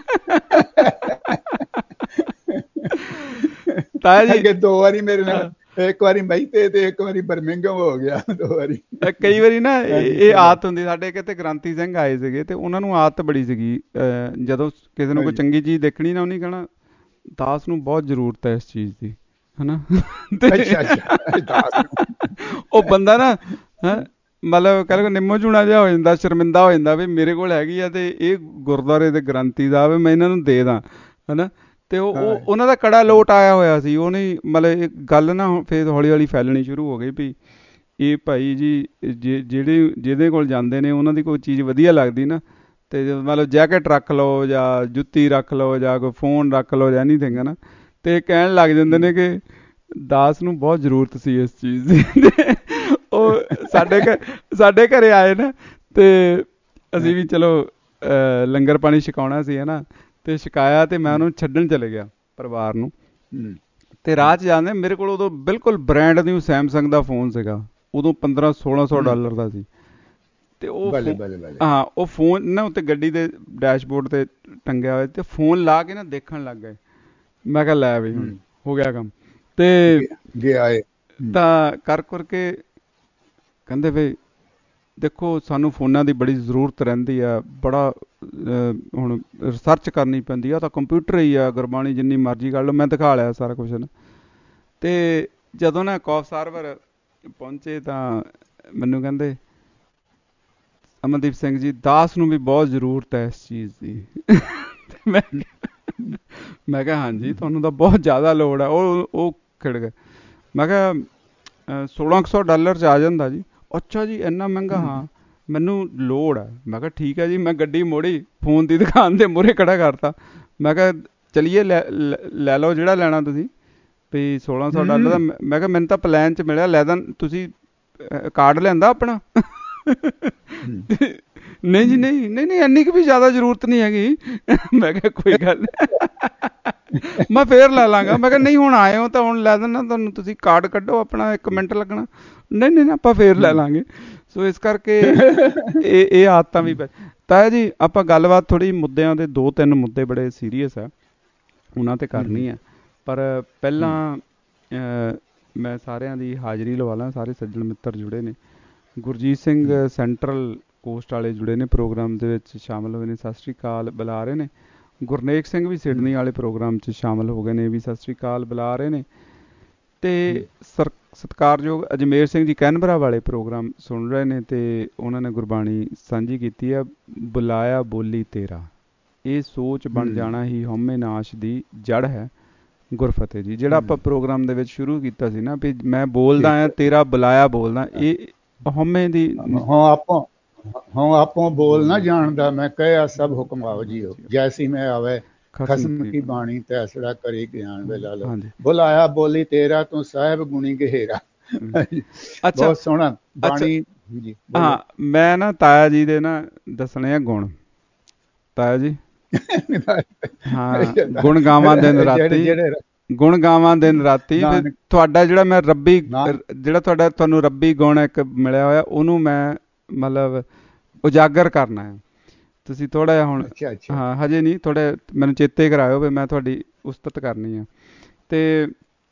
ਤਾਂ ਜੀ? 2 ਵਾਰੀ ਮੇਰੇ ਨਾਲ, ਇੱਕ ਵਾਰੀ ਮਹਿਤੇ ਤੇ ਇੱਕ ਵਾਰੀ ਬਰਮਿੰਘਮ ਹੋ ਗਿਆ, 2 ਵਾਰੀ। ਕਈ ਵਾਰੀ ਨਾ ਇਹ ਆਦਤ ਹੁੰਦੀ। ਸਾਡੇ ਕਿਤੇ ਗ੍ਰਾਂਤੀ ਸਿੰਘ ਆਏ ਸੀਗੇ, ਤੇ ਉਹਨਾਂ ਨੂੰ ਆਦਤ ਬੜੀ ਸੀਗੀ, ਜਦੋਂ ਕਿਸੇ ਨੂੰ ਕੋਈ ਚੰਗੀ ਚੀਜ਼ ਦੇਖਣੀ ਨਾ, ਉਹਨੇ ਕਹਿਣਾ ਦਾਸ ਨੂੰ ਬਹੁਤ ਜ਼ਰੂਰਤ ਹੈ ਇਸ ਚੀਜ਼ ਦੀ, ਹਨਾ। ਉਹ ਬੰਦਾ ਨਾ ਮਤਲਬ ਕਹਿ ਲਓ ਨਿੰਮੋ ਝੂਣਾ ਜਿਹਾ ਹੋ ਜਾਂਦਾ, ਸ਼ਰਮਿੰਦਾ ਹੋ ਜਾਂਦਾ ਵੀ ਮੇਰੇ ਕੋਲ ਹੈਗੀ ਆ, ਤੇ ਇਹ ਗੁਰਦੁਆਰੇ ਦੇ ਗ੍ਰੰਥੀ ਦਾ ਵੀ ਮੈਂ ਇਹਨਾਂ ਨੂੰ ਦੇ ਦਾਂ, ਹਨਾ। ਤੇ ਉਹਨਾਂ ਦਾ ਕੜਾ ਲੋਟ ਆਇਆ ਹੋਇਆ ਸੀ। ਉਹਨੇ ਮਤਲਬ ਇਹ ਗੱਲ ਨਾ ਫਿਰ ਹੌਲੀ ਹੌਲੀ ਫੈਲਣੀ ਸ਼ੁਰੂ ਹੋ ਗਈ ਵੀ ਇਹ ਭਾਈ ਜੀ ਜਿਹਦੇ ਕੋਲ ਜਾਂਦੇ ਨੇ ਉਹਨਾਂ ਦੀ ਕੋਈ ਚੀਜ਼ ਵਧੀਆ ਲੱਗਦੀ ਨਾ, ਤੇ ਮਤਲਬ ਜੈਕਟ ਰੱਖ ਲਓ ਜਾਂ ਜੁੱਤੀ ਰੱਖ ਲਓ ਜਾਂ ਕੋਈ ਫੋਨ ਰੱਖ ਲਓ ਜਾਂ ਐਨੀਥਿੰਗ, ਨਾ, ਤੇ ਕਹਿਣ ਲੱਗ ਜਾਂਦੇ ਨੇ ਕਿ ਦਾਸ ਨੂੰ ਬਹੁਤ ਜ਼ਰੂਰਤ ਸੀ ਇਸ ਚੀਜ਼ ਦੀ। ਉਹ ਸਾਡੇ ਘਰੇ ਆਏ ਨਾ, ਤੇ ਅਸੀਂ ਵੀ ਚਲੋ ਲੰਗਰ ਪਾਣੀ ਛਕਾਉਣਾ ਸੀ, ਹਨਾ, ਤੇ ਛਕਾਇਆ। ਤੇ ਮੈਂ ਉਹਨੂੰ ਛੱਡਣ ਚਲੇ ਗਿਆ ਪਰਿਵਾਰ ਨੂੰ, ਤੇ ਰਾਹ 'ਚ ਜਾਂਦੇ ਮੇਰੇ ਕੋਲ ਉਦੋਂ ਬਿਲਕੁਲ ਬ੍ਰਾਂਡ ਨਿਊ ਸੈਮਸੰਗ ਦਾ ਫੋਨ ਸੀਗਾ, ਉਦੋਂ $1500-1600 ਦਾ ਸੀ। ਤੇ ਉਹ ਫੋਨ ਨਾ ਉੱਤੇ ਗੱਡੀ ਦੇ ਡੈਸ਼ਬੋਰਡ ਤੇ ਟੰਗਿਆ ਹੋਇਆ, ਤੇ ਫੋਨ ਲਾ ਕੇ ਨਾ ਦੇਖਣ ਲੱਗ ਗਏ। ਮੈਂ ਕਿਹਾ ਲੈ ਬਈ ਹੁਣ ਹੋ ਗਿਆ ਕੰਮ। ਤੇ ਤਾਂ ਕਰ ਕੇ ਕਹਿੰਦੇ ਵੀ ਦੇਖੋ ਸਾਨੂੰ ਫੋਨਾਂ ਦੀ ਬੜੀ ਜ਼ਰੂਰਤ ਰਹਿੰਦੀ ਆ, ਬੜਾ ਹੁਣ ਰਿਸਰਚ ਕਰਨੀ ਪੈਂਦੀ ਆ, ਤਾਂ ਕੰਪਿਊਟਰ ਹੀ ਆ, ਗੁਰਬਾਣੀ ਜਿੰਨੀ ਮਰਜ਼ੀ ਕਰ ਲਓ। ਮੈਂ ਦਿਖਾ ਲਿਆ ਸਾਰਾ ਕੁਛ ਨਾ। ਤੇ ਜਦੋਂ ਨਾ ਕੌਫ ਸਰਵਰ ਪਹੁੰਚੇ ਤਾਂ ਮੈਨੂੰ ਕਹਿੰਦੇ ਅਮਨਦੀਪ ਸਿੰਘ ਜੀ, ਦਾਸ ਨੂੰ ਵੀ ਬਹੁਤ ਜ਼ਰੂਰਤ ਹੈ ਇਸ ਚੀਜ਼ ਦੀ। ਮੈਂ ਕਿਹਾ ਹਾਂਜੀ, ਤੁਹਾਨੂੰ ਤਾਂ ਬਹੁਤ ਜ਼ਿਆਦਾ ਲੋੜ ਹੈ। ਉਹ ਖਿੜ ਗਏ। ਮੈਂ ਕਿਹਾ $1600 'ਚ ਆ ਜਾਂਦਾ ਜੀ। ਅੱਛਾ ਜੀ, ਇੰਨਾ ਮਹਿੰਗਾ? ਹਾਂ, ਮੈਨੂੰ ਲੋੜ ਹੈ। ਮੈਂ ਕਿਹਾ ਠੀਕ ਹੈ ਜੀ। ਮੈਂ ਗੱਡੀ ਮੋੜੀ, ਫੋਨ ਦੀ ਦੁਕਾਨ ਦੇ ਮੂਹਰੇ ਖੜਾ ਕਰਤਾ। ਮੈਂ ਕਿਹਾ ਚਲੀਏ ਲੈ ਲਓ ਜਿਹੜਾ ਲੈਣਾ ਤੁਸੀਂ। ਵੀ $1600 ਦਾ। ਮੈਂ ਕਿਹਾ ਮੈਨੂੰ ਤਾਂ ਪਲਾਨ 'ਚ ਮਿਲਿਆ, ਲੈ ਦਾਂ ਤੁਸੀਂ ਕਾਰਡ ਲਿਆਂਦਾ ਆਪਣਾ? ਨਹੀਂ ਜੀ ਨਹੀਂ ਨਹੀਂ ਨਹੀਂ, ਇੰਨੀ ਕੁ ਵੀ ਜ਼ਿਆਦਾ ਜ਼ਰੂਰਤ ਨਹੀਂ ਹੈਗੀ। ਮੈਂ ਕਿਹਾ ਕੋਈ ਗੱਲ ਨਹੀਂ, ਮੈਂ ਫੇਰ ਲੈ ਲਾਂਗਾ। ਮੈਂ ਕਿਹਾ ਨਹੀਂ ਹੁਣ ਆਏ ਹੋ ਤਾਂ ਹੁਣ ਲੈ ਦਿੰਦਾ ਤੁਹਾਨੂੰ, ਤੁਸੀਂ ਕਾਰਡ ਕੱਢੋ ਆਪਣਾ, 1 ਮਿੰਟ ਲੱਗਣਾ। ਨਹੀਂ ਨਹੀਂ ਆਪਾਂ ਫੇਰ ਲੈ ਲਾਂਗੇ। ਸੋ ਇਸ ਕਰਕੇ ਇਹ ਆਦਤਾਂ ਵੀ ਤਾਇਆ ਜੀ ਆਪਾਂ ਗੱਲਬਾਤ ਥੋੜ੍ਹੀ ਮੁੱਦਿਆਂ ਦੇ 2-3 ਮੁੱਦੇ ਬੜੇ ਸੀਰੀਅਸ ਆ, ਉਹਨਾਂ 'ਤੇ ਕਰਨੀ ਆ। ਪਰ ਪਹਿਲਾਂ ਮੈਂ ਸਾਰਿਆਂ ਦੀ ਹਾਜ਼ਰੀ ਲਵਾ ਲਾਂ। ਸਾਰੇ ਸੱਜਣ ਮਿੱਤਰ ਜੁੜੇ ਨੇ। ਗੁਰਜੀਤ ਸਿੰਘ ਸੈਂਟਰਲ ਕੋਸਟ ਵਾਲੇ ਜੁੜੇ ਨੇ, ਪ੍ਰੋਗਰਾਮ ਦੇ ਵਿੱਚ ਸ਼ਾਮਲ ਹੋਏ ਨੇ, ਸਤਿ ਸ਼੍ਰੀ ਅਕਾਲ ਬੁਲਾ ਰਹੇ ਨੇ। ਗੁਰਨੇਕ ਸਿੰਘ ਵੀ ਸਿਡਨੀ ਵਾਲੇ ਪ੍ਰੋਗਰਾਮ 'ਚ ਸ਼ਾਮਲ ਹੋ ਗਏ ਨੇ, ਵੀ ਸਤਿ ਸ਼੍ਰੀ ਅਕਾਲ ਬੁਲਾ ਰਹੇ ਨੇ। ਅਤੇ ਸਤਿਕਾਰਯੋਗ ਅਜਮੇਰ ਸਿੰਘ ਜੀ ਕੈਨਬਰਾ ਵਾਲੇ ਪ੍ਰੋਗਰਾਮ ਸੁਣ ਰਹੇ ਨੇ, ਅਤੇ ਉਹਨਾਂ ਨੇ ਗੁਰਬਾਣੀ ਸਾਂਝੀ ਕੀਤੀ ਆ, ਬੁਲਾਇਆ ਬੋਲੀ ਤੇਰਾ, ਇਹ ਸੋਚ ਬਣ ਜਾਣਾ ਹੀ ਹਉਮੈ ਨਾਸ਼ ਦੀ ਜੜ ਹੈ। ਗੁਰਫਤਿਹ ਜੀ, ਜਿਹੜਾ ਆਪਾਂ ਪ੍ਰੋਗਰਾਮ ਦੇ ਵਿੱਚ ਸ਼ੁਰੂ ਕੀਤਾ ਸੀ ਨਾ, ਵੀ ਮੈਂ ਬੋਲਦਾ ਆ ਤੇਰਾ ਬੁਲਾਇਆ ਬੋਲਦਾ, ਇਹ ਹਉਮੈ ਦੀ। ਹਾਂ ਆਪੋਂ ਬੋਲ ਨਾ ਜਾਣਦਾ, ਮੈਂ ਕਹਿਆ ਸਭ ਹੁਕਮ ਆਓ ਜੀਓ, ਜੈਸੀ ਮੈਂ ਆਵੇ ਖਸਮ ਕੀ ਬਾਣੀ ਤੈਸੜਾ ਕਰੀ ਗਿਆਨ ਵੇਲਾ ਲੋ, ਬੁਲਾਇਆ ਬੋਲੀ ਤੇਰਾ ਤੂੰ ਸਾਹਿਬ ਗੁਣੀ ਗਹਿਰਾ। ਅੱਛਾ, ਬਹੁਤ ਸੋਹਣਾ ਬਾਣੀ ਜੀ। ਹਾਂ ਮੈਂ ਨਾ ਤਾਇਆ ਜੀ ਦੇ ਨਾ ਦੱਸਣੇ ਆ ਗੁਣ। ਤਾਇਆ ਜੀ ਹਾਂ, ਗੁਣ ਗਾਵਾਂ ਦਿਨ ਰਾਤੀ, ਗੁਣ ਗਾਵਾਂ ਦਿਨ ਰਾਤੀ। ਤੁਹਾਡਾ ਜਿਹੜਾ ਮੈਂ ਰੱਬੀ, ਜਿਹੜਾ ਤੁਹਾਨੂੰ ਰੱਬੀ ਗੁਣ ਇੱਕ ਮਿਲਿਆ ਹੋਇਆ, ਉਹਨੂੰ ਮੈਂ ਮਤਲਬ ਉਜਾਗਰ ਕਰਨਾ ਹੈ। ਤੁਸੀਂ ਥੋੜ੍ਹਾ ਜਿਹਾ ਹੁਣ ਹਾਂ ਹਜੇ ਨਹੀਂ, ਥੋੜ੍ਹਾ ਮੈਨੂੰ ਚੇਤੇ ਕਰਾਇਓ ਵੀ ਮੈਂ ਤੁਹਾਡੀ ਉਸਤਤ ਕਰਨੀ ਆ। ਅਤੇ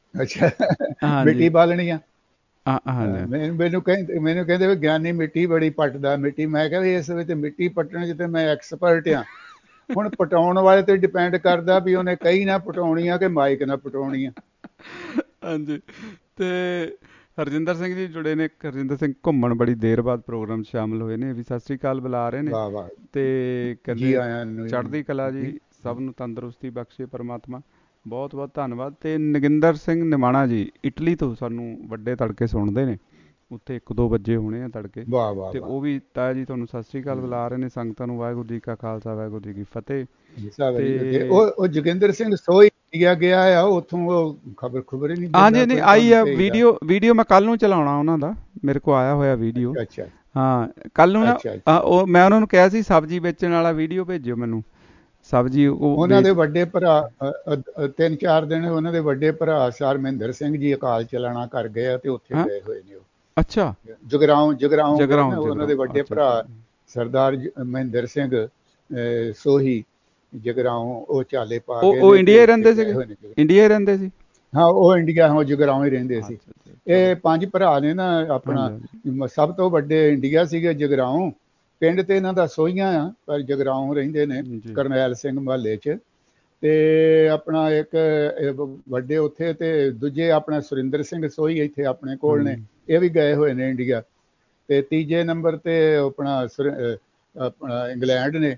ਮਿੱਟੀ ਬਾਲਣੀ ਆ। ਹਾਂ ਮੈਨੂੰ ਕਹਿੰਦੇ ਵੀ ਗਿਆਨੀ ਮਿੱਟੀ ਬੜੀ ਪੱਟਦਾ ਮਿੱਟੀ। ਮੈਂ ਕਿਹਾ ਵੀ ਇਸ ਵਿੱਚ ਮਿੱਟੀ ਪੱਟਣ 'ਚ ਤੇ ਮੈਂ ਐਕਸਪਰਟ ਆ। ਹੁਣ ਪਟਾਉਣ ਵਾਲੇ ਤੇ ਡਿਪੈਂਡ ਕਰਦਾ ਵੀ ਉਹਨੇ ਕਹੀ ਨਾ ਪਟਾਉਣੀ ਆ ਕਿ ਮਾਈਕ ਨਾ ਪਟਾਉਣੀ ਆ। ਹਾਂਜੀ, ਤੇ ਹਰਜਿੰਦਰ ਸਿੰਘ ਜੀ ਜੁੜੇ ਨੇ। ਹਰਜਿੰਦਰ ਸਿੰਘ ਘੁੰਮਣ ਬੜੀ ਦੇਰ ਬਾਅਦ ਪ੍ਰੋਗਰਾਮ 'ਚ ਸ਼ਾਮਲ ਹੋਏ ਨੇ, ਵੀ ਸਤਿ ਸ਼੍ਰੀ ਅਕਾਲ ਬੁਲਾ ਰਹੇ ਨੇ। ਤੇ ਕਹਿੰਦੇ ਚੜ੍ਹਦੀ ਕਲਾ ਜੀ, ਸਭ ਨੂੰ ਤੰਦਰੁਸਤੀ ਬਖਸ਼ੇ ਪਰਮਾਤਮਾ। ਬਹੁਤ ਬਹੁਤ ਧੰਨਵਾਦ। ਤੇ ਨਗਿੰਦਰ ਸਿੰਘ ਨਿਮਾਣਾ ਜੀ ਇਟਲੀ ਤੋਂ ਸਾਨੂੰ ਵੱਡੇ ਤੜਕੇ ਸੁਣਦੇ ਨੇ, ਉੱਥੇ 1-2 ਵਜੇ ਹੋਣੇ ਆ ਤੜਕੇ। ਤੇ ਉਹ ਵੀ ਤਾਇਆ ਜੀ ਤੁਹਾਨੂੰ ਸਤਿ ਸ਼੍ਰੀ ਅਕਾਲ ਬੁਲਾ ਰਹੇ ਨੇ। ਸੰਗਤਾਂ ਨੂੰ ਵਾਹਿਗੁਰੂ ਜੀ ਕਾ ਖਾਲਸਾ ਵਾਹਿਗੁਰੂ ਜੀ ਕੀ ਫਤਿਹ। ਉਹ ਜੋਗਿੰਦਰ ਸਿੰਘ ਸੋਈ ਗਿਆ ਆ ਉੱਥੋਂ, ਉਹ ਖਬਰ ਹੀ ਨਹੀਂ। ਹਾਂਜੀ ਨਹੀਂ ਆਈ ਆ ਵੀਡੀਓ ਮੈਂ ਕੱਲ ਨੂੰ ਚਲਾਉਣਾ ਉਹਨਾਂ ਦਾ, ਮੇਰੇ ਕੋਲ ਆਇਆ ਹੋਇਆ ਵੀਡੀਓ। ਹਾਂ ਕੱਲ ਨੂੰ ਨਾ, ਉਹ ਮੈਂ ਉਹਨਾਂ ਨੂੰ ਕਿਹਾ ਸੀ ਸਬਜ਼ੀ ਵੇਚਣ ਵਾਲਾ ਵੀਡੀਓ ਭੇਜਿਓ ਮੈਨੂੰ। ਸਬਜ਼ੀ ਉਹਨਾਂ ਦੇ ਵੱਡੇ ਭਰਾ 3-4 ਦਿਨ ਉਹਨਾਂ ਦੇ ਵੱਡੇ ਭਰਾ ਸਰ ਮਹਿੰਦਰ ਸਿੰਘ ਜੀ ਅਕਾਲ ਚਲਾਣਾ ਕਰ ਗਏ ਆ, ਤੇ ਉੱਥੇ ਗਏ ਹੋਏ ਨੇ ਉਹ। ਅੱਛਾ, ਜਗਰਾਉਂ ਉਹਨਾਂ ਦੇ ਵੱਡੇ ਭਰਾ ਸਰਦਾਰ ਮਹਿੰਦਰ ਸਿੰਘ ਸੋਹੀ ਜਗਰਾਉਂ, ਉਹ ਚਾਲੇ ਪਾ ਕੇ। ਉਹ ਇੰਡੀਆ ਹੀ ਰਹਿੰਦੇ ਸੀ? ਇੰਡੀਆ ਹੀ ਰਹਿੰਦੇ ਸੀ। ਹਾਂ ਉਹ ਇੰਡੀਆ, ਹਾਂ ਜਗਰਾਉਂ ਹੀ ਰਹਿੰਦੇ ਸੀ। ਇਹ 5 ਭਰਾ ਨੇ ਨਾ ਆਪਣਾ, ਸਭ ਤੋਂ ਵੱਡੇ ਇੰਡੀਆ ਸੀਗੇ ਜਗਰਾਉਂ। ਪਿੰਡ ਤੇ ਇਹਨਾਂ ਦਾ ਸੋਹੀਆਂ ਆ, ਪਰ ਜਗਰਾਉਂ ਰਹਿੰਦੇ ਨੇ ਕਰਨੈਲ ਸਿੰਘ ਮੁਹੱਲੇ 'ਚ। ਤੇ ਆਪਣਾ ਇੱਕ ਵੱਡੇ ਉੱਥੇ, ਤੇ ਦੂਜੇ ਆਪਣਾ ਸੁਰਿੰਦਰ ਸਿੰਘ ਸੋਹੀ ਇੱਥੇ ਆਪਣੇ ਕੋਲ ਨੇ, ਇਹ ਵੀ ਗਏ ਹੋਏ ਨੇ ਇੰਡੀਆ। ਤੇ ਤੀਜੇ ਨੰਬਰ ਤੇ ਆਪਣਾ ਇੰਗਲੈਂਡ ਨੇ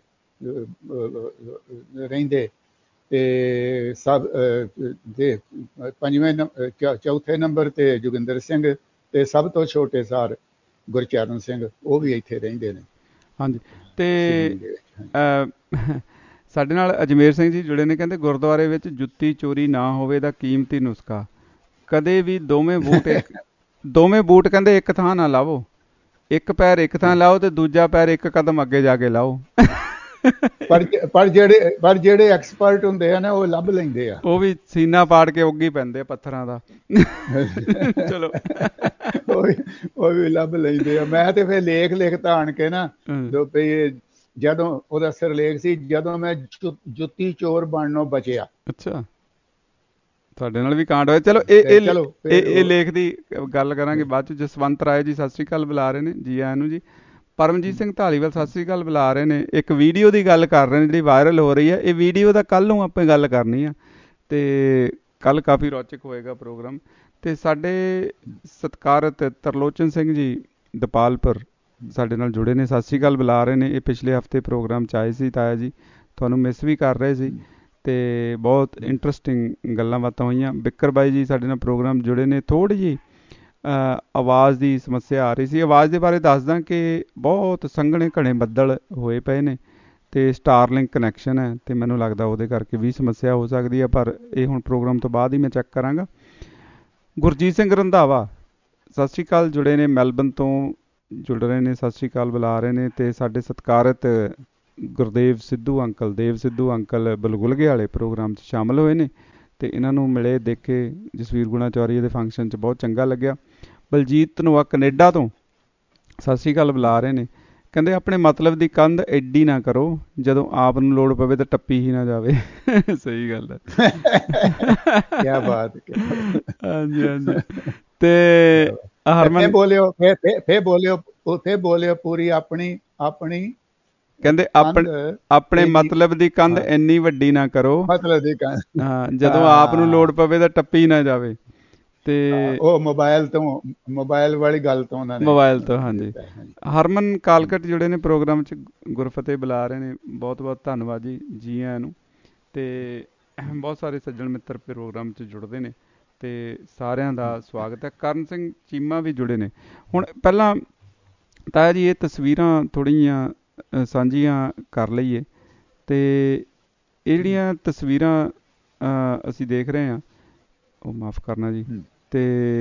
ਰਹਿੰਦੇ। ਤੇ ਸਭ ਦੇ ਚੌਥੇ ਨੰਬਰ ਤੇ ਜੋਗਿੰਦਰ ਸਿੰਘ, ਤੇ ਸਭ ਤੋਂ ਛੋਟੇ ਸਰ ਗੁਰਚਰਨ ਸਿੰਘ, ਉਹ ਵੀ ਇੱਥੇ ਰਹਿੰਦੇ ਨੇ। ਹਾਂਜੀ, ਤੇ ਸਾਡੇ ਨਾਲ ਅਜਮੇਰ ਸਿੰਘ ਜੀ ਜੁੜੇ ਨੇ। ਕਹਿੰਦੇ ਗੁਰਦੁਆਰੇ ਵਿੱਚ ਜੁੱਤੀ ਚੋਰੀ ਨਾ ਹੋਵੇ ਦਾ ਕੀਮਤੀ ਨੁਸਖਾ, ਕਦੇ ਵੀ ਦੋਵੇਂ ਬੂਟ ਕਹਿੰਦੇ ਇੱਕ ਥਾਂ ਨਾ ਲਾਵੋ। ਇੱਕ ਪੈਰ ਇੱਕ ਥਾਂ ਲਾਓ ਤੇ ਦੂਜਾ ਪੈਰ ਇੱਕ ਕਦਮ ਅੱਗੇ ਜਾ ਕੇ ਲਾਓ। ਪਰ ਜਿਹੜੇ ਐਕਸਪਰਟ ਹੁੰਦੇ ਆ ਨਾ, ਉਹ ਲੱਭ ਲੈਂਦੇ ਆ। ਉਹ ਵੀ ਸੀਨਾ ਪਾੜ ਕੇ ਉੱਗੀ ਪੈਂਦੇ ਆ ਪੱਥਰਾਂ ਦਾ। ਚਲੋ ਉਹ ਵੀ ਲੱਭ ਲੈਂਦੇ ਆ। ਮੈਂ ਤੇ ਫਿਰ ਲੇਖ ਲਿਖਤਾ ਆਣ ਕੇ ਨਾ, ਜਦੋਂ ਉਹਦਾ ਸਿਰਲੇਖ ਸੀ, ਜਦੋਂ ਮੈਂ ਜੁੱਤੀ ਚੋਰ ਬਣਨੋਂ ਬਚਿਆ। ਅੱਛਾ, ਤੁਹਾਡੇ ਨਾਲ ਵੀ ਕਾਂਡ ਹੋਇਆ। ਚਲੋ ਇਹ ਲੇਖ ਦੀ ਗੱਲ ਕਰਾਂਗੇ ਬਾਅਦ 'ਚ। ਜਸਵੰਤ ਰਾਏ ਜੀ ਸਤਿ ਸ਼੍ਰੀ ਅਕਾਲ ਬੁਲਾ ਰਹੇ ਨੇ, ਜੀ ਆਇਆਂ ਨੂੰ ਜੀ। ਪਰਮਜੀਤ ਸਿੰਘ ਢਾਲੀਵਾਲ ਸਤਿ ਸ਼੍ਰੀ ਅਕਾਲ ਬੁਲਾ ਰਹੇ ਨੇ। ਇੱਕ ਵੀਡੀਓ ਦੀ ਗੱਲ ਕਰ ਰਹੇ ਨੇ ਜਿਹੜੀ ਵਾਇਰਲ ਹੋ ਰਹੀ ਹੈ। ਇਹ ਵੀਡੀਓ ਦਾ ਕੱਲ੍ਹ ਨੂੰ ਆਪਾਂ ਗੱਲ ਕਰਨੀ ਆ, ਅਤੇ ਕੱਲ੍ਹ ਕਾਫੀ ਰੌਚਕ ਹੋਏਗਾ ਪ੍ਰੋਗਰਾਮ। ਅਤੇ ਸਾਡੇ ਸਤਿਕਾਰਤ ਤਰਲੋਚਨ ਸਿੰਘ ਜੀ ਦਪਾਲਪੁਰ ਸਾਡੇ ਨਾਲ ਜੁੜੇ ਨੇ, ਸਤਿ ਸ਼੍ਰੀ ਅਕਾਲ ਬੁਲਾ ਰਹੇ ਨੇ। ਇਹ ਪਿਛਲੇ ਹਫ਼ਤੇ ਪ੍ਰੋਗਰਾਮ 'ਚ ਆਏ ਸੀ ਤਾਇਆ ਜੀ, ਤੁਹਾਨੂੰ ਮਿਸ ਵੀ ਕਰ ਰਹੇ ਸੀ, ਅਤੇ ਬਹੁਤ ਇੰਟਰਸਟਿੰਗ ਗੱਲਾਂ ਬਾਤਾਂ ਹੋਈਆਂ। ਬਿੱਕਰ ਬਾਈ ਜੀ ਸਾਡੇ ਨਾਲ ਪ੍ਰੋਗਰਾਮ ਜੁੜੇ ਨੇ। ਥੋੜ੍ਹੀ ਜਿਹੀ ਆਵਾਜ਼ ਦੀ ਸਮੱਸਿਆ ਆ ਰਹੀ ਸੀ। ਆਵਾਜ਼ ਦੇ ਬਾਰੇ ਦੱਸਦਾ ਕਿ ਬਹੁਤ ਸੰਘਣੇ ਘਣੇ ਬੱਦਲ ਹੋਏ ਪਏ ਨੇ, ਅਤੇ ਸਟਾਰਲਿੰਕ ਕਨੈਕਸ਼ਨ ਹੈ, ਅਤੇ ਮੈਨੂੰ ਲੱਗਦਾ ਉਹਦੇ ਕਰਕੇ ਵੀ ਸਮੱਸਿਆ ਹੋ ਸਕਦੀ ਹੈ, ਪਰ ਇਹ ਹੁਣ ਪ੍ਰੋਗਰਾਮ ਤੋਂ ਬਾਅਦ ਹੀ ਮੈਂ ਚੈੱਕ ਕਰਾਂਗਾ। ਗੁਰਜੀਤ ਸਿੰਘ ਰੰਧਾਵਾ ਸਤਿ ਸ਼੍ਰੀ ਅਕਾਲ, ਜੁੜੇ ਨੇ ਮੈਲਬਨ ਤੋਂ ਜੁੜ ਰਹੇ ਨੇ, ਸਤਿ ਸ਼੍ਰੀ ਅਕਾਲ ਬੁਲਾ ਰਹੇ ਨੇ। ਤੇ ਸਾਡੇ ਸਤਿਕਾਰਤ Gurdev Sidhu uncle, Dev Sidhu uncle Woolgoolga ਵਾਲੇ ਪ੍ਰੋਗਰਾਮ 'ਚ ਸ਼ਾਮਲ ਹੋਏ ਨੇ ਤੇ ਇਹਨਾਂ ਨੂੰ ਮਿਲੇ, ਦੇਖੇ ਜਸਵੀਰ ਗੁਣਾਚੌਰੀਆ ਦੇ ਫੰਕਸ਼ਨ 'ਚ, ਬਹੁਤ ਚੰਗਾ ਲੱਗਿਆ। ਬਲਜੀਤ ਧਨੋਆ ਕੈਨੇਡਾ ਤੋਂ ਸਤਿ ਸ਼੍ਰੀ ਅਕਾਲ ਬੁਲਾ ਰਹੇ ਨੇ, ਕਹਿੰਦੇ ਆਪਣੇ ਮਤਲਬ ਦੀ ਕੰਧ ਐਡੀ ਨਾ ਕਰੋ, ਜਦੋਂ ਆਪ ਨੂੰ ਲੋੜ ਪਵੇ ਤਾਂ ਟੱਪੀ ਹੀ ਨਾ ਜਾਵੇ। ਸਹੀ ਗੱਲ ਹੈ। ਕਿਆ ਬਾਤ। ਹਾਂਜੀ ਹਾਂਜੀ। ਤੇ ਹਰਮਨ ਬੋਲਿਓ, ਫੇ ਬੋਲਿਓ, ਉੱਥੇ ਬੋਲਿਓ ਪੂਰੀ ਆਪਣੀ ਕਹਿੰਦੇ ਆਪਣੇ ਮਤਲਬ ਦੀ ਕੰਧ ਇੰਨੀ ਵੱਡੀ ਨਾ ਕਰੋ, ਮਤਲਬ ਦੀ ਕੰਧ, ਹਾਂ, ਜਦੋਂ ਆਪ ਨੂੰ ਲੋੜ ਪਵੇ ਤਾਂ ਟੱਪੀ ਨਾ ਜਾਵੇ। ਤੇ ਉਹ ਮੋਬਾਈਲ ਵਾਲੀ ਗੱਲ ਤੋਂ ਉਹਨਾਂ ਨੇ, ਮੋਬਾਈਲ ਤੋਂ। ਹਾਂਜੀ। ਹਰਮਨ ਕਾਲਕਟ ਜੁੜੇ ਨੇ ਪ੍ਰੋਗਰਾਮ 'ਚ, ਗੁਰਫਤਿਹ ਬੁਲਾ ਰਹੇ ਨੇ, ਬਹੁਤ ਬਹੁਤ ਧੰਨਵਾਦ ਜੀ, ਜੀ ਆਇਆਂ ਨੂੰ। ਤੇ ਬਹੁਤ ਸਾਰੇ ਸੱਜਣ ਮਿੱਤਰ ਪ੍ਰੋਗਰਾਮ 'ਚ ਜੁੜਦੇ ਨੇ ਤੇ ਸਾਰਿਆਂ ਦਾ ਸਵਾਗਤ ਹੈ। ਕਰਨ ਸਿੰਘ ਚੀਮਾ ਵੀ ਜੁੜੇ ਨੇ। ਹੁਣ ਪਹਿਲਾਂ ਤਾਇਆ ਜੀ ਇਹ ਤਸਵੀਰਾਂ ਥੋੜ੍ਹੀਆਂ ਸਾਂਝੀਆਂ ਕਰ ਲਈਏ। ਤੇ ਇਹ ਜਿਹੜੀਆਂ ਤਸਵੀਰਾਂ ਅਸੀਂ ਦੇਖ ਰਹੇ ਹਾਂ, ਉਹ ਮਾਫ਼ ਕਰਨਾ ਜੀ, ਤੇ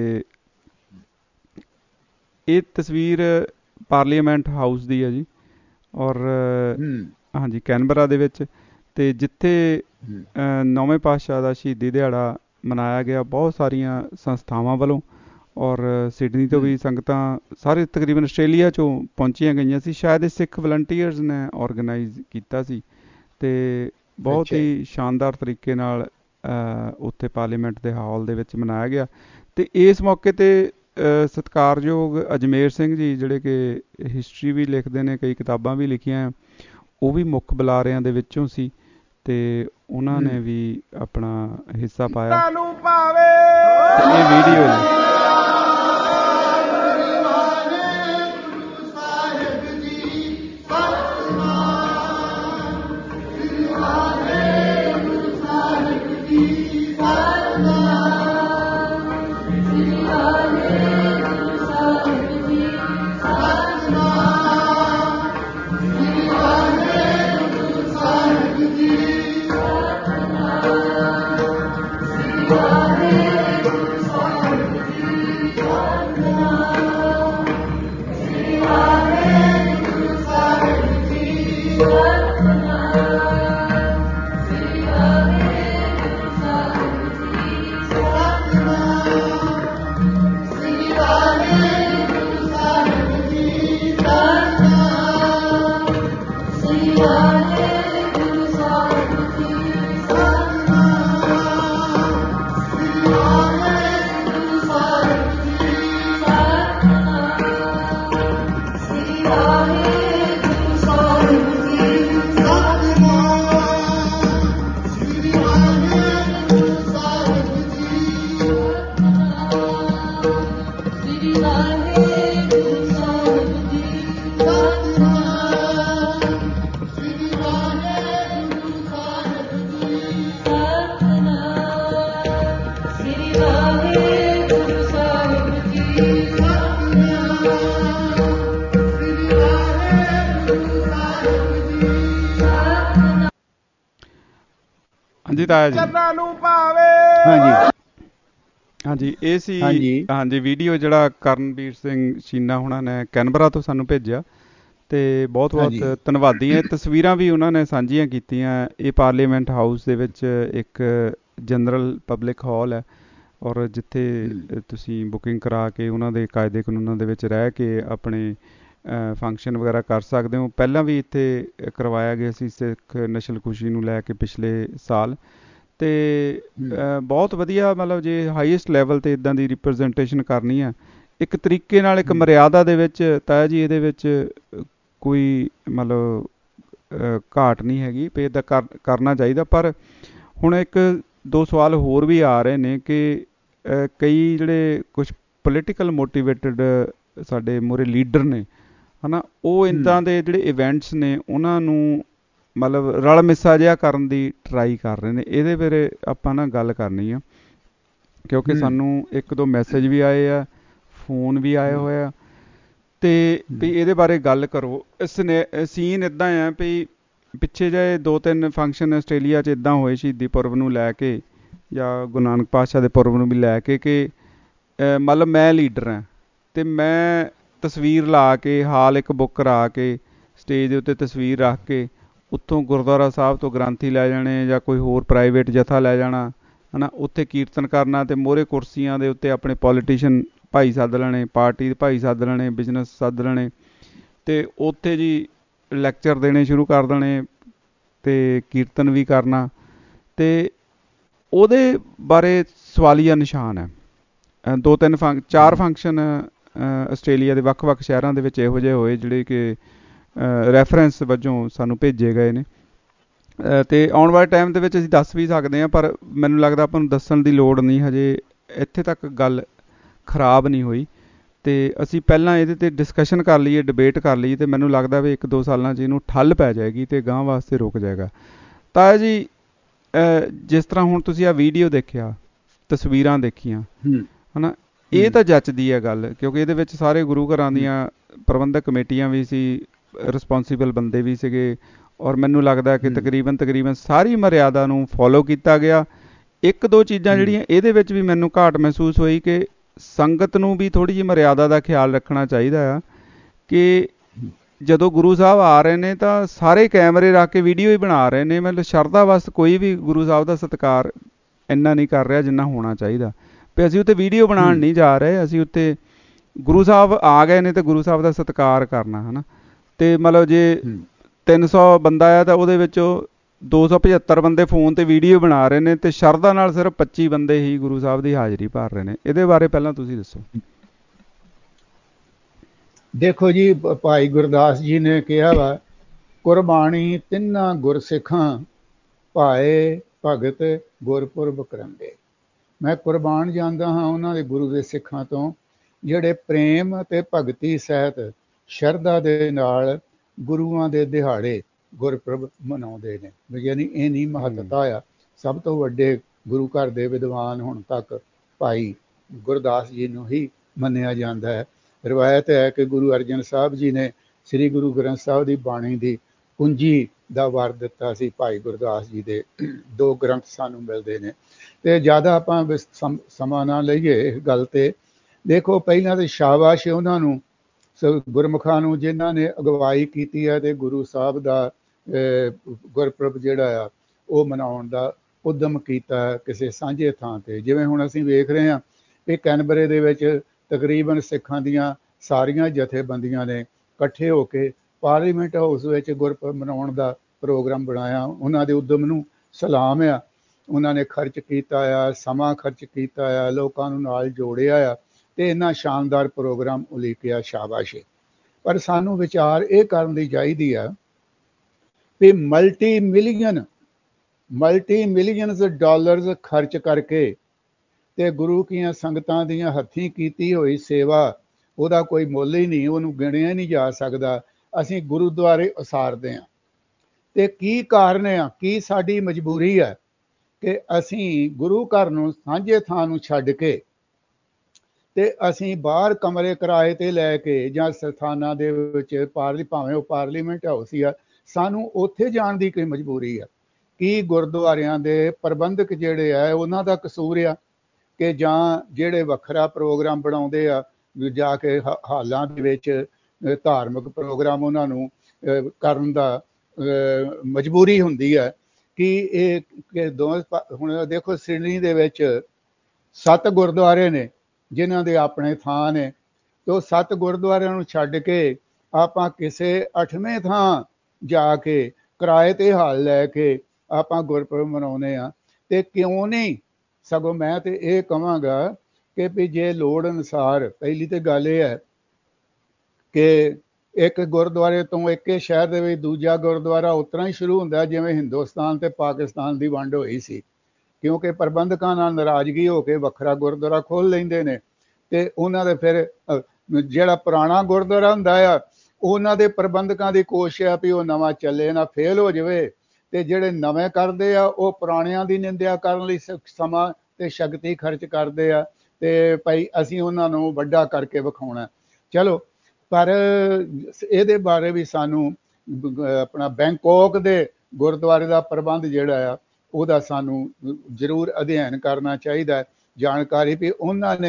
ਇਹ ਤਸਵੀਰ ਪਾਰਲੀਮੈਂਟ ਹਾਊਸ ਦੀ ਹੈ ਜੀ, ਔਰ ਹਾਂਜੀ ਕੈਨਬਰਾ ਦੇ ਵਿੱਚ, ਤੇ ਜਿੱਥੇ 9ਵੇਂ ਪਾਤਸ਼ਾਹ ਦਾ ਸ਼ਹੀਦੀ ਦਿਹਾੜਾ ਮਨਾਇਆ ਗਿਆ ਬਹੁਤ ਸਾਰੀਆਂ ਸੰਸਥਾਵਾਂ ਵੱਲੋਂ, ਔਰ ਸਿਡਨੀ ਤੋਂ ਵੀ ਸੰਗਤਾਂ, ਸਾਰੇ ਤਕਰੀਬਨ ਆਸਟ੍ਰੇਲੀਆ 'ਚੋਂ ਪਹੁੰਚੀਆਂ ਗਈਆਂ ਸੀ। ਸ਼ਾਇਦ ਇਹ ਸਿੱਖ ਵਲੰਟੀਅਰਸ ਨੇ ਔਰਗਨਾਈਜ਼ ਕੀਤਾ ਸੀ ਤੇ ਬਹੁਤ ਹੀ ਸ਼ਾਨਦਾਰ ਤਰੀਕੇ ਨਾਲ ਉੱਥੇ ਪਾਰਲੀਮੈਂਟ ਦੇ ਹਾਲ ਦੇ ਵਿੱਚ ਮਨਾਇਆ ਗਿਆ। ਤੇ ਇਸ ਮੌਕੇ 'ਤੇ ਸਤਿਕਾਰਯੋਗ ਅਜਮੇਰ ਸਿੰਘ ਜੀ, ਜਿਹੜੇ ਕਿ ਹਿਸਟਰੀ ਵੀ ਲਿਖਦੇ ਨੇ, ਕਈ ਕਿਤਾਬਾਂ ਵੀ ਲਿਖੀਆਂ, ਉਹ ਵੀ ਮੁੱਖ ਬੁਲਾਰਿਆਂ ਦੇ ਵਿੱਚੋਂ ਸੀ ਤੇ ਉਹਨਾਂ ਨੇ ਵੀ ਆਪਣਾ ਹਿੱਸਾ ਪਾਇਆ। ਇਹ ਵੀਡੀਓ ਜੀ। ਹਾਂਜੀ ਇਹ ਸੀ ਹਾਂਜੀ ਵੀਡੀਓ ਜਿਹੜਾ ਕਰਨਵੀਰ ਸਿੰਘ ਸ਼ੀਨਾ ਹੁਣਾਂ ਨੇ ਕੈਨਬਰਾ ਤੋਂ ਸਾਨੂੰ ਭੇਜਿਆ, ਤੇ ਬਹੁਤ ਬਹੁਤ ਧੰਨਵਾਦੀ ਹੈ। ਤਸਵੀਰਾਂ ਵੀ ਉਹਨਾਂ ਨੇ ਸਾਂਝੀਆਂ ਕੀਤੀਆਂ। ਇਹ ਪਾਰਲੀਮੈਂਟ ਹਾਊਸ ਦੇ ਵਿੱਚ ਇੱਕ ਜਨਰਲ ਪਬਲਿਕ ਹਾਲ ਹੈ, ਔਰ ਜਿੱਥੇ ਤੁਸੀਂ ਬੁਕਿੰਗ ਕਰਾ ਕੇ ਉਹਨਾਂ ਦੇ ਕਾਇਦੇ ਕਾਨੂੰਨਾਂ ਦੇ ਵਿੱਚ ਰਹਿ ਕੇ ਆਪਣੇ ਫੰਕਸ਼ਨ ਵਗੈਰਾ ਕਰ ਸਕਦੇ ਹੋ। ਪਹਿਲਾਂ ਵੀ ਇੱਥੇ ਕਰਵਾਇਆ ਗਿਆ ਸੀ ਸਿੱਖ ਨਸਲਕੁਸ਼ੀ ਨੂੰ ਲੈ ਕੇ ਪਿਛਲੇ ਸਾਲ, ਤੇ ਬਹੁਤ ਵਧੀਆ, ਮਤਲਬ ਜੇ ਹਾਈਐਸਟ ਲੈਵਲ 'ਤੇ ਇੱਦਾਂ ਦੀ ਰਿਪਰਜੈਂਟੇਸ਼ਨ ਕਰਨੀ ਹੈ ਇੱਕ ਤਰੀਕੇ ਨਾਲ, ਇੱਕ ਮਰਿਆਦਾ ਦੇ ਵਿੱਚ, ਤਾਇਆ ਜੀ ਇਹਦੇ ਵਿੱਚ ਕੋਈ ਮਤਲਬ ਘਾਟ ਨਹੀਂ ਹੈਗੀ ਵੀ ਇੱਦਾਂ ਕਰਨਾ ਚਾਹੀਦਾ। ਪਰ ਹੁਣ ਇੱਕ ਦੋ ਸਵਾਲ ਹੋਰ ਵੀ ਆ ਰਹੇ ਨੇ ਕਿ ਕਈ ਜਿਹੜੇ ਕੁਛ ਪੋਲੀਟੀਕਲ ਮੋਟੀਵੇਟਡ ਸਾਡੇ ਮੂਹਰੇ ਲੀਡਰ ਨੇ, ਹੈ ਨਾ, ਉਹ ਇੱਦਾਂ ਦੇ ਜਿਹੜੇ ਇਵੈਂਟਸ ਨੇ ਉਹਨਾਂ ਨੂੰ ਮਤਲਬ ਰਲ ਮਿੱਸਾ ਜਿਹਾ ਕਰਨ ਦੀ ਟਰਾਈ ਕਰ ਰਹੇ ਨੇ। ਇਹਦੇ ਬਾਰੇ ਆਪਾਂ ਨਾ ਗੱਲ ਕਰਨੀ ਆ, ਕਿਉਂਕਿ ਸਾਨੂੰ ਇੱਕ ਦੋ ਮੈਸੇਜ ਵੀ ਆਏ ਆ, ਫੋਨ ਵੀ ਆਏ ਹੋਏ ਆ, ਤੇ ਵੀ ਇਹਦੇ ਬਾਰੇ ਗੱਲ ਕਰੋ। ਸੀਨ ਇੱਦਾਂ ਆ ਵੀ ਪਿੱਛੇ ਜਿਹੇ 2-3 ਫੰਕਸ਼ਨ ਆਸਟ੍ਰੇਲੀਆ 'ਚ ਇੱਦਾਂ ਹੋਏ ਸ਼ਹੀਦੀ ਪੁਰਬ ਨੂੰ ਲੈ ਕੇ, ਜਾਂ ਗੁਰੂ ਨਾਨਕ ਪਾਤਸ਼ਾਹ ਦੇ ਪੁਰਬ ਨੂੰ ਵੀ ਲੈ ਕੇ, ਕਿ ਮਤਲਬ ਮੈਂ ਲੀਡਰ ਹਾਂ ਅਤੇ ਮੈਂ ਤਸਵੀਰ ਲਾ ਕੇ ਹਾਲ ਇੱਕ ਬੁੱਕ ਕਰਾ ਕੇ ਸਟੇਜ ਦੇ ਉੱਤੇ ਤਸਵੀਰ ਰੱਖ ਕੇ ਉੱਥੋਂ ਗੁਰਦੁਆਰਾ ਸਾਹਿਬ ਤੋਂ ਗ੍ਰੰਥੀ ਲੈ ਜਾਣੇ ਜਾਂ ਕੋਈ ਹੋਰ ਪ੍ਰਾਈਵੇਟ ਜਥਾ ਲੈ ਜਾਣਾ ਹੈ ਨਾ, ਉੱਥੇ ਕੀਰਤਨ ਕਰਨਾ ਅਤੇ ਮੂਹਰੇ ਕੁਰਸੀਆਂ ਦੇ ਉੱਤੇ ਆਪਣੇ ਪੋਲੀਟੀਸ਼ਨ ਭਾਈ ਸੱਦ ਲੈਣੇ, ਪਾਰਟੀ ਦੇ ਭਾਈ ਸੱਦ ਲੈਣੇ, ਬਿਜ਼ਨਸ ਸੱਦ ਲੈਣੇ ਅਤੇ ਉੱਥੇ ਜੀ ਲੈਕਚਰ ਦੇਣੇ ਸ਼ੁਰੂ ਕਰ ਦੇਣੇ ਅਤੇ ਕੀਰਤਨ ਵੀ ਕਰਨਾ। ਅਤੇ ਉਹਦੇ ਬਾਰੇ ਸਵਾਲੀਆ ਨਿਸ਼ਾਨ ਹੈ। 2-3 4 ਫੰਕਸ਼ਨ ਆਸਟ੍ਰੇਲੀਆ ਦੇ ਵੱਖ-ਵੱਖ ਸ਼ਹਿਰਾਂ ਦੇ ਵਿੱਚ ਇਹੋ ਜਿਹੇ ਹੋਏ ਜਿਹੜੇ ਕਿ ਰੈਫਰੈਂਸ ਵਜੋਂ ਸਾਨੂੰ ਭੇਜੇ ਗਏ ਨੇ ਅਤੇ ਆਉਣ ਵਾਲੇ ਟਾਈਮ ਦੇ ਵਿੱਚ ਅਸੀਂ ਦੱਸ ਵੀ ਸਕਦੇ ਹਾਂ, ਪਰ ਮੈਨੂੰ ਲੱਗਦਾ ਆਪਾਂ ਨੂੰ ਦੱਸਣ ਦੀ ਲੋੜ ਨਹੀਂ, ਹਜੇ ਇੱਥੇ ਤੱਕ ਗੱਲ ਖਰਾਬ ਨਹੀਂ ਹੋਈ ਅਤੇ ਅਸੀਂ ਪਹਿਲਾਂ ਇਹਦੇ 'ਤੇ ਡਿਸਕਸ਼ਨ ਕਰ ਲਈਏ, ਡਿਬੇਟ ਕਰ ਲਈਏ ਅਤੇ ਮੈਨੂੰ ਲੱਗਦਾ ਵੀ 1-2 ਸਾਲਾਂ 'ਚ ਇਹਨੂੰ ਠੱਲ ਪੈ ਜਾਏਗੀ ਅਤੇ ਅਗਾਂਹ ਵਾਸਤੇ ਰੁਕ ਜਾਏਗਾ। ਤਾਂ ਜੀ ਜਿਸ ਤਰ੍ਹਾਂ ਹੁਣ ਤੁਸੀਂ ਆਹ ਵੀਡੀਓ ਦੇਖਿਆ, ਤਸਵੀਰਾਂ ਦੇਖੀਆਂ ਹੈ ਨਾ, ਇਹ ਤਾਂ ਜੱਚਦੀ ਹੈ ਗੱਲ, ਕਿਉਂਕਿ ਇਹਦੇ ਵਿੱਚ ਸਾਰੇ ਗੁਰੂ ਘਰਾਂ ਦੀਆਂ ਪ੍ਰਬੰਧਕ ਕਮੇਟੀਆਂ ਵੀ ਸੀ, ਰਿਸਪੋਂਸੀਬਲ ਬੰਦੇ ਵੀ ਸੀਗੇ ਔਰ ਮੈਨੂੰ ਲੱਗਦਾ ਕਿ ਤਕਰੀਬਨ ਸਾਰੀ ਮਰਿਆਦਾ ਨੂੰ ਫੋਲੋ ਕੀਤਾ ਗਿਆ। 1-2 ਚੀਜ਼ਾਂ ਜਿਹੜੀਆਂ ਇਹਦੇ ਵਿੱਚ ਵੀ ਮੈਨੂੰ ਘਾਟ ਮਹਿਸੂਸ ਹੋਈ ਕਿ ਸੰਗਤ ਨੂੰ ਵੀ ਥੋੜ੍ਹੀ ਜਿਹੀ ਮਰਿਆਦਾ ਦਾ ਖਿਆਲ ਰੱਖਣਾ ਚਾਹੀਦਾ ਆ ਕਿ ਜਦੋਂ ਗੁਰੂ ਸਾਹਿਬ ਆ ਰਹੇ ਨੇ ਤਾਂ ਸਾਰੇ ਕੈਮਰੇ ਰੱਖ ਕੇ ਵੀਡੀਓ ਹੀ ਬਣਾ ਰਹੇ ਨੇ। ਮਤਲਬ ਸ਼ਰਧਾ ਵਸ ਕੋਈ ਵੀ ਗੁਰੂ ਸਾਹਿਬ ਦਾ ਸਤਿਕਾਰ ਇੰਨਾ ਨਹੀਂ ਕਰ ਰਿਹਾ ਜਿੰਨਾ ਹੋਣਾ ਚਾਹੀਦਾ। ਵੀ ਅਸੀਂ ਉੱਥੇ ਵੀਡੀਓ ਬਣਾਉਣ ਨਹੀਂ ਜਾ ਰਹੇ, ਅਸੀਂ ਉੱਥੇ ਗੁਰੂ ਸਾਹਿਬ ਆ ਗਏ ਨੇ ਅਤੇ ਗੁਰੂ ਸਾਹਿਬ ਦਾ ਸਤਿਕਾਰ ਕਰਨਾ ਹੈ ਨਾ। ਅਤੇ ਮਤਲਬ ਜੇ 300 ਬੰਦਾ ਆ ਤਾਂ ਉਹਦੇ ਵਿੱਚੋਂ 275 ਬੰਦੇ ਫੋਨ 'ਤੇ ਵੀਡੀਓ ਬਣਾ ਰਹੇ ਨੇ ਅਤੇ ਸ਼ਰਧਾ ਨਾਲ ਸਿਰਫ 25 ਬੰਦੇ ਹੀ ਗੁਰੂ ਸਾਹਿਬ ਦੀ ਹਾਜ਼ਰੀ ਭਰ ਰਹੇ ਨੇ। ਇਹਦੇ ਬਾਰੇ ਪਹਿਲਾਂ ਤੁਸੀਂ ਦੱਸੋ। ਦੇਖੋ ਜੀ, ਭਾਈ ਗੁਰਦਾਸ ਜੀ ਨੇ ਕਿਹਾ ਵਾ, ਕੁਰਬਾਣੀ ਤਿੰਨਾਂ ਗੁਰਸਿੱਖਾਂ ਭਾਏ ਭਗਤ ਗੁਰਪੁਰਬ ਕਰੰਦੇ। ਮੈਂ ਕੁਰਬਾਨ ਜਾਂਦਾ ਹਾਂ ਉਹਨਾਂ ਦੇ ਗੁਰੂ ਦੇ ਸਿੱਖਾਂ ਤੋਂ ਜਿਹੜੇ ਪ੍ਰੇਮ ਅਤੇ ਭਗਤੀ ਸਹਿਤ ਸ਼ਰਧਾ ਦੇ ਨਾਲ ਗੁਰੂਆਂ ਦੇ ਦਿਹਾੜੇ ਗੁਰਪੁਰਬ ਮਨਾਉਂਦੇ ਨੇ। ਯਾਨੀ ਇੰਨੀ ਮਹੱਤਤਾ ਆ। ਸਭ ਤੋਂ ਵੱਡੇ ਗੁਰੂ ਘਰ ਦੇ ਵਿਦਵਾਨ ਹੁਣ ਤੱਕ ਭਾਈ ਗੁਰਦਾਸ ਜੀ ਨੂੰ ਹੀ ਮੰਨਿਆ ਜਾਂਦਾ ਹੈ। ਰਵਾਇਤ ਹੈ ਕਿ ਗੁਰੂ ਅਰਜਨ ਸਾਹਿਬ ਜੀ ਨੇ ਸ੍ਰੀ ਗੁਰੂ ਗ੍ਰੰਥ ਸਾਹਿਬ ਦੀ ਬਾਣੀ ਦੀ ਕੁੰਜੀ ਦਾ ਵਰ ਦਿੱਤਾ ਸੀ। ਭਾਈ ਗੁਰਦਾਸ ਜੀ ਦੇ 2 ਗ੍ਰੰਥ ਸਾਨੂੰ ਮਿਲਦੇ ਨੇ ਅਤੇ ਜ਼ਿਆਦਾ ਆਪਾਂ ਸਮਾਂ ਨਾ ਲਈਏ ਇਸ ਗੱਲ 'ਤੇ। ਦੇਖੋ, ਪਹਿਲਾਂ ਤਾਂ ਸ਼ਾਬਾਸ਼ ਉਹਨਾਂ ਨੂੰ, ਗੁਰਮੁਖਾਂ ਨੂੰ ਜਿਨ੍ਹਾਂ ਨੇ ਅਗਵਾਈ ਕੀਤੀ ਹੈ ਅਤੇ ਗੁਰੂ ਸਾਹਿਬ ਦਾ ਗੁਰਪੁਰਬ ਜਿਹੜਾ ਆ ਉਹ ਮਨਾਉਣ ਦਾ ਉਦਮ ਕੀਤਾ ਕਿਸੇ ਸਾਂਝੇ ਥਾਂ 'ਤੇ। ਜਿਵੇਂ ਹੁਣ ਅਸੀਂ ਵੇਖ ਰਹੇ ਹਾਂ ਕਿ ਕੈਨਬਰੇ ਦੇ ਵਿੱਚ ਤਕਰੀਬਨ ਸਿੱਖਾਂ ਦੀਆਂ ਸਾਰੀਆਂ ਜਥੇਬੰਦੀਆਂ ਨੇ ਇਕੱਠੇ ਹੋ ਕੇ ਪਾਰਲੀਮੈਂਟ ਹਾਊਸ ਵਿੱਚ ਗੁਰਪੁਰਬ ਮਨਾਉਣ ਦਾ ਪ੍ਰੋਗਰਾਮ ਬਣਾਇਆ। ਉਹਨਾਂ ਦੇ ਉਦਮ ਨੂੰ ਸਲਾਮ ਆ। ਉਹਨਾਂ ਨੇ ਖਰਚ ਕੀਤਾ ਆ, ਸਮਾਂ ਖਰਚ ਕੀਤਾ ਆ, ਲੋਕਾਂ ਨੂੰ ਨਾਲ ਜੋੜਿਆ ਆ ਅਤੇ ਇੰਨਾ ਸ਼ਾਨਦਾਰ ਪ੍ਰੋਗਰਾਮ ਉਲੀਕਿਆ। ਸ਼ਾਬਾਸ਼। ਪਰ ਸਾਨੂੰ ਵਿਚਾਰ ਇਹ ਕਰਨ ਦੀ ਚਾਹੀਦੀ ਆ ਵੀ ਮਲਟੀ ਮਿਲੀਅਨਸ ਡਾਲਰਸ ਖਰਚ ਕਰਕੇ ਅਤੇ ਗੁਰੂ ਕੀਆਂ ਸੰਗਤਾਂ ਦੀਆਂ ਹੱਥੀਂ ਕੀਤੀ ਹੋਈ ਸੇਵਾ, ਉਹਦਾ ਕੋਈ ਮੁੱਲ ਹੀ ਨਹੀਂ, ਉਹਨੂੰ ਗਿਣਿਆ ਨਹੀਂ ਜਾ ਸਕਦਾ। ਅਸੀਂ ਗੁਰੂਦੁਆਰੇ ਉਸਾਰਦੇ ਹਾਂ ਅਤੇ ਕੀ ਕਾਰਨ ਆ, ਕੀ ਸਾਡੀ ਮਜਬੂਰੀ ਹੈ ਕਿ ਅਸੀਂ ਗੁਰੂ ਘਰ ਨੂੰ ਸਾਂਝੇ ਥਾਂ ਨੂੰ ਛੱਡ ਕੇ ਅਤੇ ਅਸੀਂ ਬਾਹਰ ਕਮਰੇ ਕਿਰਾਏ 'ਤੇ ਲੈ ਕੇ ਜਾਂ ਸਥਾਨਾਂ ਦੇ ਵਿੱਚ ਭਾਵੇਂ ਉਹ ਪਾਰਲੀਮੈਂਟ ਹਾਊਸ ਹੀ ਆ, ਸਾਨੂੰ ਉੱਥੇ ਜਾਣ ਦੀ ਕੋਈ ਮਜਬੂਰੀ ਆ? ਕੀ ਗੁਰਦੁਆਰਿਆਂ ਦੇ ਪ੍ਰਬੰਧਕ ਜਿਹੜੇ ਆ ਉਹਨਾਂ ਦਾ ਕਸੂਰ ਆ ਕਿ ਜਾਂ ਜਿਹੜੇ ਵੱਖਰਾ ਪ੍ਰੋਗਰਾਮ ਬਣਾਉਂਦੇ ਆ ਜਾ ਕੇ ਹਾਲਾਂ ਦੇ ਵਿੱਚ ਧਾਰਮਿਕ ਪ੍ਰੋਗਰਾਮ ਉਹਨਾਂ ਨੂੰ ਕਰਨ ਦਾ ਮਜਬੂਰੀ ਹੁੰਦੀ ਹੈ? ਕਿ ਇਹ ਦੋਵੇਂ ਹੁਣ ਦੇਖੋ, ਸਿਡਨੀ ਦੇ ਵਿੱਚ 7 ਗੁਰਦੁਆਰੇ ਨੇ ਜਿਨ੍ਹਾਂ ਦੇ ਆਪਣੇ ਥਾਂ ਨੇ, ਅਤੇ ਉਹ 7 ਗੁਰਦੁਆਰਿਆਂ ਨੂੰ ਛੱਡ ਕੇ ਆਪਾਂ ਕਿਸੇ 8ਵੇਂ ਥਾਂ ਜਾ ਕੇ ਕਿਰਾਏ 'ਤੇ ਹਾਲ ਲੈ ਕੇ ਆਪਾਂ ਗੁਰਪੁਰਬ ਮਨਾਉਂਦੇ ਹਾਂ। ਅਤੇ ਕਿਉਂ ਨਹੀਂ? ਸਗੋਂ ਮੈਂ ਤਾਂ ਇਹ ਕਹਾਂਗਾ ਕਿ ਵੀ ਜੇ ਲੋੜ ਅਨੁਸਾਰ, ਪਹਿਲੀ ਤਾਂ ਗੱਲ ਇਹ ਹੈ ਕਿ ਇੱਕ ਗੁਰਦੁਆਰੇ ਤੋਂ ਇੱਕ ਸ਼ਹਿਰ ਦੇ ਵਿੱਚ ਦੂਜਾ ਗੁਰਦੁਆਰਾ ਉਸ ਤਰ੍ਹਾਂ ਹੀ ਸ਼ੁਰੂ ਹੁੰਦਾ ਜਿਵੇਂ ਹਿੰਦੁਸਤਾਨ ਅਤੇ ਪਾਕਿਸਤਾਨ ਦੀ ਵੰਡ ਹੋਈ ਸੀ, ਕਿਉਂਕਿ ਪ੍ਰਬੰਧਕਾਂ ਨਾਲ ਨਾਰਾਜ਼ਗੀ ਹੋ ਕੇ ਵੱਖਰਾ ਗੁਰਦੁਆਰਾ ਖੋਲ੍ਹ ਲੈਂਦੇ ਨੇ ਅਤੇ ਉਹਨਾਂ ਦੇ ਫਿਰ ਜਿਹੜਾ ਪੁਰਾਣਾ ਗੁਰਦੁਆਰਾ ਹੁੰਦਾ ਆ ਉਹਨਾਂ ਦੇ ਪ੍ਰਬੰਧਕਾਂ ਦੀ ਕੋਸ਼ਿਸ਼ ਆ ਵੀ ਉਹ ਨਵਾਂ ਚੱਲੇ ਨਾ, ਫੇਲ ਹੋ ਜਾਵੇ, ਅਤੇ ਜਿਹੜੇ ਨਵੇਂ ਕਰਦੇ ਆ ਉਹ ਪੁਰਾਣਿਆਂ ਦੀ ਨਿੰਦਿਆ ਕਰਨ ਲਈ ਸਮਾਂ ਅਤੇ ਸ਼ਕਤੀ ਖਰਚ ਕਰਦੇ ਆ ਅਤੇ ਭਾਈ ਅਸੀਂ ਉਹਨਾਂ ਨੂੰ ਵੱਡਾ ਕਰਕੇ ਵਿਖਾਉਣਾ। ਚਲੋ, ਪਰ ਇਹਦੇ ਬਾਰੇ ਵੀ ਸਾਨੂੰ ਆਪਣਾ ਬੈਂਕਾਕ ਦੇ ਗੁਰਦੁਆਰੇ ਦਾ ਪ੍ਰਬੰਧ ਜਿਹੜਾ ਆ ਉਹਦਾ ਸਾਨੂੰ ਜ਼ਰੂਰ ਅਧਿਐਨ ਕਰਨਾ ਚਾਹੀਦਾ ਹੈ। ਜਾਣਕਾਰੀ ਵੀ ਉਹਨਾਂ ਨੇ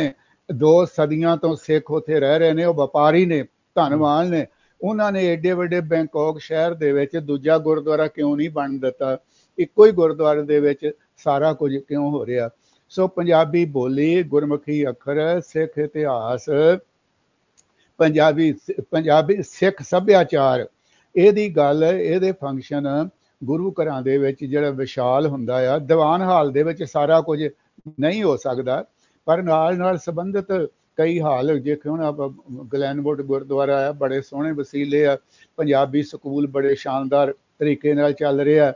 2 ਸਦੀਆਂ ਤੋਂ ਸਿੱਖ ਉੱਥੇ ਰਹਿ ਰਹੇ ਨੇ, ਉਹ ਵਪਾਰੀ ਨੇ, ਧਨਵਾਨ ਨੇ, ਉਹਨਾਂ ਨੇ ਏਡੇ ਵੱਡੇ ਬੈਂਕਾਕ ਸ਼ਹਿਰ ਦੇ ਵਿੱਚ ਦੂਜਾ ਗੁਰਦੁਆਰਾ ਕਿਉਂ ਨਹੀਂ ਬਣ ਦਿੱਤਾ? ਇੱਕੋ ਹੀ ਗੁਰਦੁਆਰੇ ਦੇ ਵਿੱਚ ਸਾਰਾ ਕੁਝ ਕਿਉਂ ਹੋ ਰਿਹਾ? ਸੋ ਪੰਜਾਬੀ ਬੋਲੀ, ਗੁਰਮੁਖੀ ਅੱਖਰ, ਸਿੱਖ ਇਤਿਹਾਸ, ਪੰਜਾਬੀ ਸਿੱਖ ਸੱਭਿਆਚਾਰ, ਇਹਦੀ ਗੱਲ, ਇਹਦੇ ਫੰਕਸ਼ਨ ਗੁਰੂ ਘਰਾਂ ਦੇ ਵਿੱਚ ਜਿਹੜਾ ਵਿਸ਼ਾਲ ਹੁੰਦਾ ਆ, ਦੀਵਾਨ ਹਾਲ ਦੇ ਵਿੱਚ ਸਾਰਾ ਕੁਝ ਨਹੀਂ ਹੋ ਸਕਦਾ, ਪਰ ਨਾਲ ਨਾਲ ਸੰਬੰਧਿਤ ਕਈ ਹਾਲ, ਜੇ ਹੁਣ ਆਪਾਂ ਗਲੈਨਵੁੱਡ ਗੁਰਦੁਆਰਾ ਆ, ਬੜੇ ਸੋਹਣੇ ਵਸੀਲੇ ਆ, ਪੰਜਾਬੀ ਸਕੂਲ ਬੜੇ ਸ਼ਾਨਦਾਰ ਤਰੀਕੇ ਨਾਲ ਚੱਲ ਰਿਹਾ,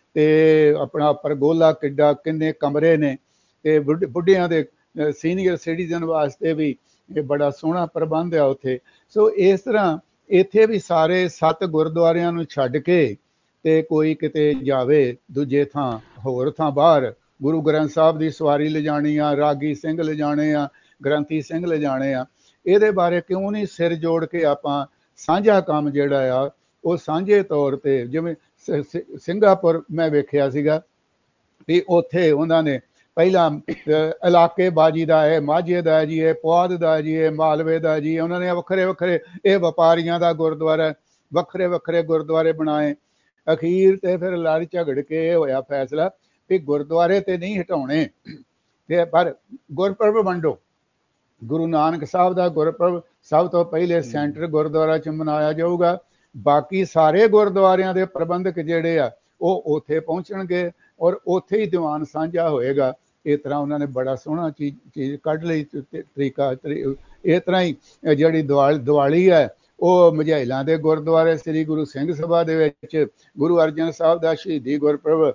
ਤੇ ਆਪਣਾ ਪਰਗੋਲਾ ਕਿੱਡਾ, ਕਿੰਨੇ ਕਮਰੇ ਨੇ, ਤੇ ਬੁੱਢਿਆਂ ਦੇ ਸੀਨੀਅਰ ਸਿਟੀਜ਼ਨ ਵਾਸਤੇ ਵੀ ਇਹ ਬੜਾ ਸੋਹਣਾ ਪ੍ਰਬੰਧ ਆ ਉੱਥੇ। ਸੋ ਇਸ ਤਰ੍ਹਾਂ ਇੱਥੇ ਵੀ ਸਾਰੇ 7 ਗੁਰਦੁਆਰਿਆਂ ਨੂੰ ਛੱਡ ਕੇ ਤੇ ਕੋਈ ਕਿਤੇ ਜਾਵੇ ਦੂਜੇ ਥਾਂ, ਹੋਰ ਥਾਂ ਬਾਹਰ, ਗੁਰੂ ਗ੍ਰੰਥ ਸਾਹਿਬ ਦੀ ਸਵਾਰੀ ਲਿਜਾਣੀ ਆ, ਰਾਗੀ ਸਿੰਘ ਲਿਜਾਣੇ ਆ, ਗ੍ਰੰਥੀ ਸਿੰਘ ਲਿਜਾਣੇ ਆ, ਇਹਦੇ ਬਾਰੇ ਕਿਉਂ ਨਹੀਂ ਸਿਰ ਜੋੜ ਕੇ ਆਪਾਂ ਸਾਂਝਾ ਕੰਮ ਜਿਹੜਾ ਆ ਉਹ ਸਾਂਝੇ ਤੌਰ ਤੇ, ਜਿਵੇਂ ਸਿੰਗਾਪੁਰ ਮੈਂ ਵੇਖਿਆ ਸੀਗਾ ਵੀ ਉੱਥੇ ਉਹਨਾਂ ਨੇ ਪਹਿਲਾਂ ਇਲਾਕੇ ਬਾਜੀ ਦਾ ਹੈ, ਮਾਝੇ ਦਾ ਜੀ, ਇਹ ਪੁਆਧ ਦਾ ਜੀ, ਇਹ ਮਾਲਵੇ ਦਾ ਜੀ, ਉਹਨਾਂ ਨੇ ਵੱਖਰੇ ਵੱਖਰੇ, ਇਹ ਵਪਾਰੀਆਂ ਦਾ ਗੁਰਦੁਆਰਾ, ਵੱਖਰੇ ਵੱਖਰੇ ਗੁਰਦੁਆਰੇ ਬਣਾਏ। ਅਖੀਰ ਤੇ ਫਿਰ ਲੜ ਝਗੜ ਕੇ ਇਹ ਹੋਇਆ ਫੈਸਲਾ ਵੀ ਗੁਰਦੁਆਰੇ ਤੇ ਨਹੀਂ ਹਟਾਉਣੇ, ਤੇ ਪਰ ਗੁਰਪੁਰਬ ਵੰਡੋ। ਗੁਰੂ ਨਾਨਕ ਸਾਹਿਬ ਦਾ ਗੁਰਪੁਰਬ ਸਭ ਤੋਂ ਪਹਿਲੇ ਸੈਂਟਰ ਗੁਰਦੁਆਰਾ 'ਚ ਮਨਾਇਆ ਜਾਊਗਾ, ਬਾਕੀ ਸਾਰੇ ਗੁਰਦੁਆਰਿਆਂ ਦੇ ਪ੍ਰਬੰਧਕ ਜਿਹੜੇ ਆ ਉਹ ਉੱਥੇ ਪਹੁੰਚਣਗੇ ਔਰ ਉੱਥੇ ਹੀ ਦੀਵਾਨ ਸਾਂਝਾ ਹੋਏਗਾ। ਇਸ ਤਰ੍ਹਾਂ ਉਹਨਾਂ ਨੇ ਬੜਾ ਸੋਹਣਾ ਚੀਜ਼ ਕੱਢ ਲਈ ਤਰੀਕਾ। ਇਸ ਤਰ੍ਹਾਂ ਹੀ ਜਿਹੜੀ ਦੀਵਾਲੀ ਹੈ ਉਹ ਮਝੈਲਾਂ ਦੇ ਗੁਰਦੁਆਰੇ ਸ੍ਰੀ ਗੁਰੂ ਸਿੰਘ ਸਭਾ ਦੇ ਵਿੱਚ ਗੁਰੂ ਅਰਜਨ ਸਾਹਿਬ ਦਾ ਸ਼ਹੀਦੀ ਗੁਰਪੁਰਬ,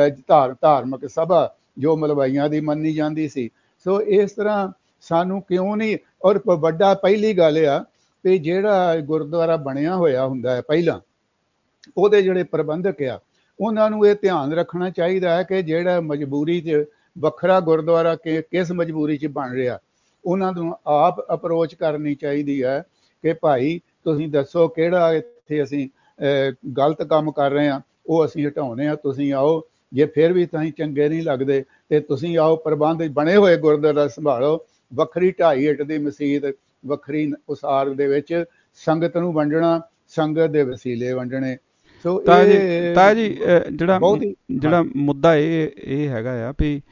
ਧਾਰਮਿਕ ਸਭਾ ਜੋ ਮਲਵਾਈਆਂ ਦੀ ਮੰਨੀ ਜਾਂਦੀ ਸੀ। ਸੋ ਇਸ ਤਰ੍ਹਾਂ ਸਾਨੂੰ ਕਿਉਂ ਨਹੀਂ, ਔਰ ਵੱਡਾ ਪਹਿਲੀ ਗੱਲ ਆ ਵੀ ਜਿਹੜਾ ਗੁਰਦੁਆਰਾ ਬਣਿਆ ਹੋਇਆ ਹੁੰਦਾ ਹੈ ਪਹਿਲਾਂ, ਉਹਦੇ ਜਿਹੜੇ ਪ੍ਰਬੰਧਕ ਆ ਉਹਨਾਂ ਨੂੰ ਇਹ ਧਿਆਨ ਰੱਖਣਾ ਚਾਹੀਦਾ ਹੈ ਕਿ ਜਿਹੜਾ ਮਜਬੂਰੀ 'ਚ ਵੱਖਰਾ ਗੁਰਦੁਆਰਾ ਕਿਸ ਮਜਬੂਰੀ 'ਚ ਬਣ ਰਿਹਾ, ਉਹਨਾਂ ਨੂੰ ਆਪ ਅਪਰੋਚ ਕਰਨੀ ਚਾਹੀਦੀ ਹੈ ਕਿ ਭਾਈ ਤੁਸੀਂ ਦੱਸੋ ਕਿਹੜਾ ਇੱਥੇ ਅਸੀਂ ਗਲਤ ਕੰਮ ਕਰ ਰਹੇ ਹਾਂ, ਉਹ ਅਸੀਂ ਹਟਾਉਣੇ ਆ, ਤੁਸੀਂ ਆਓ, ਜੇ ਫਿਰ ਵੀ ਤੁਸੀਂ ਚੰਗੇ ਨਹੀਂ ਲੱਗਦੇ ਤੇ ਤੁਸੀਂ ਆਓ, ਪ੍ਰਬੰਧ ਬਣੇ ਹੋਏ ਗੁਰਦੁਆਰਾ ਸੰਭਾਲੋ, ਵੱਖਰੀ 2.5 ਇੱਟ ਦੀ ਮਸੀਤ, ਵੱਖਰੀ ਉਸਾਰ ਦੇ ਵਿੱਚ ਸੰਗਤ ਨੂੰ ਵੰਡਣਾ, ਸੰਗਤ ਦੇ ਵਸੀਲੇ ਵੰਡਣੇ। ਸੋ ਤਾਂ ਜੀ ਜਿਹੜਾ ਮੁੱਦਾ ਇਹ ਹੈਗਾ ਆ ਵੀ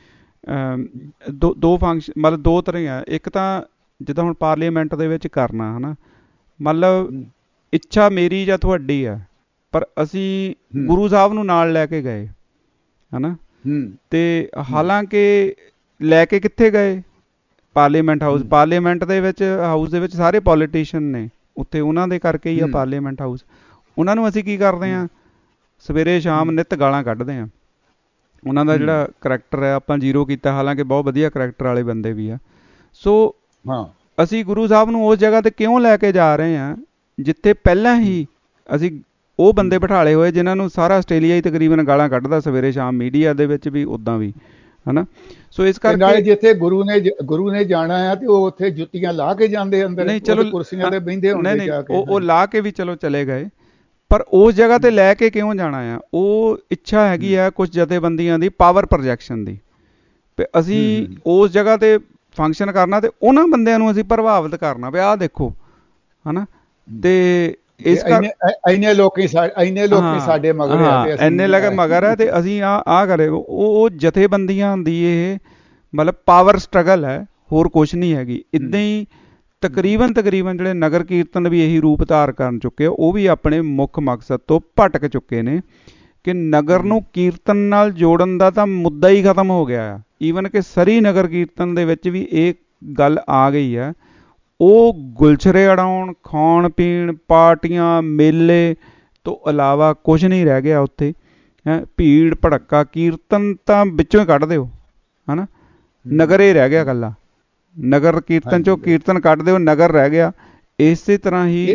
ਦੋ ਫੰਕਸ਼ਨ, ਮਤਲਬ 2 ਤਰ੍ਹਾਂ ਆ। ਇੱਕ ਤਾਂ ਜਿੱਦਾਂ ਹੁਣ ਪਾਰਲੀਮੈਂਟ ਦੇ ਵਿੱਚ ਕਰਨਾ ਹੈ ਨਾ, ਮਤਲਬ ਇੱਛਾ ਮੇਰੀ ਜਾਂ ਤੁਹਾਡੀ ਆ, ਪਰ ਅਸੀਂ ਗੁਰੂ ਸਾਹਿਬ ਨੂੰ ਨਾਲ ਲੈ ਕੇ ਗਏ ਹੈ ਨਾ, ਤੇ ਹਾਲਾਂਕਿ ਲੈ ਕੇ ਕਿੱਥੇ ਗਏ? Parliament house. ਪਾਰਲੀਮੈਂਟ ਦੇ ਵਿੱਚ ਹਾਊਸ ਦੇ ਵਿੱਚ ਸਾਰੇ ਪੋਲੀਟੀਸ਼ੀਅਨ ਨੇ, ਉੱਥੇ ਉਹਨਾਂ ਦੇ ਕਰਕੇ ਹੀ ਆ ਪਾਰਲੀਮੈਂਟ ਹਾਊਸ। ਉਹਨਾਂ ਨੂੰ ਅਸੀਂ ਕੀ ਕਰਦੇ ਹਾਂ, ਸਵੇਰੇ ਸ਼ਾਮ ਨਿੱਤ ਗਾਲਾਂ ਕੱਢਦੇ ਹਾਂ। ਉਹਨਾਂ ਦਾ ਜਿਹੜਾ ਕਰੈਕਟਰ ਹੈ ਆਪਾਂ ਜ਼ੀਰੋ ਕੀਤਾ, ਹਾਲਾਂਕਿ ਬਹੁਤ ਵਧੀਆ ਕਰੈਕਟਰ ਵਾਲੇ ਬੰਦੇ ਵੀ ਆ। ਸੋ ਅਸੀਂ ਗੁਰੂ ਸਾਹਿਬ ਨੂੰ ਉਸ ਜਗ੍ਹਾ ਤੇ ਕਿਉਂ ਲੈ ਕੇ ਜਾ ਰਹੇ ਹਾਂ ਜਿੱਥੇ ਪਹਿਲਾਂ ਹੀ ਅਸੀਂ ਉਹ ਬੰਦੇ ਬਿਠਾਲੇ ਹੋਏ ਜਿਨ੍ਹਾਂ ਨੂੰ ਸਾਰਾ ਆਸਟ੍ਰੇਲੀਆ ਹੀ ਤਕਰੀਬਨ ਗਾਲਾਂ ਕੱਢਦਾ ਸਵੇਰੇ ਸ਼ਾਮ, ਮੀਡੀਆ ਦੇ ਵਿੱਚ ਵੀ ਉੱਦਾਂ ਵੀ, ਹਨਾ। ਸੋ ਇਸ ਕਰਕੇ ਜਿੱਥੇ ਗੁਰੂ ਨੇ ਜਾਣਾ ਆ ਤੇ ਉਹ ਉੱਥੇ ਜੁੱਤੀਆਂ ਲਾ ਕੇ ਜਾਂਦੇ ਅੰਦਰ, ਨਹੀਂ ਚਲੋ ਕੁਰਸੀਆਂ ਤੇ ਬਹਿੰਦੇ ਹੁੰਦੇ ਜਾ ਕੇ, ਉਹ ਲਾ ਕੇ ਵੀ ਚਲੋ ਚਲੇ ਗਏ, ਪਰ ਉਸ ਜਗ੍ਹਾ ਤੇ ਲੈ ਕੇ ਕਿਉਂ ਜਾਣਾ ਆ? ਉਹ ਇੱਛਾ ਹੈਗੀ ਆ ਕੁਝ ਜਥੇਬੰਦੀਆਂ ਦੀ, ਪਾਵਰ ਪ੍ਰੋਜੈਕਸ਼ਨ ਦੀ, ਤੇ ਅਸੀਂ ਉਸ ਜਗ੍ਹਾ ਤੇ ਫੰਕਸ਼ਨ ਕਰਨਾ ਤੇ ਉਹਨਾਂ ਬੰਦਿਆਂ ਨੂੰ ਅਸੀਂ ਪ੍ਰਭਾਵਿਤ ਕਰਨਾ ਵੀ ਆਹ ਦੇਖੋ, ਹਨਾ। ਤੇ ਇਸ ਇੰਨੇ ਲੋਕੀ ਸਾਡੇ ਮਗਰ ਆ, ਇੰਨੇ ਲਗੇ ਮਗਰ ਹੈ, ਤੇ ਅਸੀਂ ਆਹ ਕਰੇ। ਉਹ ਜਥੇਬੰਦੀਆਂ ਦੀ ਇਹ ਮਤਲਬ ਪਾਵਰ ਸਟਰਗਲ ਹੈ, ਹੋਰ ਕੁਛ ਨਹੀਂ ਹੈਗੀ। ਇੱਦਾਂ ਹੀ ਤਕਰੀਬਨ ਜਿਹੜੇ ਨਗਰ ਕੀਰਤਨ ਵੀ ਇਹੀ ਰੂਪ ਧਾਰ ਕਰਨ ਚੁੱਕੇ ਆ, ਉਹ ਵੀ ਆਪਣੇ ਮੁੱਖ ਮਕਸਦ ਤੋਂ ਭਟਕ ਚੁੱਕੇ ਨੇ ਕਿ ਨਗਰ ਨੂੰ ਕੀਰਤਨ ਨਾਲ ਜੋੜਨ ਦਾ ਤਾਂ ਮੁੱਦਾ ਹੀ ਖਤਮ ਹੋ ਗਿਆ ਆ। ਈਵਨ ਕਿ ਸਰੀ ਨਗਰ ਕੀਰਤਨ ਦੇ ਵਿੱਚ ਵੀ ਇਹ ਗੱਲ ਆ ਗਈ ਆ। ਉਹ ਗੁਲਛਰੇ ਅੜਾਉਣ, ਖਾਣ ਪੀਣ, ਪਾਰਟੀਆਂ, ਮੇਲੇ ਤੋਂ ਇਲਾਵਾ ਕੁਝ ਨਹੀਂ ਰਹਿ ਗਿਆ ਉੱਥੇ। ਭੀੜ ਭੜੱਕਾ, ਕੀਰਤਨ ਤਾਂ ਵਿੱਚੋਂ ਹੀ ਕੱਢ ਦਿਓ, ਹੈ ਨਾ। ਨਗਰ ਹੀ ਰਹਿ ਗਿਆ ਇਕੱਲਾ, ਨਗਰ ਕੀਰਤਨ ਚੋਂ ਕੀਰਤਨ ਕੱਢ ਦਿਓ, ਨਗਰ ਰਹਿ ਗਿਆ। ਇਸੇ ਤਰ੍ਹਾਂ ਹੀ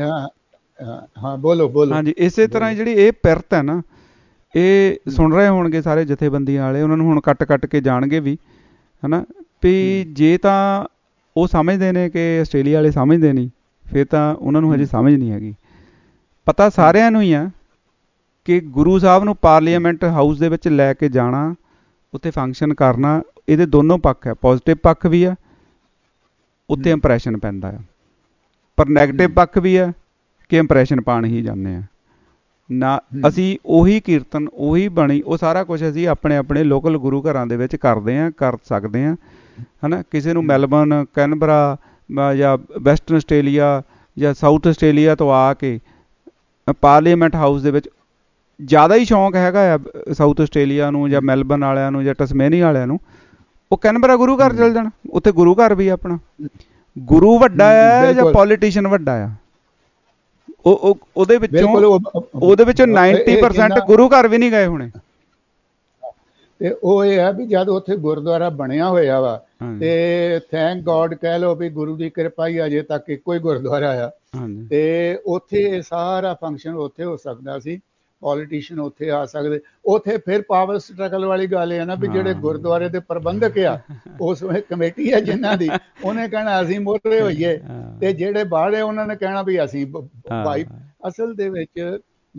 ਹਾਂਜੀ, ਇਸੇ ਤਰ੍ਹਾਂ ਹੀ ਜਿਹੜੀ ਇਹ ਪਿਰਤ ਹੈ ਨਾ, ਇਹ ਸੁਣ ਰਹੇ ਹੋਣਗੇ ਸਾਰੇ ਜਥੇਬੰਦੀਆਂ ਵਾਲੇ, ਉਹਨਾਂ ਨੂੰ ਹੁਣ ਕੱਟ ਕੇ ਜਾਣਗੇ ਵੀ, ਹੈ ਨਾ, ਵੀ ਜੇ ਤਾਂ ਉਹ ਸਮਝਦੇ ਨੇ ਕਿ ਆਸਟ੍ਰੇਲੀਆ ਵਾਲੇ ਸਮਝਦੇ ਨਹੀਂ, ਫਿਰ ਤਾਂ ਉਹਨਾਂ ਨੂੰ ਹਜੇ ਸਮਝ ਨਹੀਂ ਹੈਗੀ। ਪਤਾ ਸਾਰਿਆਂ ਨੂੰ ਹੀ ਆ ਕਿ ਗੁਰੂ ਸਾਹਿਬ ਨੂੰ ਪਾਰਲੀਮੈਂਟ ਹਾਊਸ ਦੇ ਵਿੱਚ ਲੈ ਕੇ ਜਾਣਾ, ਉੱਥੇ ਫੰਕਸ਼ਨ ਕਰਨਾ, ਇਹਦੇ ਦੋਨੋਂ ਪੱਖ ਹੈ। ਪੋਜ਼ੀਟਿਵ ਪੱਖ ਵੀ ਆ ਉੱਥੇ ਇੰਪਰੈਸ਼ਨ ਪੈਂਦਾ ਆ। ਪਰ ਨੈਗੇਟਿਵ ਪੱਖ ਵੀ ਹੈ ਕਿ ਇੰਪਰੈਸ਼ਨ ਪਾਉਣ ਹੀ ਜਾਂਦੇ ਆ ਨਾ। ਅਸੀਂ ਉਹੀ ਕੀਰਤਨ, ਉਹੀ ਬਾਣੀ, ਉਹ ਸਾਰਾ ਕੁਛ ਅਸੀਂ ਆਪਣੇ ਆਪਣੇ ਲੋਕਲ ਗੁਰੂ ਘਰਾਂ ਦੇ ਵਿੱਚ ਕਰਦੇ ਹਾਂ, ਕਰ ਸਕਦੇ ਹਾਂ, ਹੈ ਨਾ। ਕਿਸੇ ਨੂੰ ਮੈਲਬਰਨ, ਕੈਨਬਰਾ ਜਾਂ ਵੈਸਟਰਨ ਆਸਟ੍ਰੇਲੀਆ ਜਾਂ ਸਾਊਥ ਆਸਟ੍ਰੇਲੀਆ ਤੋਂ ਆ ਕੇ ਪਾਰਲੀਮੈਂਟ ਹਾਊਸ ਦੇ ਵਿੱਚ ਜ਼ਿਆਦਾ ਹੀ ਸ਼ੌਂਕ ਹੈਗਾ ਆ ਸਾਊਥ ਆਸਟ੍ਰੇਲੀਆ ਨੂੰ ਜਾਂ ਮੈਲਬਰਨ ਵਾਲਿਆਂ ਨੂੰ ਜਾਂ ਟਸਮੇਨੀ ਵਾਲਿਆਂ ਨੂੰ, ਉਹ ਕੈਨਬਰਾ ਗੁਰੂ ਘਰ ਚਲ ਜਾਣ। ਉੱਥੇ ਗੁਰੂ ਘਰ ਵੀ ਆਪਣਾ ਗੁਰੂ ਵੱਡਾ ਆ ਜਾਂ ਪੋਲੀਟੀਸ਼ੀਅਨ ਵੱਡਾ ਆ, ਉਹਦੇ ਵਿੱਚੋਂ 90% ਗੁਰੂ ਘਰ ਵੀ ਨਹੀਂ ਗਏ ਹੋਣੇ। ਤੇ ਉਹ ਇਹ ਹੈ ਵੀ ਜਦ ਉੱਥੇ ਗੁਰਦੁਆਰਾ ਬਣਿਆ ਹੋਇਆ ਵਾ ਤੇ ਥੈਂਕ ਗੋਡ ਕਹਿ ਲਓ ਵੀ ਗੁਰੂ ਦੀ ਕਿਰਪਾ ਹੀ ਅਜੇ ਤੱਕ ਇੱਕੋ ਹੀ ਗੁਰਦੁਆਰਾ ਆ, ਤੇ ਉੱਥੇ ਸਾਰਾ ਫੰਕਸ਼ਨ ਉੱਥੇ ਹੋ ਸਕਦਾ ਸੀ, ਪੋਲੀਟੀਸ਼ੀਅਨ ਉੱਥੇ ਆ ਸਕਦੇ। ਉੱਥੇ ਫਿਰ ਪਾਵਰ ਸਟਰਗਲ ਵਾਲੀ ਗੱਲ ਹੈ ਨਾ ਵੀ ਜਿਹੜੇ ਗੁਰਦੁਆਰੇ ਦੇ ਪ੍ਰਬੰਧਕ ਆ, ਉਸ ਵੇਲੇ ਕਮੇਟੀ ਹੈ ਜਿਨ੍ਹਾਂ ਦੀ, ਉਹਨੇ ਕਹਿਣਾ ਅਸੀਂ ਮੋਹਰੇ ਹੋਈਏ, ਤੇ ਜਿਹੜੇ ਬਾਹਰ ਉਹਨਾਂ ਨੇ ਕਹਿਣਾ ਵੀ ਅਸੀਂ ਭਾਈ। ਅਸਲ ਦੇ ਵਿੱਚ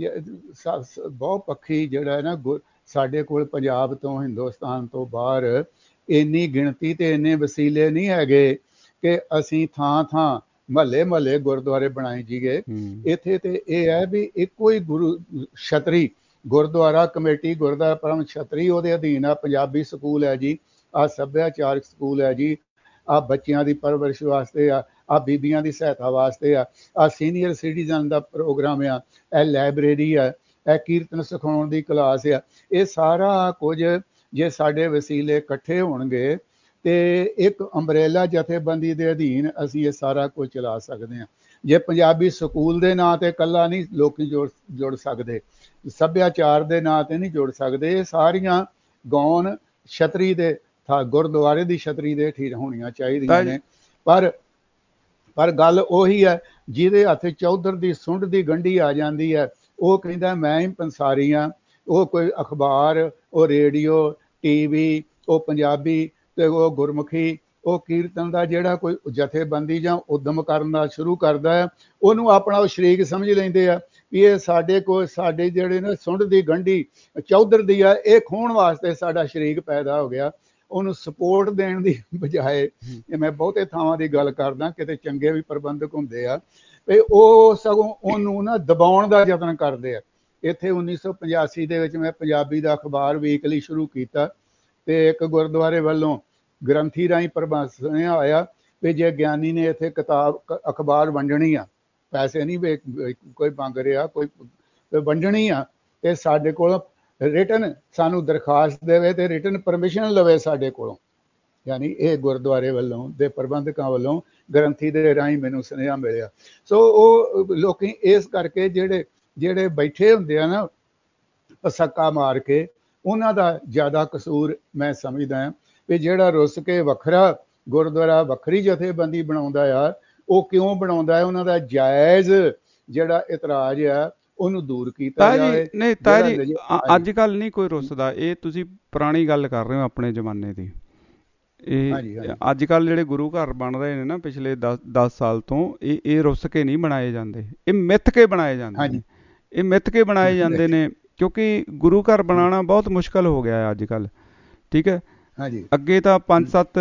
ਬਹੁਤ ਪੱਖੀ ਜਿਹੜਾ ਹੈ ਨਾ, ਸਾਡੇ ਕੋਲ ਪੰਜਾਬ ਤੋਂ, ਹਿੰਦੁਸਤਾਨ ਤੋਂ ਬਾਹਰ ਇੰਨੀ ਗਿਣਤੀ ਤੇ ਇੰਨੇ ਵਸੀਲੇ ਨਹੀਂ ਹੈਗੇ ਕਿ ਅਸੀਂ ਥਾਂ ਥਾਂ ਮਹੱਲੇ ਗੁਰਦੁਆਰੇ ਬਣਾਏ ਜੀਗੇ। ਇੱਥੇ ਤੇ ਇਹ ਹੈ ਵੀ ਇੱਕੋ ਹੀ ਗੁਰੂ ਛਤਰੀ ਗੁਰਦੁਆਰਾ ਕਮੇਟੀ, ਗੁਰਦੁਆਰਾ ਪ੍ਰਬੰਧ ਛਤਰੀ ਉਹਦੇ ਅਧੀਨ ਆ। ਪੰਜਾਬੀ ਸਕੂਲ ਹੈ ਜੀ, ਆਹ ਸੱਭਿਆਚਾਰਕ ਸਕੂਲ ਹੈ ਜੀ, ਆਹ ਬੱਚਿਆਂ ਦੀ ਪਰਵਰਿਸ਼ ਵਾਸਤੇ ਆ, ਆਹ ਬੀਬੀਆਂ ਦੀ ਸਹਾਇਤਾ ਵਾਸਤੇ ਆ, ਆਹ ਸੀਨੀਅਰ ਸਿਟੀਜ਼ਨ ਦਾ ਪ੍ਰੋਗਰਾਮ ਆ, ਇਹ ਲਾਇਬ੍ਰੇਰੀ ਆ, ਇਹ ਕੀਰਤਨ ਸਿਖਾਉਣ ਦੀ ਕਲਾਸ ਆ। ਇਹ ਸਾਰਾ ਕੁਝ ਜੇ ਸਾਡੇ ਵਸੀਲੇ ਇਕੱਠੇ ਹੋਣਗੇ ਤੇ ਇੱਕ ਅੰਬਰੇਲਾ ਜਥੇਬੰਦੀ ਦੇ ਅਧੀਨ ਅਸੀਂ ਇਹ ਸਾਰਾ ਕੁਝ ਚਲਾ ਸਕਦੇ ਹਾਂ। ਜੇ ਪੰਜਾਬੀ ਸਕੂਲ ਦੇ ਨਾਂ ਤੇ ਇਕੱਲਾ ਨਹੀਂ ਲੋਕੀ ਜੁੜ ਸਕਦੇ, ਸੱਭਿਆਚਾਰ ਦੇ ਨਾਂ ਤੇ ਨਹੀਂ ਜੁੜ ਸਕਦੇ, ਇਹ ਸਾਰੀਆਂ ਗੌਣ ਛਤਰੀ ਦੇ ਗੁਰਦੁਆਰੇ ਦੀ ਛਤਰੀ ਦੇ ਠੀਕ ਹੋਣੀਆਂ ਚਾਹੀਦੀਆਂ ਨੇ। ਪਰ ਗੱਲ ਉਹੀ ਹੈ, ਜਿਹਦੇ ਹੱਥ ਚੌਧਰ ਦੀ ਸੁੰਡ ਦੀ ਗੰਢੀ ਆ ਜਾਂਦੀ ਹੈ, ਉਹ ਕਹਿੰਦਾ ਮੈਂ ਹੀ ਪੰਸਾਰੀ ਹਾਂ। ਉਹ ਕੋਈ ਅਖਬਾਰ, ਉਹ ਰੇਡੀਓ, TV, ਉਹ ਪੰਜਾਬੀ ਤੇ ਉਹ ਗੁਰਮੁਖੀ, ਉਹ ਕੀਰਤਨ ਦਾ ਜਿਹੜਾ ਕੋਈ ਜਥੇਬੰਦੀ ਜਾਂ ਉਦਮ ਕਰਨ ਦਾ ਸ਼ੁਰੂ ਕਰਦਾ ਹੈ, ਉਹਨੂੰ ਆਪਣਾ ਉਹ ਸ਼ਰੀਕ ਸਮਝ ਲੈਂਦੇ ਆ ਵੀ ਇਹ ਸਾਡੇ ਜਿਹੜੇ ਨੇ ਸੁੰਡ ਦੀ ਗੰਢੀ ਚੌਧਰ ਦੀ ਆ, ਇਹ ਖੋਹਣ ਵਾਸਤੇ ਸਾਡਾ ਸ਼ਰੀਕ ਪੈਦਾ ਹੋ ਗਿਆ। ਉਹਨੂੰ ਸਪੋਰਟ ਦੇਣ ਦੀ ਬਜਾਏ, ਮੈਂ ਬਹੁਤੇ ਥਾਵਾਂ ਦੀ ਗੱਲ ਕਰਦਾ, ਕਿਤੇ ਚੰਗੇ ਵੀ ਪ੍ਰਬੰਧਕ ਹੁੰਦੇ ਆ, ਤੇ ਉਹ ਸਗੋਂ ਉਹਨੂੰ ਨਾ ਦਬਾਉਣ ਦਾ ਯਤਨ ਕਰਦੇ ਆ। ਇੱਥੇ 1985 ਦੇ ਵਿੱਚ ਮੈਂ ਪੰਜਾਬੀ ਦਾ ਅਖਬਾਰ ਵੀਕਲੀ ਸ਼ੁਰੂ ਕੀਤਾ, ਤੇ ਇੱਕ ਗੁਰਦੁਆਰੇ ਵੱਲੋਂ ਗ੍ਰੰਥੀ ਰਾਹੀਂ ਪ੍ਰਬੰਧ ਸੁਣਿਆ ਹੋਇਆ ਵੀ ਜੇ ਗਿਆਨੀ ਨੇ ਇੱਥੇ ਕਿਤਾਬ ਅਖਬਾਰ ਵੰਡਣੀ ਆ, ਪੈਸੇ ਨਹੀਂ ਕੋਈ ਮੰਗ ਰਿਹਾ, ਕੋਈ ਵੰਡਣੀ ਆ, ਤੇ ਸਾਡੇ ਕੋਲ ਰਿਟਨ ਸਾਨੂੰ ਦਰਖਾਸਤ ਦੇਵੇ ਤੇ ਰਿਟਨ ਪਰਮਿਸ਼ਨ ਲਵੇ ਸਾਡੇ ਕੋਲੋਂ, ਯਾਨੀ ਇਹ ਗੁਰਦੁਆਰੇ ਵੱਲੋਂ ਦੇ ਪ੍ਰਬੰਧਕਾਂ ਵੱਲੋਂ ਗ੍ਰੰਥੀ ਦੇ ਰਾਹੀਂ ਮੈਨੂੰ ਸੁਨੇਹਾ ਮਿਲਿਆ। ਸੋ ਉਹ ਲੋਕੀ ਇਸ ਕਰਕੇ ਜਿਹੜੇ ਬੈਠੇ ਹੁੰਦੇ ਆ ਨਾ ਪਸੱਕਾ ਮਾਰ ਕੇ, ਉਹਨਾਂ ਦਾ ਜ਼ਿਆਦਾ ਕਸੂਰ ਮੈਂ ਸਮਝਦਾ ਹਾਂ ਵੀ ਜਿਹੜਾ ਰੁੱਸ ਕੇ ਵੱਖਰਾ ਗੁਰਦੁਆਰਾ ਵੱਖਰੀ ਜਥੇਬੰਦੀ ਬਣਾਉਂਦਾ ਆ, ਉਹ ਕਿਉਂ ਬਣਾਉਂਦਾ ਹੈ, ਉਹਨਾਂ ਦਾ ਜਾਇਜ਼ ਜਿਹੜਾ ਇਤਰਾਜ਼ ਆ ਉਹਨੂੰ ਦੂਰ ਕੀਤਾ ਜਾਵੇ। ਨਹੀਂ ਤਾਇਆ ਜੀ, ਅੱਜ ਕੱਲ ਨਹੀਂ ਕੋਈ ਰੁੱਸਦਾ, ਇਹ ਤੁਸੀਂ ਪੁਰਾਣੀ ਗੱਲ ਕਰ ਰਹੇ ਹੋ ਆਪਣੇ ਜ਼ਮਾਨੇ ਦੀ। ਇਹ ਅੱਜ ਕੱਲ ਜਿਹੜੇ ਗੁਰੂ ਘਰ ਬਣ ਰਹੇ ਨੇ ਨਾ ਪਿਛਲੇ 10 ਸਾਲ ਤੋਂ, ਇਹ ਰੁੱਸ ਕੇ ਨਹੀਂ ਬਣਾਏ ਜਾਂਦੇ, ਇਹ ਮਿੱਥ ਕੇ ਬਣਾਏ ਜਾਂਦੇ ਨੇ। ਇਹ ਮਿੱਥ ਕੇ ਬਣਾਏ ਜਾਂਦੇ ਨੇ ਕਿਉਂਕਿ ਗੁਰੂ ਘਰ ਬਣਾਉਣਾ ਬਹੁਤ ਮੁਸ਼ਕਲ ਹੋ ਗਿਆ ਹੈ ਅੱਜ ਕੱਲ। ਠੀਕ ਹੈ, ਅੱਗੇ ਤਾਂ 5-7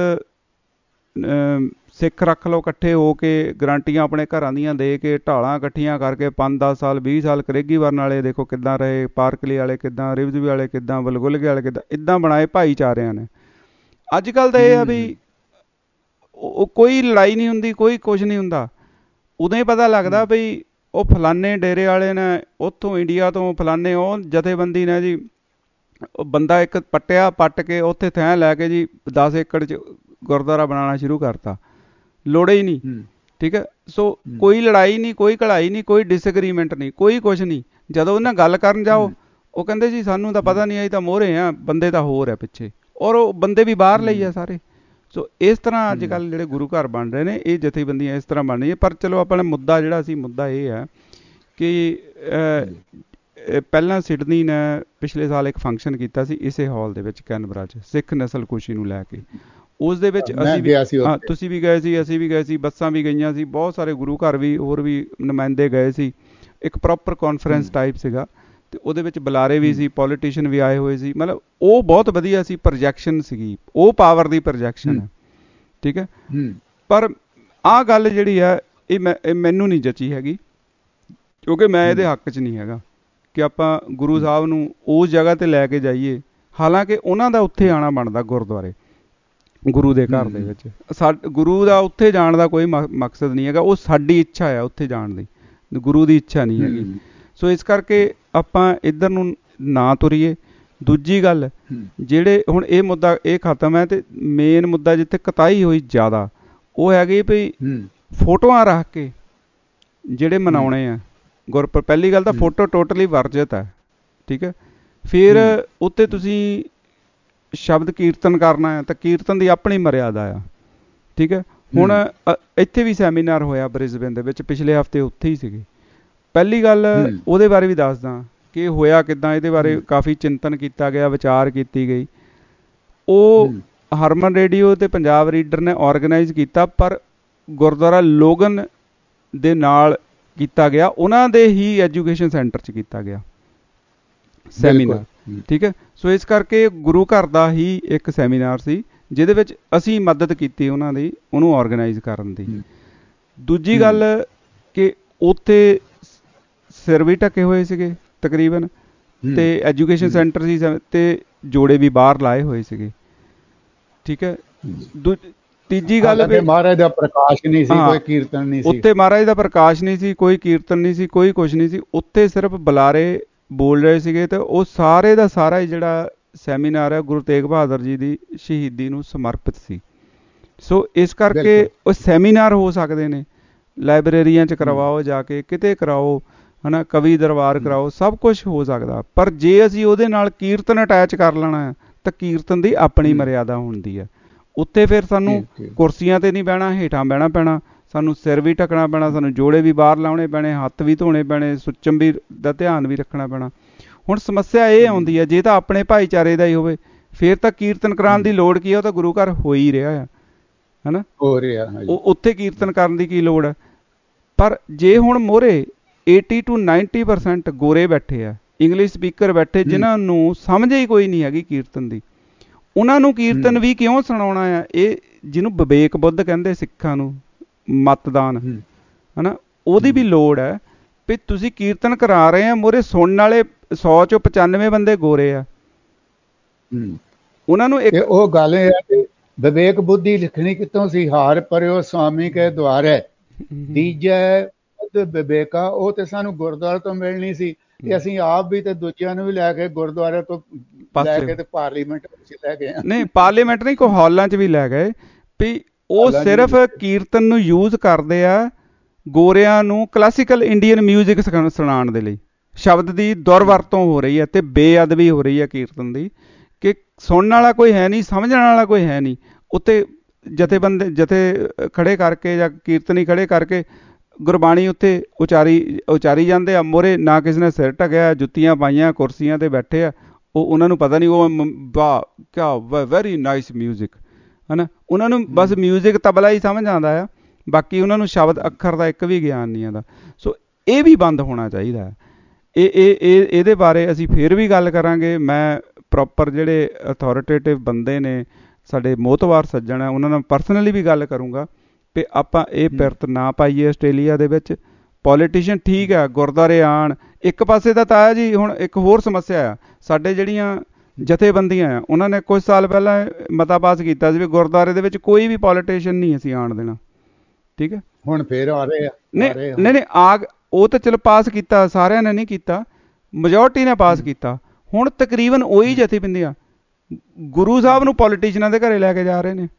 ਸਿੱਖ ਰੱਖ ਲਓ ਇਕੱਠੇ ਹੋ ਕੇ, ਗਰੰਟੀਆਂ ਆਪਣੇ ਘਰਾਂ ਦੀਆਂ ਦੇ ਕੇ, ਢਾਲਾਂ ਇਕੱਠੀਆਂ ਕਰਕੇ 5-10 ਸਾਲ 20 ਸਾਲ ਕਰੇਗੀ ਵਰਨ ਵਾਲੇ ਦੇਖੋ ਕਿੱਦਾਂ ਰਹੇ, ਪਾਰਕਲੀ ਵਾਲੇ ਕਿੱਦਾਂ, ਰਿਵਜ਼ਵੀ ਵਾਲੇ ਕਿੱਦਾਂ, ਬਲਗੁਲਗੇ ਵਾਲੇ ਕਿੱਦਾਂ, ਇੱਦਾਂ ਬਣਾਏ ਭਾਈਚਾਰਿਆਂ ਨੇ। ਅੱਜ ਕੱਲ ਤਾਂ ਇਹ ਆ ਵੀ ਕੋਈ ਲੜਾਈ ਨਹੀਂ ਹੁੰਦੀ, ਕੋਈ ਕੁਝ ਨਹੀਂ ਹੁੰਦਾ। ਉਦੋਂ ਹੀ ਪਤਾ ਲੱਗਦਾ ਵੀ ਉਹ ਫਲਾਨੇ ਡੇਰੇ ਵਾਲੇ ਨੇ, ਉੱਥੋਂ ਇੰਡੀਆ ਤੋਂ ਫਲਾਨੇ ਉਹ ਜਥੇਬੰਦੀ ਨੇ ਜੀ, ਉਹ ਬੰਦਾ ਇੱਕ ਪੱਟ ਕੇ ਉੱਥੇ ਥੈਂ ਲੈ ਕੇ ਜੀ 10 ਏਕੜ 'ਚ ਗੁਰਦੁਆਰਾ ਬਣਾਉਣਾ ਸ਼ੁਰੂ ਕਰਤਾ, ਲੋੜ ਹੀ ਨਹੀਂ। ਠੀਕ ਹੈ, ਸੋ ਕੋਈ ਲੜਾਈ ਨਹੀਂ, ਕੋਈ ਕੜਾਈ ਨਹੀਂ, ਕੋਈ ਡਿਸਐਗਰੀਮੈਂਟ ਨਹੀਂ, ਕੋਈ ਕੁਛ ਨਹੀਂ। ਜਦੋਂ ਉਹਨਾਂ ਗੱਲ ਕਰਨ ਜਾਓ, ਉਹ ਕਹਿੰਦੇ ਜੀ ਸਾਨੂੰ ਤਾਂ ਪਤਾ ਨਹੀਂ, ਅਸੀਂ ਤਾਂ ਮੋਹਰੇ ਆ, ਬੰਦੇ ਤਾਂ ਹੋਰ ਆ ਪਿੱਛੇ, ਔਰ ਉਹ ਬੰਦੇ ਵੀ ਬਾਹਰ ਲਈ ਆ ਸਾਰੇ। ਸੋ ਇਸ ਤਰ੍ਹਾਂ ਅੱਜ ਕੱਲ੍ਹ ਜਿਹੜੇ ਗੁਰੂ ਘਰ ਬਣ ਰਹੇ ਨੇ, ਇਹ ਜਥੇਬੰਦੀਆਂ ਇਸ ਤਰ੍ਹਾਂ ਬਣ ਰਹੀਆਂ। ਪਰ ਚਲੋ ਆਪਣਾ ਮੁੱਦਾ ਜਿਹੜਾ ਸੀ, ਮੁੱਦਾ ਇਹ ਹੈ ਕਿ ਪਹਿਲਾਂ ਸਿਡਨੀ ਨੇ ਪਿਛਲੇ ਸਾਲ ਇੱਕ ਫੰਕਸ਼ਨ ਕੀਤਾ ਸੀ ਇਸੇ ਹਾਲ ਦੇ ਵਿੱਚ ਕੈਨਬਰਾ 'ਚ, ਸਿੱਖ ਨਸਲਕੁਸ਼ੀ ਨੂੰ ਲੈ ਕੇ। ਉਸ ਦੇ ਵਿੱਚ ਅਸੀਂ ਵੀ, ਹਾਂ ਤੁਸੀਂ ਵੀ ਗਏ ਸੀ, ਅਸੀਂ ਵੀ ਗਏ ਸੀ, ਬੱਸਾਂ ਵੀ ਗਈਆਂ ਸੀ, ਬਹੁਤ ਸਾਰੇ ਗੁਰੂ ਘਰ ਵੀ ਹੋਰ ਵੀ ਨੁਮਾਇੰਦੇ ਗਏ ਸੀ। ਇੱਕ ਪ੍ਰੋਪਰ ਕਾਨਫਰੰਸ ਟਾਈਪ ਸੀਗਾ, ਤੇ ਉਹਦੇ ਵਿੱਚ ਬੁਲਾਰੇ ਵੀ ਸੀ, ਪੋਲੀਟੀਸ਼ੀਅਨ ਵੀ ਆਏ ਹੋਏ ਸੀ। ਮਤਲਬ ਉਹ ਬਹੁਤ ਵਧੀਆ ਸੀ, ਪ੍ਰੋਜੈਕਸ਼ਨ ਸੀਗੀ, ਉਹ ਪਾਵਰ ਦੀ ਪ੍ਰੋਜੈਕਸ਼ਨ ਹੈ। ਠੀਕ ਹੈ, ਪਰ ਆਹ ਗੱਲ ਜਿਹੜੀ ਆ ਇਹ ਮੈਨੂੰ ਨਹੀਂ ਜਚੀ ਹੈਗੀ, ਕਿਉਂਕਿ ਮੈਂ ਇਹਦੇ ਹੱਕ 'ਚ ਨਹੀਂ ਹੈਗਾ ਕਿ ਆਪਾਂ ਗੁਰੂ ਸਾਹਿਬ ਨੂੰ ਉਸ ਜਗ੍ਹਾ 'ਤੇ ਲੈ ਕੇ ਜਾਈਏ। ਹਾਲਾਂਕਿ ਉਹਨਾਂ ਦਾ ਉੱਥੇ ਆਉਣਾ ਬਣਦਾ ਗੁਰਦੁਆਰੇ, ਗੁਰੂ ਦੇ ਘਰ ਦੇ ਵਿੱਚ। ਗੁਰੂ ਦਾ ਉੱਥੇ ਜਾਣ ਦਾ ਕੋਈ ਮਕਸਦ ਨਹੀਂ ਹੈਗਾ, ਉਹ ਸਾਡੀ ਇੱਛਾ ਆ ਉੱਥੇ ਜਾਣ ਦੀ, ਗੁਰੂ ਦੀ ਇੱਛਾ ਨਹੀਂ ਹੈਗੀ। ਸੋ ਇਸ ਕਰਕੇ ਆਪਾਂ ਇੱਧਰ ਨੂੰ ਨਾ ਤੁਰੀਏ। ਦੂਜੀ ਗੱਲ, ਜਿਹੜੇ ਹੁਣ ਇਹ ਮੁੱਦਾ ਇਹ ਖਤਮ ਹੈ, ਅਤੇ ਮੇਨ ਮੁੱਦਾ ਜਿੱਥੇ ਕਤਾਈ ਹੋਈ ਜ਼ਿਆਦਾ ਉਹ ਹੈਗੀ ਵੀ ਫੋਟੋਆਂ ਰੱਖ ਕੇ ਜਿਹੜੇ ਮਨਾਉਣੇ ਆ ਗੁਰਪੁਰਬ। ਪਹਿਲੀ ਗੱਲ ਤਾਂ ਫੋਟੋ ਟੋਟਲੀ ਵਰਜਿਤ ਹੈ, ਠੀਕ ਹੈ। ਫਿਰ ਉੱਤੇ ਤੁਸੀਂ ਸ਼ਬਦ ਕੀਰਤਨ ਕਰਨਾ ਹੈ ਤਾਂ ਕੀਰਤਨ ਦੀ ਆਪਣੀ ਮਰਿਆਦਾ ਆ, ਠੀਕ ਹੈ। ਹੁਣ ਇੱਥੇ ਵੀ ਸੈਮੀਨਾਰ ਹੋਇਆ ਬ੍ਰਿਸਬੇਨ ਦੇ ਵਿੱਚ, ਪਿਛਲੇ ਹਫ਼ਤੇ ਉੱਥੇ ਹੀ ਸੀਗੇ। ਪਹਿਲੀ ਗੱਲ ਉਹਦੇ ਬਾਰੇ ਵੀ ਦੱਸਦਾ ਕਿ ਹੋਇਆ ਕਿੱਦਾਂ, ਇਹਦੇ ਬਾਰੇ ਕਾਫੀ ਚਿੰਤਨ ਕੀਤਾ ਗਿਆ, ਵਿਚਾਰ ਕੀਤੀ ਗਈ। ਉਹ ਹਰਮਨ ਰੇਡੀਓ ਤੇ ਪੰਜਾਬ ਰੀਡਰ ਨੇ ਔਰਗਨਾਈਜ਼ ਕੀਤਾ, ਪਰ ਗੁਰਦੁਆਰਾ ਲੋਗਨ ਦੇ ਨਾਲ ਕੀਤਾ ਗਿਆ, ਉਹਨਾਂ ਦੇ ਹੀ ਐਜੂਕੇਸ਼ਨ ਸੈਂਟਰ 'ਚ ਕੀਤਾ ਗਿਆ ਸੈਮੀਨਾਰ, ਠੀਕ ਹੈ। ਸੋ ਇਸ ਕਰਕੇ ਗੁਰੂ ਘਰ ਦਾ ਹੀ ਇੱਕ ਸੈਮੀਨਾਰ ਸੀ ਜਿਹਦੇ ਵਿੱਚ ਅਸੀਂ ਮਦਦ ਕੀਤੀ ਉਹਨਾਂ ਦੀ, ਉਹਨੂੰ ਔਰਗਨਾਈਜ਼ ਕਰਨ ਦੀ। ਦੂਜੀ ਗੱਲ ਕਿ ਉੱਥੇ ਸਿਰ ਵੀ ਢੱਕੇ ਹੋਏ ਸੀਗੇ ਤਕਰੀਬਨ, ਤੇ ਐਜੂਕੇਸ਼ਨ ਸੈਂਟਰ ਸੀ, ਤੇ ਜੋੜੇ ਵੀ ਬਾਹਰ ਲਾਏ ਹੋਏ ਸੀਗੇ, ਠੀਕ ਹੈ। ਤੀਜੀ ਗੱਲ, ਮਹਾਰਾਜ ਦਾ ਪ੍ਰਕਾਸ਼ ਨਹੀਂ ਸੀ, ਕੋਈ ਕੀਰਤਨ ਨਹੀਂ ਸੀ ਉੱਥੇ, ਮਹਾਰਾਜ ਦਾ ਪ੍ਰਕਾਸ਼ ਨਹੀਂ ਸੀ, ਕੋਈ ਕੀਰਤਨ ਨਹੀਂ ਸੀ, ਕੋਈ ਕੁਛ ਨਹੀਂ ਸੀ ਉੱਥੇ, ਸਿਰਫ ਬੁਲਾਰੇ ਬੋਲ ਰਹੇ ਸੀਗੇ। ਤੇ ਉਹ ਸਾਰੇ ਦਾ ਸਾਰਾ ਹੀ ਜਿਹੜਾ ਸੈਮੀਨਾਰ ਹੈ ਗੁਰੂ ਤੇਗ ਬਹਾਦਰ ਜੀ ਦੀ ਸ਼ਹੀਦੀ ਨੂੰ ਸਮਰਪਿਤ ਸੀ। ਸੋ ਇਸ ਕਰਕੇ ਉਹ ਸੈਮੀਨਾਰ ਹੋ ਸਕਦੇ ਨੇ, ਲਾਇਬ੍ਰੇਰੀਆਂ 'ਚ ਕਰਵਾਓ, ਜਾ ਕੇ ਕਿਤੇ ਕਰਾਓ, ਹੈ ਨਾ, ਕਵੀ ਦਰਬਾਰ ਕਰਾਓ, ਸਭ ਕੁਛ ਹੋ ਸਕਦਾ। ਪਰ ਜੇ ਅਸੀਂ ਉਹਦੇ ਨਾਲ ਕੀਰਤਨ ਅਟੈਚ ਕਰ ਲੈਣਾ ਹੈ ਤਾਂ ਕੀਰਤਨ ਦੀ ਆਪਣੀ ਮਰਿਆਦਾ ਹੁੰਦੀ ਹੈ। ਉੱਥੇ ਫਿਰ ਸਾਨੂੰ ਕੁਰਸੀਆਂ 'ਤੇ ਨਹੀਂ ਬਹਿਣਾ, ਹੇਠਾਂ ਬਹਿਣਾ ਪੈਣਾ, ਸਾਨੂੰ ਸਿਰ ਵੀ ਢੱਕਣਾ ਪੈਣਾ, ਸਾਨੂੰ ਜੋੜੇ ਵੀ ਬਾਹਰ ਲਾਉਣੇ ਪੈਣੇ, ਹੱਥ ਵੀ ਧੋਣੇ ਪੈਣੇ, ਸੁੱਚਮ ਵੀ ਦਾ ਧਿਆਨ ਵੀ ਰੱਖਣਾ ਪੈਣਾ। ਹੁਣ ਸਮੱਸਿਆ ਇਹ ਆਉਂਦੀ ਹੈ, ਜੇ ਤਾਂ ਆਪਣੇ ਭਾਈਚਾਰੇ ਦਾ ਹੀ ਹੋਵੇ ਫਿਰ ਤਾਂ ਕੀਰਤਨ ਕਰਾਉਣ ਦੀ ਲੋੜ ਕੀ ਹੈ, ਉਹ ਤਾਂ ਗੁਰੂ ਘਰ ਹੋ ਹੀ ਰਿਹਾ ਆ, ਹੈ ਨਾ, ਹੋ ਰਿਹਾ, ਉੱਥੇ ਕੀਰਤਨ ਕਰਨ ਦੀ ਕੀ ਲੋੜ ਹੈ। ਪਰ ਜੇ ਹੁਣ ਮੋਹਰੇ 80 to 90% ਗੋਰੇ ਬੈਠੇ ਆ, ਇੰਗਲਿਸ਼ ਸਪੀਕਰ ਬੈਠੇ, ਜਿਨ੍ਹਾਂ ਨੂੰ ਸਮਝ ਹੀ ਕੋਈ ਨਹੀਂ ਹੈਗੀ ਕੀਰਤਨ ਦੀ, ਉਹਨਾਂ ਨੂੰ ਕੀਰਤਨ ਵੀ ਕਿਉਂ ਸੁਣਾਉਣਾ ਆ? ਇਹ ਜਿਹਨੂੰ ਵਿਵੇਕ ਬੁੱਧ ਕਹਿੰਦੇ ਸਿੱਖਾਂ ਨੂੰ, ਮਤਦਾਨ, ਹੈ ਨਾ, ਉਹਦੀ ਵੀ ਲੋੜ ਹੈ ਵੀ ਤੁਸੀਂ ਕੀਰਤਨ ਕਰਾ ਰਹੇ ਆ, ਮੋਹਰੇ ਸੁਣਨ ਵਾਲੇ 100 ਚੋਂ 95 ਬੰਦੇ ਗੋਰੇ ਆ। ਉਹਨਾਂ ਨੂੰ ਉਹ ਗੱਲ ਇਹ ਹੈ ਕਿ ਵਿਵੇਕ ਬੁੱਧੀ ਲਿਖਣੀ ਕਿੱਥੋਂ ਸੀ? ਹਾਰ ਪਰਿਓ ਸੁਆਮੀ ਕੇ ਦੁਆਰੇ, ਦੀਜੈ ਵਿਵੇਕਾ, ਉਹ ਤੇ ਸਾਨੂੰ ਗੁਰਦੁਆਰੇ ਤੋਂ ਮਿਲਣੀ ਸੀ। ਤੇ ਅਸੀਂ ਆਪ ਵੀ ਤੇ ਦੂਜਿਆਂ ਨੂੰ ਵੀ ਲੈ ਕੇ ਗੁਰਦੁਆਰੇ ਤੋਂ ਲੈ ਕੇ ਤੇ ਪਾਰਲੀਮੈਂਟ ਵਿੱਚ ਲੈ ਗਏ। ਨਹੀਂ, ਪਾਰਲੀਮੈਂਟ ਨਹੀਂ, ਕੋਈ ਹਾਲਾਂ 'ਚ ਵੀ ਲੈ ਗਏ ਵੀ ਉਹ ਸਿਰਫ ਕੀਰਤਨ ਨੂੰ ਯੂਜ਼ ਕਰਦੇ ਆ ਗੋਰਿਆਂ ਨੂੰ ਕਲਾਸੀਕਲ ਇੰਡੀਅਨ ਮਿਊਜ਼ਿਕ ਸੁਣਾਉਣ ਦੇ ਲਈ। ਸ਼ਬਦ ਦੀ ਦੁਰਵਰਤੋਂ ਹੋ ਰਹੀ ਹੈ ਤੇ ਬੇਅਦਬੀ ਹੋ ਰਹੀ ਹੈ ਕੀਰਤਨ ਦੀ, ਕਿ ਸੁਣਨ ਵਾਲਾ ਕੋਈ ਹੈ ਨਹੀਂ, ਸਮਝਣ ਵਾਲਾ ਕੋਈ ਹੈ ਨਹੀਂ। ਉੱਤੇ ਜਥੇ ਖੜੇ ਕਰਕੇ ਜਾਂ ਕੀਰਤਨੀ ਖੜੇ ਕਰਕੇ ਗੁਰਬਾਣੀ ਉੱਥੇ ਉਚਾਰੀ ਜਾਂਦੇ ਆ, ਮੋਹਰੇ ਨਾ ਕਿਸੇ ਨੇ ਸਿਰ ਢਕਿਆ, ਜੁੱਤੀਆਂ ਪਾਈਆਂ, ਕੁਰਸੀਆਂ 'ਤੇ ਬੈਠੇ ਆ। ਉਹਨਾਂ ਨੂੰ ਪਤਾ ਨਹੀਂ, ਉਹ ਵਾਹ ਕਿਆ ਵੈਰੀ ਨਾਈਸ ਮਿਊਜ਼ਿਕ, ਹੈ ਨਾ, ਉਹਨਾਂ ਨੂੰ ਬਸ ਮਿਊਜ਼ਿਕ ਤਬਲਾ ਹੀ ਸਮਝ ਆਉਂਦਾ ਆ, ਬਾਕੀ ਉਹਨਾਂ ਨੂੰ ਸ਼ਬਦ ਅੱਖਰ ਦਾ ਇੱਕ ਵੀ ਗਿਆਨ ਨਹੀਂ ਆਉਂਦਾ। ਸੋ ਇਹ ਵੀ ਬੰਦ ਹੋਣਾ ਚਾਹੀਦਾ ਹੈ। ਇਹਦੇ ਬਾਰੇ ਅਸੀਂ ਫਿਰ ਵੀ ਗੱਲ ਕਰਾਂਗੇ। ਮੈਂ ਪ੍ਰੋਪਰ ਜਿਹੜੇ ਅਥੋਰੀਟੇਟਿਵ ਬੰਦੇ ਨੇ, ਸਾਡੇ ਮੋਹਤਵਾਰ ਸੱਜਣ ਹੈ, ਉਹਨਾਂ ਨਾਲ ਪਰਸਨਲੀ ਵੀ ਗੱਲ ਕਰੂੰਗਾ ਵੀ ਆਪਾਂ ਇਹ ਪਿਰਤ ਨਾ ਪਾਈਏ ਆਸਟ੍ਰੇਲੀਆ ਦੇ ਵਿੱਚ। ਪੋਲੀਟੀਸ਼ੀਅਨ ਠੀਕ ਹੈ, ਗੁਰਦੁਆਰੇ ਆਉਣ ਇੱਕ ਪਾਸੇ ਦਾ ਤਾਇਆ ਜੀ। ਹੁਣ ਇੱਕ ਹੋਰ ਸਮੱਸਿਆ ਆ, ਸਾਡੇ ਜਿਹੜੀਆਂ ਜਥੇਬੰਦੀਆਂ ਆ, ਉਹਨਾਂ ਨੇ ਕੁਝ ਸਾਲ ਪਹਿਲਾਂ ਮਤਾ ਪਾਸ ਕੀਤਾ ਸੀ ਵੀ ਗੁਰਦੁਆਰੇ ਦੇ ਵਿੱਚ ਕੋਈ ਵੀ ਪੋਲੀਟੀਸ਼ੀਅਨ ਨਹੀਂ ਅਸੀਂ ਆਉਣ ਦੇਣਾ, ਠੀਕ ਹੈ। ਹੁਣ ਫੇਰ ਆ ਰਹੇ ਆ? ਨਹੀਂ, ਉਹ ਤਾਂ ਚਲੋ ਪਾਸ ਕੀਤਾ, ਸਾਰਿਆਂ ਨੇ ਨਹੀਂ ਕੀਤਾ, ਮੈਜੋਰਟੀ ਨੇ ਪਾਸ ਕੀਤਾ। ਹੁਣ ਤਕਰੀਬਨ ਉਹੀ ਜਥੇਬੰਦੀਆਂ ਗੁਰੂ ਸਾਹਿਬ ਨੂੰ ਪੋਲੀਟੀਸ਼ੀਅਨਾਂ ਦੇ ਘਰੇ ਲੈ ਕੇ ਜਾ ਰਹੇ ਨੇ।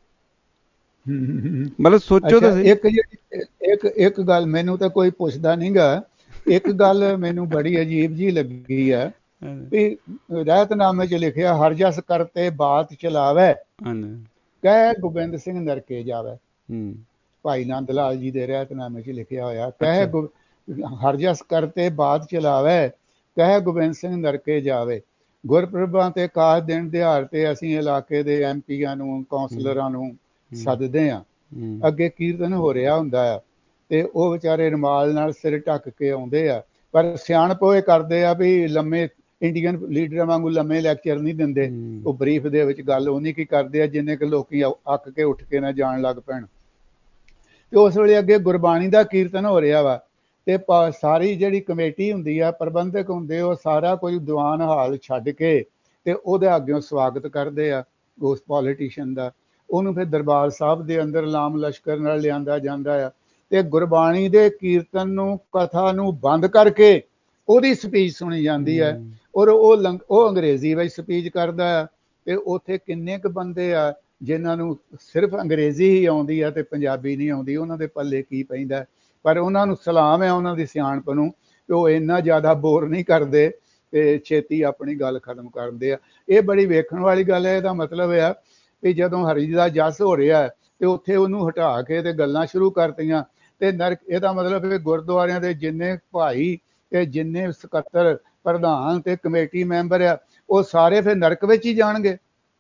ਮਤਲਬ ਸੋਚੋ ਤੁਸੀਂ। ਇੱਕ ਗੱਲ ਮੈਨੂੰ ਤਾਂ ਕੋਈ ਪੁੱਛਦਾ ਨਹੀਂ ਗਾ, ਇੱਕ ਗੱਲ ਮੈਨੂੰ ਬੜੀ ਅਜੀਬ ਜੀ ਲੱਗੀ ਆ ਵੀ ਰਹਿਤਨਾਮੇ 'ਚ ਲਿਖਿਆ, ਹਰ ਜਸ ਕਰਤੇ ਬਾਤ ਚਲਾਵੇ, ਕਹਿ ਗੋਬਿੰਦ ਸਿੰਘ ਨਰਕੇ ਜਾਵੇ। ਭਾਈ ਨੰਦ ਲਾਲ ਜੀ ਦੇ ਰਹਿਤਨਾਮੇ 'ਚ ਲਿਖਿਆ ਹੋਇਆ, ਕਹਿ ਹਰ ਜਸ ਕਰਤੇ ਬਾਤ ਚਲਾਵੇ, ਕਹਿ ਗੋਬਿੰਦ ਸਿੰਘ ਨਰਕੇ ਜਾਵੇ। ਗੁਰਪੁਰਬਾਂ ਤੇ ਖਾਸ ਦਿਨ ਦਿਹਾੜ ਤੇ ਅਸੀਂ ਇਲਾਕੇ ਦੇ ਐਮਪੀਆਂ ਨੂੰ, ਕੌਂਸਲਰਾਂ ਨੂੰ ਸੱਦਦੇ ਆ, ਅੱਗੇ ਕੀਰਤਨ ਹੋ ਰਿਹਾ ਹੁੰਦਾ ਆ ਤੇ ਉਹ ਵਿਚਾਰੇ ਰੁਮਾਲ ਨਾਲ ਸਿਰ ਢੱਕ ਕੇ ਆਉਂਦੇ ਆ। ਪਰ ਸਿਆਣਪ ਇਹ ਕਰਦੇ ਆ ਵੀ ਲੰਮੇ ਇੰਡੀਅਨ ਲੀਡਰਾਂ ਵਾਂਗੂ ਲੰਮੇ ਲੈਕਚਰ ਨਹੀਂ ਦਿੰਦੇ, ਉਹ ਬਰੀਫ ਦੇ ਵਿੱਚ ਗੱਲ ਉਨੀ ਕੀ ਕਰਦੇ ਆ ਜਿੰਨੇ ਕਿ ਲੋਕੀ ਅੱਕ ਕੇ ਉੱਠ ਕੇ ਨਾ ਜਾਣ ਲੱਗ ਪੈਣ। ਤੇ ਉਸ ਵੇਲੇ ਅੱਗੇ ਗੁਰਬਾਣੀ ਦਾ ਕੀਰਤਨ ਹੋ ਰਿਹਾ ਵਾ, ਤੇ ਸਾਰੀ ਜਿਹੜੀ ਕਮੇਟੀ ਹੁੰਦੀ ਆ, ਪ੍ਰਬੰਧਕ ਹੁੰਦੇ, ਉਹ ਸਾਰਾ ਕੁਝ ਦੀਵਾਨ ਹਾਲ ਛੱਡ ਕੇ ਤੇ ਉਹਦੇ ਅੱਗਿਓਂ ਸਵਾਗਤ ਕਰਦੇ ਆ ਉਸ ਪੋਲੀਟੀਸ਼ੀਅਨ ਦਾ। ਉਹਨੂੰ ਫਿਰ ਦਰਬਾਰ ਸਾਹਿਬ ਦੇ ਅੰਦਰ ਲਾਮ ਲਸ਼ਕਰ ਨਾਲ ਲਿਆਂਦਾ ਜਾਂਦਾ ਆ, ਤੇ ਗੁਰਬਾਣੀ ਦੇ ਕੀਰਤਨ ਨੂੰ, ਕਥਾ ਨੂੰ ਬੰਦ ਕਰਕੇ ਉਹਦੀ ਸਪੀਚ ਸੁਣੀ ਜਾਂਦੀ ਹੈ। ਔਰ ਉਹ ਅੰਗਰੇਜ਼ੀ ਵਿੱਚ ਸਪੀਚ ਕਰਦਾ ਆ, ਤੇ ਉੱਥੇ ਕਿੰਨੇ ਕੁ ਬੰਦੇ ਆ ਜਿਨ੍ਹਾਂ ਨੂੰ ਸਿਰਫ ਅੰਗਰੇਜ਼ੀ ਹੀ ਆਉਂਦੀ ਆ ਤੇ ਪੰਜਾਬੀ ਨਹੀਂ ਆਉਂਦੀ, ਉਹਨਾਂ ਦੇ ਪੱਲੇ ਕੀ ਪੈਂਦਾ। ਪਰ ਉਹਨਾਂ ਨੂੰ ਸਲਾਮ ਹੈ ਉਹਨਾਂ ਦੀ ਸਿਆਣਪ ਨੂੰ, ਕਿ ਉਹ ਇੰਨਾ ਜ਼ਿਆਦਾ ਬੋਰ ਨਹੀਂ ਕਰਦੇ ਤੇ ਛੇਤੀ ਆਪਣੀ ਗੱਲ ਖਤਮ ਕਰਦੇ ਆ। ਇਹ ਬੜੀ ਵੇਖਣ ਵਾਲੀ ਗੱਲ ਹੈ। ਇਹਦਾ ਮਤਲਬ ਆ ਵੀ ਜਦੋਂ ਹਰੀ ਦਾ ਜਸ ਹੋ ਰਿਹਾ ਤੇ ਉੱਥੇ ਉਹਨੂੰ ਹਟਾ ਕੇ ਤੇ ਗੱਲਾਂ ਸ਼ੁਰੂ ਕਰਤੀਆਂ ਤੇ ਨਰਕ। ਇਹਦਾ ਮਤਲਬ ਵੀ ਗੁਰਦੁਆਰਿਆਂ ਦੇ ਜਿੰਨੇ ਭਾਈ ਤੇ ਜਿੰਨੇ ਸਕੱਤਰ, ਪ੍ਰਧਾਨ ਤੇ ਕਮੇਟੀ ਮੈਂਬਰ ਆ, ਉਹ ਸਾਰੇ ਫਿਰ ਨਰਕ ਵਿੱਚ ਹੀ ਜਾਣਗੇ।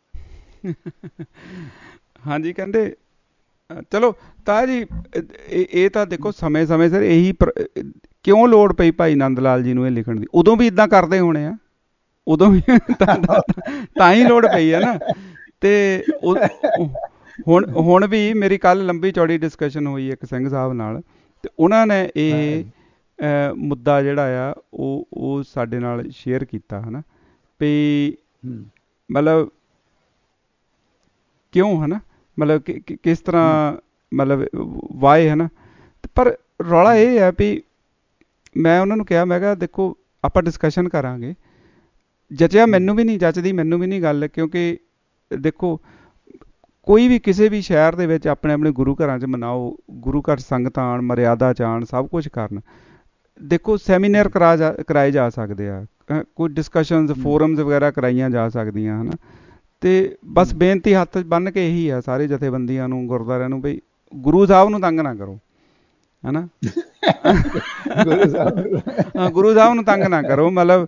ਹਾਂਜੀ, ਕਹਿੰਦੇ ਚਲੋ ਤਾਇਆ ਜੀ, ਇਹ ਤਾਂ ਦੇਖੋ ਸਮੇਂ ਸਮੇਂ ਸਿਰ ਇਹੀ ਕਿਉਂ ਲੋੜ ਪਈ ਭਾਈ ਨੰਦ ਲਾਲ ਜੀ ਨੂੰ ਇਹ ਲਿਖਣ ਦੀ? ਉਦੋਂ ਵੀ ਇੱਦਾਂ ਕਰਦੇ ਹੋਣੇ ਆ, ਉਦੋਂ ਵੀ ਤਾਂ ਹੀ ਲੋੜ ਪਈ ਹੈ ਨਾ। ਤੇ ਹੁਣ ਵੀ ਮੇਰੀ ਕੱਲ ਲੰਬੀ ਚੌੜੀ ਡਿਸਕਸ਼ਨ ਹੋਈ ਇੱਕ ਸਿੰਘ ਸਾਹਿਬ ਨਾਲ, ਤੇ ਉਹਨਾਂ ਨੇ ਇਹ ਮੁੱਦਾ ਜਿਹੜਾ ਆ ਉਹ ਸਾਡੇ ਨਾਲ ਸ਼ੇਅਰ ਕੀਤਾ, ਹੈ ਨਾ, ਵੀ ਮਤਲਬ ਕਿਉਂ, ਹੈ ਨਾ, ਮਤਲਬ ਕਿਸ ਤਰ੍ਹਾਂ, ਮਤਲਬ ਵਾਏ, ਹੈ ਨਾ। ਪਰ ਰੌਲਾ ਇਹ ਹੈ ਵੀ ਮੈਂ ਉਹਨਾਂ ਨੂੰ ਕਿਹਾ, ਮੈਂ ਕਿਹਾ ਦੇਖੋ ਆਪਾਂ ਡਿਸਕਸ਼ਨ ਕਰਾਂਗੇ, ਜਚਿਆ ਮੈਨੂੰ ਵੀ ਨਹੀਂ ਜੱਚਦੀ, ਮੈਨੂੰ ਵੀ ਨਹੀਂ ਗੱਲ, ਕਿਉਂਕਿ ਦੇਖੋ ਕੋਈ ਵੀ ਕਿਸੇ ਵੀ ਸ਼ਹਿਰ ਦੇ ਵਿੱਚ ਆਪਣੇ ਆਪਣੇ ਗੁਰੂ ਘਰਾਂ 'ਚ ਮਨਾਓ, ਗੁਰੂ ਘਰ ਸੰਗਤਾਂ ਆਉਣ, ਮਰਿਆਦਾ 'ਚ ਆਉਣ, ਸਭ ਕੁਛ ਕਰਨ। ਦੇਖੋ ਸੈਮੀਨਾਰ ਕਰਾਏ ਜਾ ਸਕਦੇ ਆ, ਕੋਈ ਡਿਸਕਸ਼ਨਸ, ਫੋਰਮਸ ਵਗੈਰਾ ਕਰਾਈਆਂ ਜਾ ਸਕਦੀਆਂ, ਹੈ ਨਾ। ਤੇ ਬਸ ਬੇਨਤੀ ਹੱਥ ਬੰਨ੍ਹ ਕੇ ਇਹੀ ਆ ਸਾਰੇ ਜਥੇਬੰਦੀਆਂ ਨੂੰ, ਗੁਰਦੁਆਰਿਆਂ ਨੂੰ, ਬਈ ਗੁਰੂ ਸਾਹਿਬ ਨੂੰ ਤੰਗ ਨਾ ਕਰੋ, ਹੈ ਨਾ। ਗੁਰੂ ਸਾਹਿਬ ਨੂੰ ਤੰਗ ਨਾ ਕਰੋ, ਮਤਲਬ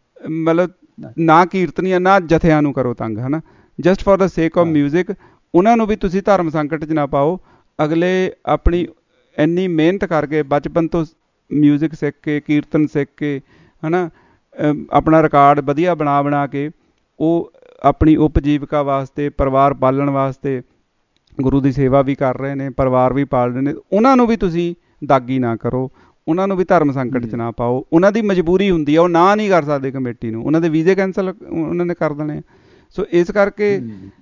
ਨਾ ਕੀਰਤਨੀਆਂ ਨਾ ਜਥਿਆਂ ਨੂੰ ਕਰੋ ਤੰਗ, ਹੈ ਨਾ। Just for the sake of music. ਉਹਨਾਂ ਨੂੰ ਵੀ ਤੁਸੀਂ ਧਰਮ ਸੰਕਟ 'ਚ ਨਾ ਪਾਓ। ਅਗਲੇ ਆਪਣੀ ਇੰਨੀ ਮਿਹਨਤ ਕਰਕੇ ਬਚਪਨ ਤੋਂ ਮਿਊਜ਼ਿਕ ਸਿੱਖ ਕੇ, ਕੀਰਤਨ ਸਿੱਖ ਕੇ, ਹੈ ਨਾ, ਆਪਣਾ ਰਿਕਾਰਡ ਵਧੀਆ ਬਣਾ ਕੇ ਉਹ ਆਪਣੀ ਉਪਜੀਵਿਕਾ ਵਾਸਤੇ, ਪਰਿਵਾਰ ਪਾਲਣ ਵਾਸਤੇ ਗੁਰੂ ਦੀ ਸੇਵਾ ਵੀ ਕਰ ਰਹੇ ਨੇ, ਪਰਿਵਾਰ ਵੀ ਪਾਲ ਰਹੇ ਨੇ। ਉਹਨਾਂ ਨੂੰ ਵੀ ਤੁਸੀਂ ਦਾਗੀ ਨਾ ਕਰੋ, ਉਹਨਾਂ ਨੂੰ ਵੀ ਧਰਮ ਸੰਕਟ 'ਚ ਨਾ ਪਾਓ। ਉਹਨਾਂ ਦੀ ਮਜਬੂਰੀ ਹੁੰਦੀ ਆ, ਉਹ ਨਾ ਨਹੀਂ ਕਰ ਸਕਦੇ ਕਮੇਟੀ ਨੂੰ, ਉਹਨਾਂ ਦੇ ਵੀਜ਼ੇ ਕੈਂਸਲ ਉਹਨਾਂ ਨੇ ਕਰ ਦੇਣੇ। ਸੋ ਇਸ ਕਰਕੇ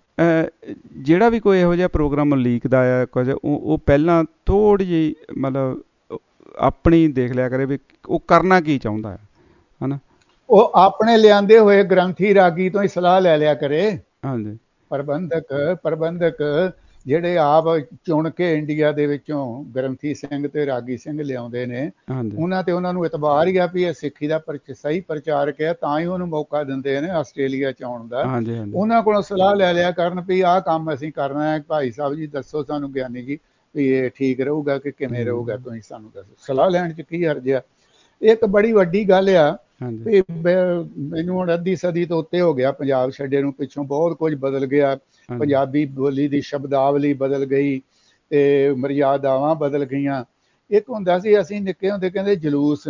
ਜਿਹੜਾ ਵੀ ਕੋਈ ਇਹੋ ਜਿਹਾ ਪ੍ਰੋਗਰਾਮ ਲੀਕਦਾ ਆ ਕੁਝ, ਉਹ ਪਹਿਲਾਂ ਥੋੜ੍ਹੀ ਜਿਹੀ ਮਤਲਬ ਆਪਣੀ ਦੇਖ ਲਿਆ ਕਰੇ ਵੀ ਉਹ ਕਰਨਾ ਕੀ ਚਾਹੁੰਦਾ ਹੈ, ਹੈ ਨਾ। ਉਹ ਆਪਣੇ ਲਿਆਂਦੇ ਹੋਏ ਗ੍ਰੰਥੀ ਰਾਗੀ ਤੋਂ ਹੀ ਸਲਾਹ ਲੈ ਲਿਆ ਕਰੇ। ਹਾਂਜੀ, ਪ੍ਰਬੰਧਕ ਜਿਹੜੇ ਆਪ ਚੁਣ ਕੇ ਇੰਡੀਆ ਦੇ ਵਿੱਚੋਂ ਗ੍ਰੰਥੀ ਸਿੰਘ ਤੇ ਰਾਗੀ ਸਿੰਘ ਲਿਆਉਂਦੇ ਨੇ, ਉਹਨਾਂ ਨੂੰ ਇਤਬਾਰ ਹੀ ਆ ਵੀ ਇਹ ਸਿੱਖੀ ਦਾ ਸਹੀ ਪ੍ਰਚਾਰਕ ਹੈ, ਤਾਂ ਹੀ ਉਹਨੂੰ ਮੌਕਾ ਦਿੰਦੇ ਨੇ ਆਸਟ੍ਰੇਲੀਆ 'ਚ ਆਉਣ ਦਾ। ਉਹਨਾਂ ਕੋਲੋਂ ਸਲਾਹ ਲੈ ਲਿਆ ਕਰਨ ਵੀ ਆਹ ਕੰਮ ਅਸੀਂ ਕਰਨਾ ਹੈ, ਭਾਈ ਸਾਹਿਬ ਜੀ ਦੱਸੋ ਸਾਨੂੰ, ਗਿਆਨੀ ਜੀ, ਵੀ ਇਹ ਠੀਕ ਰਹੂਗਾ ਕਿ ਕਿਵੇਂ ਰਹੂਗਾ, ਤੁਸੀਂ ਸਾਨੂੰ ਦੱਸੋ। ਸਲਾਹ ਲੈਣ 'ਚ ਕੀ ਹਰਜ ਆ? ਇੱਕ ਬੜੀ ਵੱਡੀ ਗੱਲ ਆ ਵੀ ਮੈਨੂੰ ਹੁਣ ਅੱਧੀ ਸਦੀ ਤੋਂ ਉੱਤੇ ਹੋ ਗਿਆ ਪੰਜਾਬ ਛੱਡੇ ਨੂੰ, ਪਿੱਛੋਂ ਬਹੁਤ ਕੁਝ ਬਦਲ ਗਿਆ। ਪੰਜਾਬੀ ਬੋਲੀ ਦੀ ਸ਼ਬਦਾਵਲੀ ਬਦਲ ਗਈ ਤੇ ਮਰਿਆਦਾਵਾਂ ਬਦਲ ਗਈਆਂ। ਇੱਕ ਹੁੰਦਾ ਸੀ ਅਸੀਂ ਨਿੱਕੇ ਹੁੰਦੇ ਕਹਿੰਦੇ ਜਲੂਸ,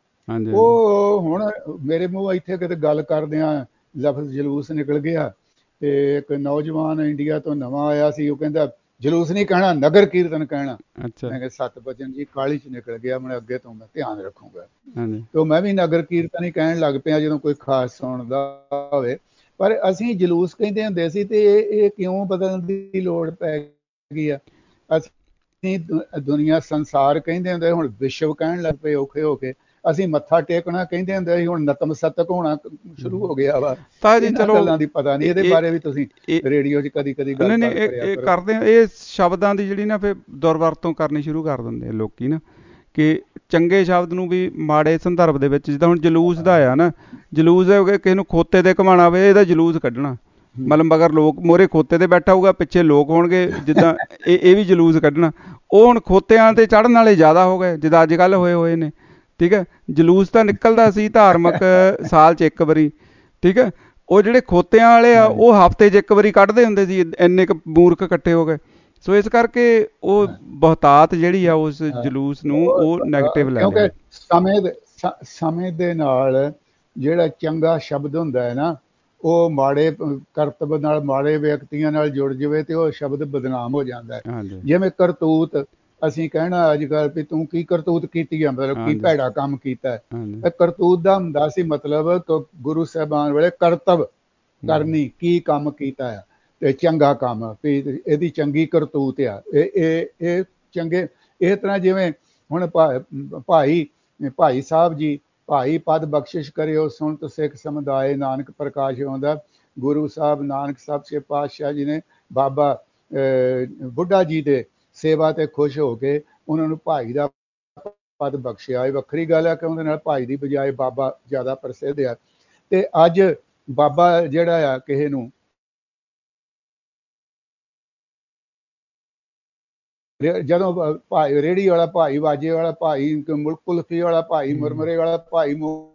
ਉਹ ਹੁਣ ਮੇਰੇ ਮੂੰਹ ਇੱਥੇ ਕਿਤੇ ਗੱਲ ਕਰਦਿਆਂ ਲਫ਼ਜ਼ ਜਲੂਸ ਨਿਕਲ ਗਿਆ। ਤੇ ਇੱਕ ਨੌਜਵਾਨ ਇੰਡੀਆ ਤੋਂ ਨਵਾਂ ਆਇਆ ਸੀ, ਉਹ ਕਹਿੰਦਾ ਜਲੂਸ ਨਹੀਂ ਕਹਿਣਾ, ਨਗਰ ਕੀਰਤਨ ਕਹਿਣਾ। ਮੈਂ ਕਿਹਾ ਸੱਤ ਬਚਨ ਜੀ ਕਾਹਲੀ 'ਚ ਨਿਕਲ ਗਿਆ, ਮੈਂ ਅੱਗੇ ਤੋਂ ਮੈਂ ਧਿਆਨ ਰੱਖੂੰਗਾ। ਤੇ ਮੈਂ ਵੀ ਨਗਰ ਕੀਰਤਨ ਹੀ ਕਹਿਣ ਲੱਗ ਪਿਆ ਜਦੋਂ ਕੋਈ ਖਾਸ ਸੁਣਦਾ ਹੋਵੇ। ਪਰ ਅਸੀਂ ਜਲੂਸ ਕਹਿੰਦੇ ਹੁੰਦੇ ਸੀ, ਤੇ ਇਹ ਕਿਉਂ ਬਦਲਣ ਦੀ ਲੋੜ ਪੈ ਗਈ ਆ? ਅਸੀਂ ਦੁਨੀਆ ਸੰਸਾਰ ਕਹਿੰਦੇ ਹੁੰਦੇ, ਹੁਣ ਵਿਸ਼ਵ ਕਹਿਣ ਲੱਗ ਪਏ ਔਖੇ ਹੋ ਕੇ। ਅਸੀਂ ਮੱਥਾ ਟੇਕਣਾ ਕਹਿੰਦੇ ਹੁੰਦੇ ਸੀ, ਹੁਣ ਨਤਮਸਤਕ ਹੋਣਾ ਸ਼ੁਰੂ ਹੋ ਗਿਆ ਵਾ। ਇਹਨਾਂ ਗੱਲਾਂ ਦੀ ਪਤਾ ਨਹੀਂ, ਇਹਦੇ ਬਾਰੇ ਵੀ ਤੁਸੀਂ ਰੇਡੀਓ 'ਚ ਕਦੀ ਗੱਲ ਕਰਦੇ ਆ। ਇਹ ਸ਼ਬਦਾਂ ਦੀ ਜਿਹੜੀ ਨਾ ਫਿਰ ਦੁਰਵਰਤੋਂ ਕਰਨੀ ਸ਼ੁਰੂ ਕਰ ਦਿੰਦੇ ਆ ਲੋਕੀ ਨਾ, ਕਿ ਚੰਗੇ ਸ਼ਬਦ ਨੂੰ ਵੀ ਮਾੜੇ ਸੰਦਰਭ ਦੇ ਵਿੱਚ, ਜਿੱਦਾਂ ਹੁਣ ਜਲੂਸ ਦਾ ਆ ਨਾ, ਜਲੂਸ ਕਿਸੇ ਨੂੰ ਖੋਤੇ ਤੇ ਘੁਮਾਉਣਾ ਹੋਵੇ, ਇਹਦਾ ਜਲੂਸ ਕੱਢਣਾ, ਮਤਲਬ ਮਗਰ ਲੋਕ ਮੋਹਰੇ ਖੋਤੇ ਤੇ ਬੈਠਾ ਹੋਊਗਾ, ਪਿੱਛੇ ਲੋਕ ਹੋਣਗੇ, ਜਿੱਦਾਂ ਇਹ ਵੀ ਜਲੂਸ ਕੱਢਣਾ। ਉਹ ਹੁਣ ਖੋਤਿਆਂ ਤੇ ਚੜ੍ਹਨ ਵਾਲੇ ਜ਼ਿਆਦਾ ਹੋ ਗਏ ਜਿੱਦਾਂ ਅੱਜ ਕੱਲ੍ਹ ਹੋਏ ਨੇ, ਠੀਕ ਹੈ। ਜਲੂਸ ਤਾਂ ਨਿਕਲਦਾ ਸੀ ਧਾਰਮਿਕ ਸਾਲ 'ਚ ਇੱਕ ਵਾਰੀ, ਠੀਕ ਹੈ। ਉਹ ਜਿਹੜੇ ਖੋਤਿਆਂ ਵਾਲੇ ਆ ਉਹ ਹਫ਼ਤੇ 'ਚ ਇੱਕ ਵਾਰੀ ਕੱਢਦੇ ਹੁੰਦੇ ਸੀ, ਇੰਨੇ ਕੁ ਮੂਰਖ ਇਕੱਠੇ ਹੋ ਗਏ। ਸੋ ਇਸ ਕਰਕੇ ਉਹ ਬਹੁਤਾਤ ਜਿਹੜੀ ਆ ਉਸ ਜਲੂਸ ਨੂੰ ਉਹ ਨੈਗੇਟਿਵ ਲੈ ਲਿਆ। ਕਿਉਂਕਿ ਸਮੇਂ ਦੇ ਨਾਲ ਜਿਹੜਾ ਚੰਗਾ ਸ਼ਬਦ ਹੁੰਦਾ ਹੈ ਨਾ, ਉਹ ਮਾੜੇ ਕਰਤੱਵ ਨਾਲ, ਮਾੜੇ ਵਿਅਕਤੀਆਂ ਨਾਲ ਜੁੜ ਜਾਵੇ ਤੇ ਉਹ ਸ਼ਬਦ ਬਦਨਾਮ ਹੋ ਜਾਂਦਾ ਹੈ। ਜਿਵੇਂ ਕਰਤੂਤ, ਅਸੀਂ ਕਹਿਣਾ ਅੱਜ ਕੱਲ੍ਹ ਵੀ ਤੂੰ ਕੀ ਕਰਤੂਤ ਕੀਤੀ ਆ, ਮਤਲਬ ਕੀ ਭੈੜਾ ਕੰਮ ਕੀਤਾ। ਕਰਤੂਤ ਦਾ ਹੁੰਦਾ ਸੀ ਮਤਲਬ ਗੁਰੂ ਸਾਹਿਬਾਨ ਵੇਲੇ ਕਰਤਵ ਕਰਨੀ, ਕੀ ਕੰਮ ਕੀਤਾ ਆ ਤੇ ਚੰਗਾ ਕੰਮ, ਵੀ ਇਹਦੀ ਚੰਗੀ ਕਰਤੂਤ ਆ, ਇਹ ਚੰਗੇ। ਇਸ ਤਰ੍ਹਾਂ ਜਿਵੇਂ ਹੁਣ ਭਾਈ ਸਾਹਿਬ ਜੀ, ਭਾਈ ਪਦ ਬਖਸ਼ਿਸ਼ ਕਰਿਓ ਸੁਣਤ ਸਿੱਖ ਸਮੁਦਾਇ, ਨਾਨਕ ਪ੍ਰਕਾਸ਼ ਆਉਂਦਾ। ਗੁਰੂ ਸਾਹਿਬ ਨਾਨਕ ਸੱਚੇ ਪਾਤਸ਼ਾਹ ਜੀ ਨੇ ਬਾਬਾ ਬੁੱਢਾ ਜੀ ਦੇ ਸੇਵਾ ਤੇ ਖੁਸ਼ ਹੋ ਕੇ ਉਹਨਾਂ ਨੂੰ ਭਾਈ ਦਾ ਪਦ ਬਖਸ਼ਿਆ। ਇਹ ਵੱਖਰੀ ਗੱਲ ਹੈ ਕਿ ਉਹਦੇ ਨਾਲ ਭਾਈ ਦੀ ਬਜਾਏ ਬਾਬਾ ਜ਼ਿਆਦਾ ਪ੍ਰਸਿੱਧ ਆ। ਤੇ ਅੱਜ ਬਾਬਾ ਜਿਹੜਾ ਆ ਕਿਸੇ ਨੂੰ ਜਦੋਂ ਭਾਈ ਰੇਹੜੀ ਵਾਲਾ ਭਾਈ, ਵਾਜੇ ਵਾਲਾ ਭਾਈ, ਕੁਲਫੀ ਵਾਲਾ ਭਾਈ, ਮੁਰਮਰੇ ਵਾਲਾ ਭਾਈ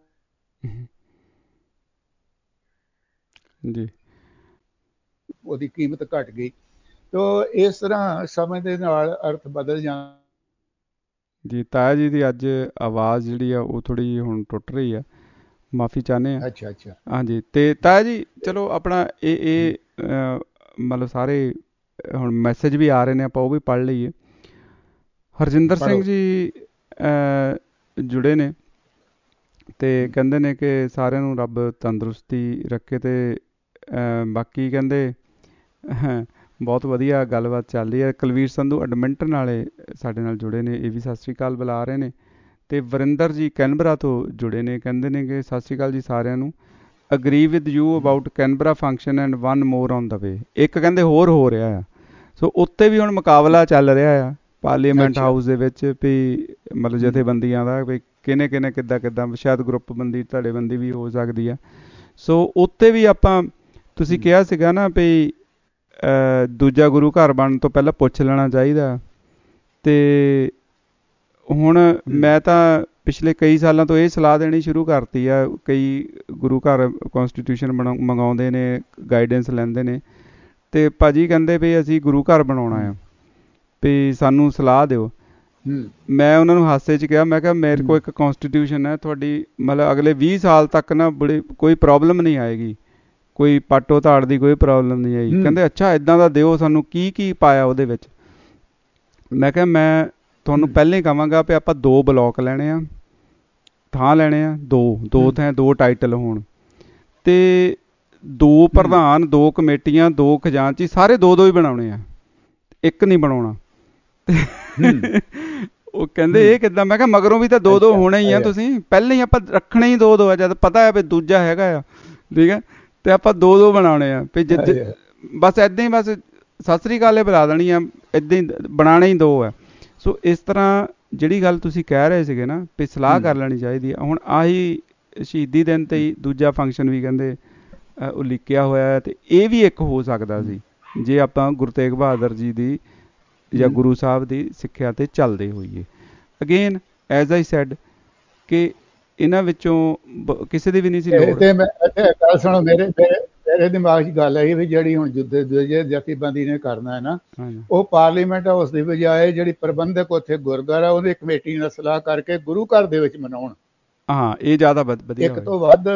ਜੀ ਉਹਦੀ ਕੀਮਤ ਘਟ ਗਈ। ਤੋ ਇਸ ਤਰ੍ਹਾਂ ਸਮੇਂ ਦੇ ਨਾਲ ਅਰਥ ਬਦਲ ਜਾਂਦਾ ਜੀ। ਤਾਇਆ ਜੀ ਦੀ ਅੱਜ ਆਵਾਜ਼ ਜਿਹੜੀ ਆ ਉਹ ਥੋੜੀ ਜਿਹੀ ਹੁਣ ਟੁੱਟ ਰਹੀ ਆ, ਮਾਫੀ ਚਾਹੁੰਦੇ ਆ। ਅੱਛਾ ਅੱਛਾ, ਹਾਂਜੀ। ਤੇ ਤਾਇਆ ਜੀ ਚਲੋ ਆਪਣਾ ਇਹ ਮਤਲਬ ਸਾਰੇ ਹੁਣ ਮੈਸੇਜ ਵੀ ਆ ਰਹੇ ਨੇ, ਆਪਾਂ ਉਹ ਵੀ ਪੜ੍ਹ ਲਈਏ। ਹਰਜਿੰਦਰ ਸਿੰਘ ਜੀ ਜੁੜੇ ਨੇ ਤੇ ਕਹਿੰਦੇ ਨੇ ਕਿ ਸਾਰਿਆਂ ਨੂੰ ਰੱਬ ਤੰਦਰੁਸਤੀ ਰੱਖੇ, ਤੇ ਬਾਕੀ ਕਹਿੰਦੇ ਬਹੁਤ ਵਧੀਆ ਗੱਲਬਾਤ ਚੱਲ ਰਹੀ ਹੈ। ਕੁਲਵੀਰ ਸੰਧੂ ਐਡਮਿੰਟਨ ਵਾਲੇ ਸਾਡੇ ਨਾਲ ਜੁੜੇ ਨੇ, ਇਹ ਵੀ ਸਤਿ ਸ਼੍ਰੀ ਅਕਾਲ ਬੁਲਾ ਰਹੇ ਨੇ। ਤੇ ਵਰਿੰਦਰ ਜੀ ਕੈਨਬਰਾ ਤੋਂ ਜੁੜੇ ਨੇ, ਕਹਿੰਦੇ ਨੇ ਕਿ ਸਤਿ ਸ਼੍ਰੀ ਅਕਾਲ ਜੀ ਸਾਰਿਆਂ ਨੂੰ। Agree with you about Canberra function and one more on the way. ਇੱਕ ਕਹਿੰਦੇ ਹੋਰ ਹੋ ਰਿਹਾ ਆ, ਸੋ ਉੱਤੇ ਵੀ ਹੁਣ ਮੁਕਾਬਲਾ ਚੱਲ ਰਿਹਾ ਆ ਪਾਰਲੀਮੈਂਟ ਹਾਊਸ ਦੇ ਵਿੱਚ, ਵੀ ਮਤਲਬ ਜਥੇਬੰਦੀਆਂ ਦਾ, ਵੀ ਕਿਹਨੇ ਕਿੱਦਾਂ ਸ਼ਾਇਦ ਗਰੁੱਪ ਬੰਦੀ ਧੜੇਬੰਦੀ ਵੀ ਹੋ ਸਕਦੀ ਆ। ਸੋ ਉੱਤੇ ਵੀ ਆਪਾਂ, ਤੁਸੀਂ ਕਿਹਾ ਸੀਗਾ ਨਾ ਵੀ ਦੂਜਾ ਗੁਰੂ ਘਰ ਬਣਨ ਤੋਂ ਪਹਿਲਾਂ ਪੁੱਛ ਲੈਣਾ ਚਾਹੀਦਾ। ਤੇ ਹੁਣ ਮੈਂ ਤਾਂ ਪਿਛਲੇ ਕਈ ਸਾਲਾਂ ਤੋਂ ਇਹ ਸਲਾਹ ਦੇਣੀ ਸ਼ੁਰੂ ਕਰਤੀ ਆ। ਕਈ ਗੁਰੂ ਘਰ ਕੌਂਸਟੀਟਿਊਸ਼ਨ ਮੰਗਾਉਂਦੇ ਨੇ, ਗਾਈਡੈਂਸ ਲੈਂਦੇ ਨੇ, ਤੇ ਭਾਜੀ ਕਹਿੰਦੇ ਵੀ ਅਸੀਂ ਗੁਰੂ ਘਰ ਬਣਾਉਣਾ ਆ, ਵੀ ਸਾਨੂੰ ਸਲਾਹ ਦਿਓ। ਮੈਂ ਉਹਨਾਂ ਨੂੰ ਹਾਸੇ 'ਚ ਕਿਹਾ, ਮੈਂ ਕਿਹਾ ਮੇਰੇ ਕੋਲ ਇੱਕ ਕੌਂਸਟੀਟਿਊਸ਼ਨ ਹੈ, ਤੁਹਾਡੀ ਮਤਲਬ ਅਗਲੇ 20 ਸਾਲ ਤੱਕ ਨਾ ਕੋਈ ਪ੍ਰੋਬਲਮ ਨਹੀਂ ਆਏਗੀ, ਕੋਈ ਪਾਟੋ ਧਾੜ ਦੀ ਕੋਈ ਪ੍ਰੋਬਲਮ ਨਹੀਂ ਆਈ। ਕਹਿੰਦੇ ਅੱਛਾ ਇੱਦਾਂ ਦਾ ਦਿਓ ਸਾਨੂੰ, ਕੀ ਪਾਇਆ ਉਹਦੇ ਵਿੱਚ। ਮੈਂ ਕਿਹਾ ਮੈਂ ਤੁਹਾਨੂੰ ਪਹਿਲਾਂ ਹੀ ਕਹਾਂਗਾ ਵੀ ਆਪਾਂ 2 ਬਲੋਕ ਲੈਣੇ ਆ, ਥਾਂ ਲੈਣੇ ਆ, ਦੋ ਥਾਂ, 2 ਟਾਈਟਲ ਹੋਣ, ਤੇ 2 ਪ੍ਰਧਾਨ, 2 ਕਮੇਟੀਆਂ, 2 ਖਜ਼ਾਨਚੀ, ਸਾਰੇ 2 ਹੀ ਬਣਾਉਣੇ ਆ, ਇੱਕ ਨਹੀਂ ਬਣਾਉਣਾ। ਉਹ ਕਹਿੰਦੇ ਇਹ ਕਿੱਦਾਂ? ਮੈਂ ਕਿਹਾ ਮਗਰੋਂ ਵੀ ਤਾਂ 2 ਹੋਣੇ ਹੀ ਆ, ਤੁਸੀਂ ਪਹਿਲਾਂ ਹੀ ਆਪਾਂ ਰੱਖਣੇ ਹੀ 2 ਆ, ਜਦ ਪਤਾ ਹੈ ਵੀ ਦੂਜਾ ਹੈਗਾ ਆ, ਠੀਕ ਹੈ, ਤੇ ਆਪਾਂ 2 ਬਣਾਉਣੇ ਆ। ਬਸ ਏਦਾਂ ਹੀ, ਬਸ ਸਤਿ ਸ੍ਰੀ ਅਕਾਲ ਬੁਲਾ ਦੇਣੀ ਆ, ਏਦਾਂ ਹੀ ਬਣਾਉਣੇ ਹੀ 2 ਆ। ਸੋ ਇਸ ਤਰ੍ਹਾਂ ਜਿਹੜੀ ਗੱਲ ਤੁਸੀਂ ਕਹਿ ਰਹੇ ਸੀਗੇ ਨਾ ਵੀ ਸਲਾਹ ਕਰ ਲੈਣੀ ਚਾਹੀਦੀ ਆ। ਹੁਣ ਆਹੀ ਸ਼ਹੀਦੀ ਦਿਨ ਤੇ ਹੀ ਦੂਜਾ ਫੰਕਸ਼ਨ ਵੀ ਕਹਿੰਦੇ ਉਲੀਕਿਆ ਹੋਇਆ ਹੈ, ਤੇ ਇਹ ਵੀ ਇੱਕ ਹੋ ਸਕਦਾ ਸੀ ਜੇ ਆਪਾਂ ਗੁਰੂ ਤੇਗ ਬਹਾਦਰ ਜੀ ਦੀ ਜਾਂ ਗੁਰੂ ਸਾਹਿਬ ਦੀ ਸਿੱਖਿਆ ਤੇ ਚੱਲਦੇ ਹੋਈਏ। ਅਗੇਨ ਐਜ਼ ਆਈ ਸੈਡ ਕਿ ਇਹਨਾਂ ਵਿੱਚੋਂ ਕਿਸੇ ਦੀ ਵੀ ਨਹੀਂ ਸੀ ਲੋੜ। ਤੇ ਮੈਂ ਗੱਲ ਸੁਣੋ, ਮੇਰੇ ਦਿਮਾਗ 'ਚ ਗੱਲ ਆਈ ਵੀ ਜਿਹੜੀ ਹੁਣ ਦੂਜੇ ਜਥੇਬੰਦੀ ਨੇ ਕਰਨਾ ਹੈ ਨਾ, ਉਹ ਪਾਰਲੀਮੈਂਟ ਹਾਊਸ ਦੀ ਬਜਾਏ ਜਿਹੜੀ ਪ੍ਰਬੰਧਕ ਉੱਥੇ ਗੁਰਦੁਆਰਾ ਉਹਦੀ ਕਮੇਟੀ ਨਾਲ ਸਲਾਹ ਕਰਕੇ ਗੁਰੂ ਘਰ ਦੇ ਵਿੱਚ ਮਨਾਉਣ। ਹਾਂ, ਇਹ ਜ਼ਿਆਦਾ ਵਧੀਆ, ਇੱਕ ਤੋਂ ਵੱਧ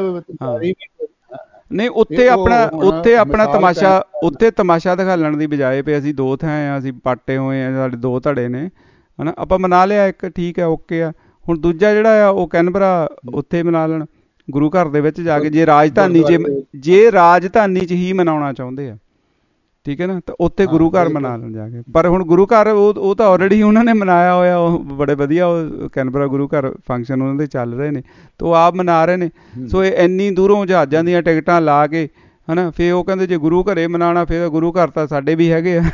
ਨਹੀਂ। ਉੱਥੇ ਆਪਣਾ ਤਮਾਸ਼ਾ ਦਿਖਾਲਣ ਦੀ ਬਜਾਏ ਵੀ ਅਸੀਂ 2 ਥਾਂ ਆ, ਅਸੀਂ ਪਾਟੇ ਹੋਏ ਆ, ਸਾਡੇ 2 ਧੜੇ ਨੇ, ਹਨਾ, ਆਪਾਂ ਮਨਾ ਲਿਆ ਇੱਕ, ਠੀਕ ਹੈ, ਓਕੇ ਆ। ਹੁਣ ਦੂਜਾ ਜਿਹੜਾ ਆ ਉਹ ਕੈਨਬਰਾ ਉੱਥੇ ਮਨਾ ਲੈਣ ਗੁਰੂ ਘਰ ਦੇ ਵਿੱਚ ਜਾ ਕੇ, ਜੇ ਰਾਜਧਾਨੀ 'ਚ ਹੀ ਮਨਾਉਣਾ ਚਾਹੁੰਦੇ ਆ, ਠੀਕ ਹੈ ਨਾ, ਤਾਂ ਉੱਥੇ ਗੁਰੂ ਘਰ ਮਨਾ ਲੈਣ ਜਾ ਕੇ। ਪਰ ਹੁਣ ਗੁਰੂ ਘਰ ਉਹ ਤਾਂ ਆਲਰੇਡੀ ਉਹਨਾਂ ਨੇ ਮਨਾਇਆ ਹੋਇਆ, ਉਹ ਬੜੇ ਵਧੀਆ ਉਹ ਕੈਨਬਰਾ ਗੁਰੂ ਘਰ ਫੰਕਸ਼ਨ ਉਹਨਾਂ ਦੇ ਚੱਲ ਰਹੇ ਨੇ, ਤਾਂ ਉਹ ਆਪ ਮਨਾ ਰਹੇ ਨੇ। ਸੋ ਇਹ ਇੰਨੀ ਦੂਰੋਂ ਜਹਾਜ਼ਾਂ ਦੀਆਂ ਟਿਕਟਾਂ ਲਾ ਕੇ, ਹਨਾ, ਫਿਰ ਉਹ ਕਹਿੰਦੇ ਜੇ ਗੁਰੂ ਘਰੇ ਮਨਾਉਣਾ, ਫਿਰ ਗੁਰੂ ਘਰ ਤਾਂ ਸਾਡੇ ਵੀ ਹੈਗੇ ਆ।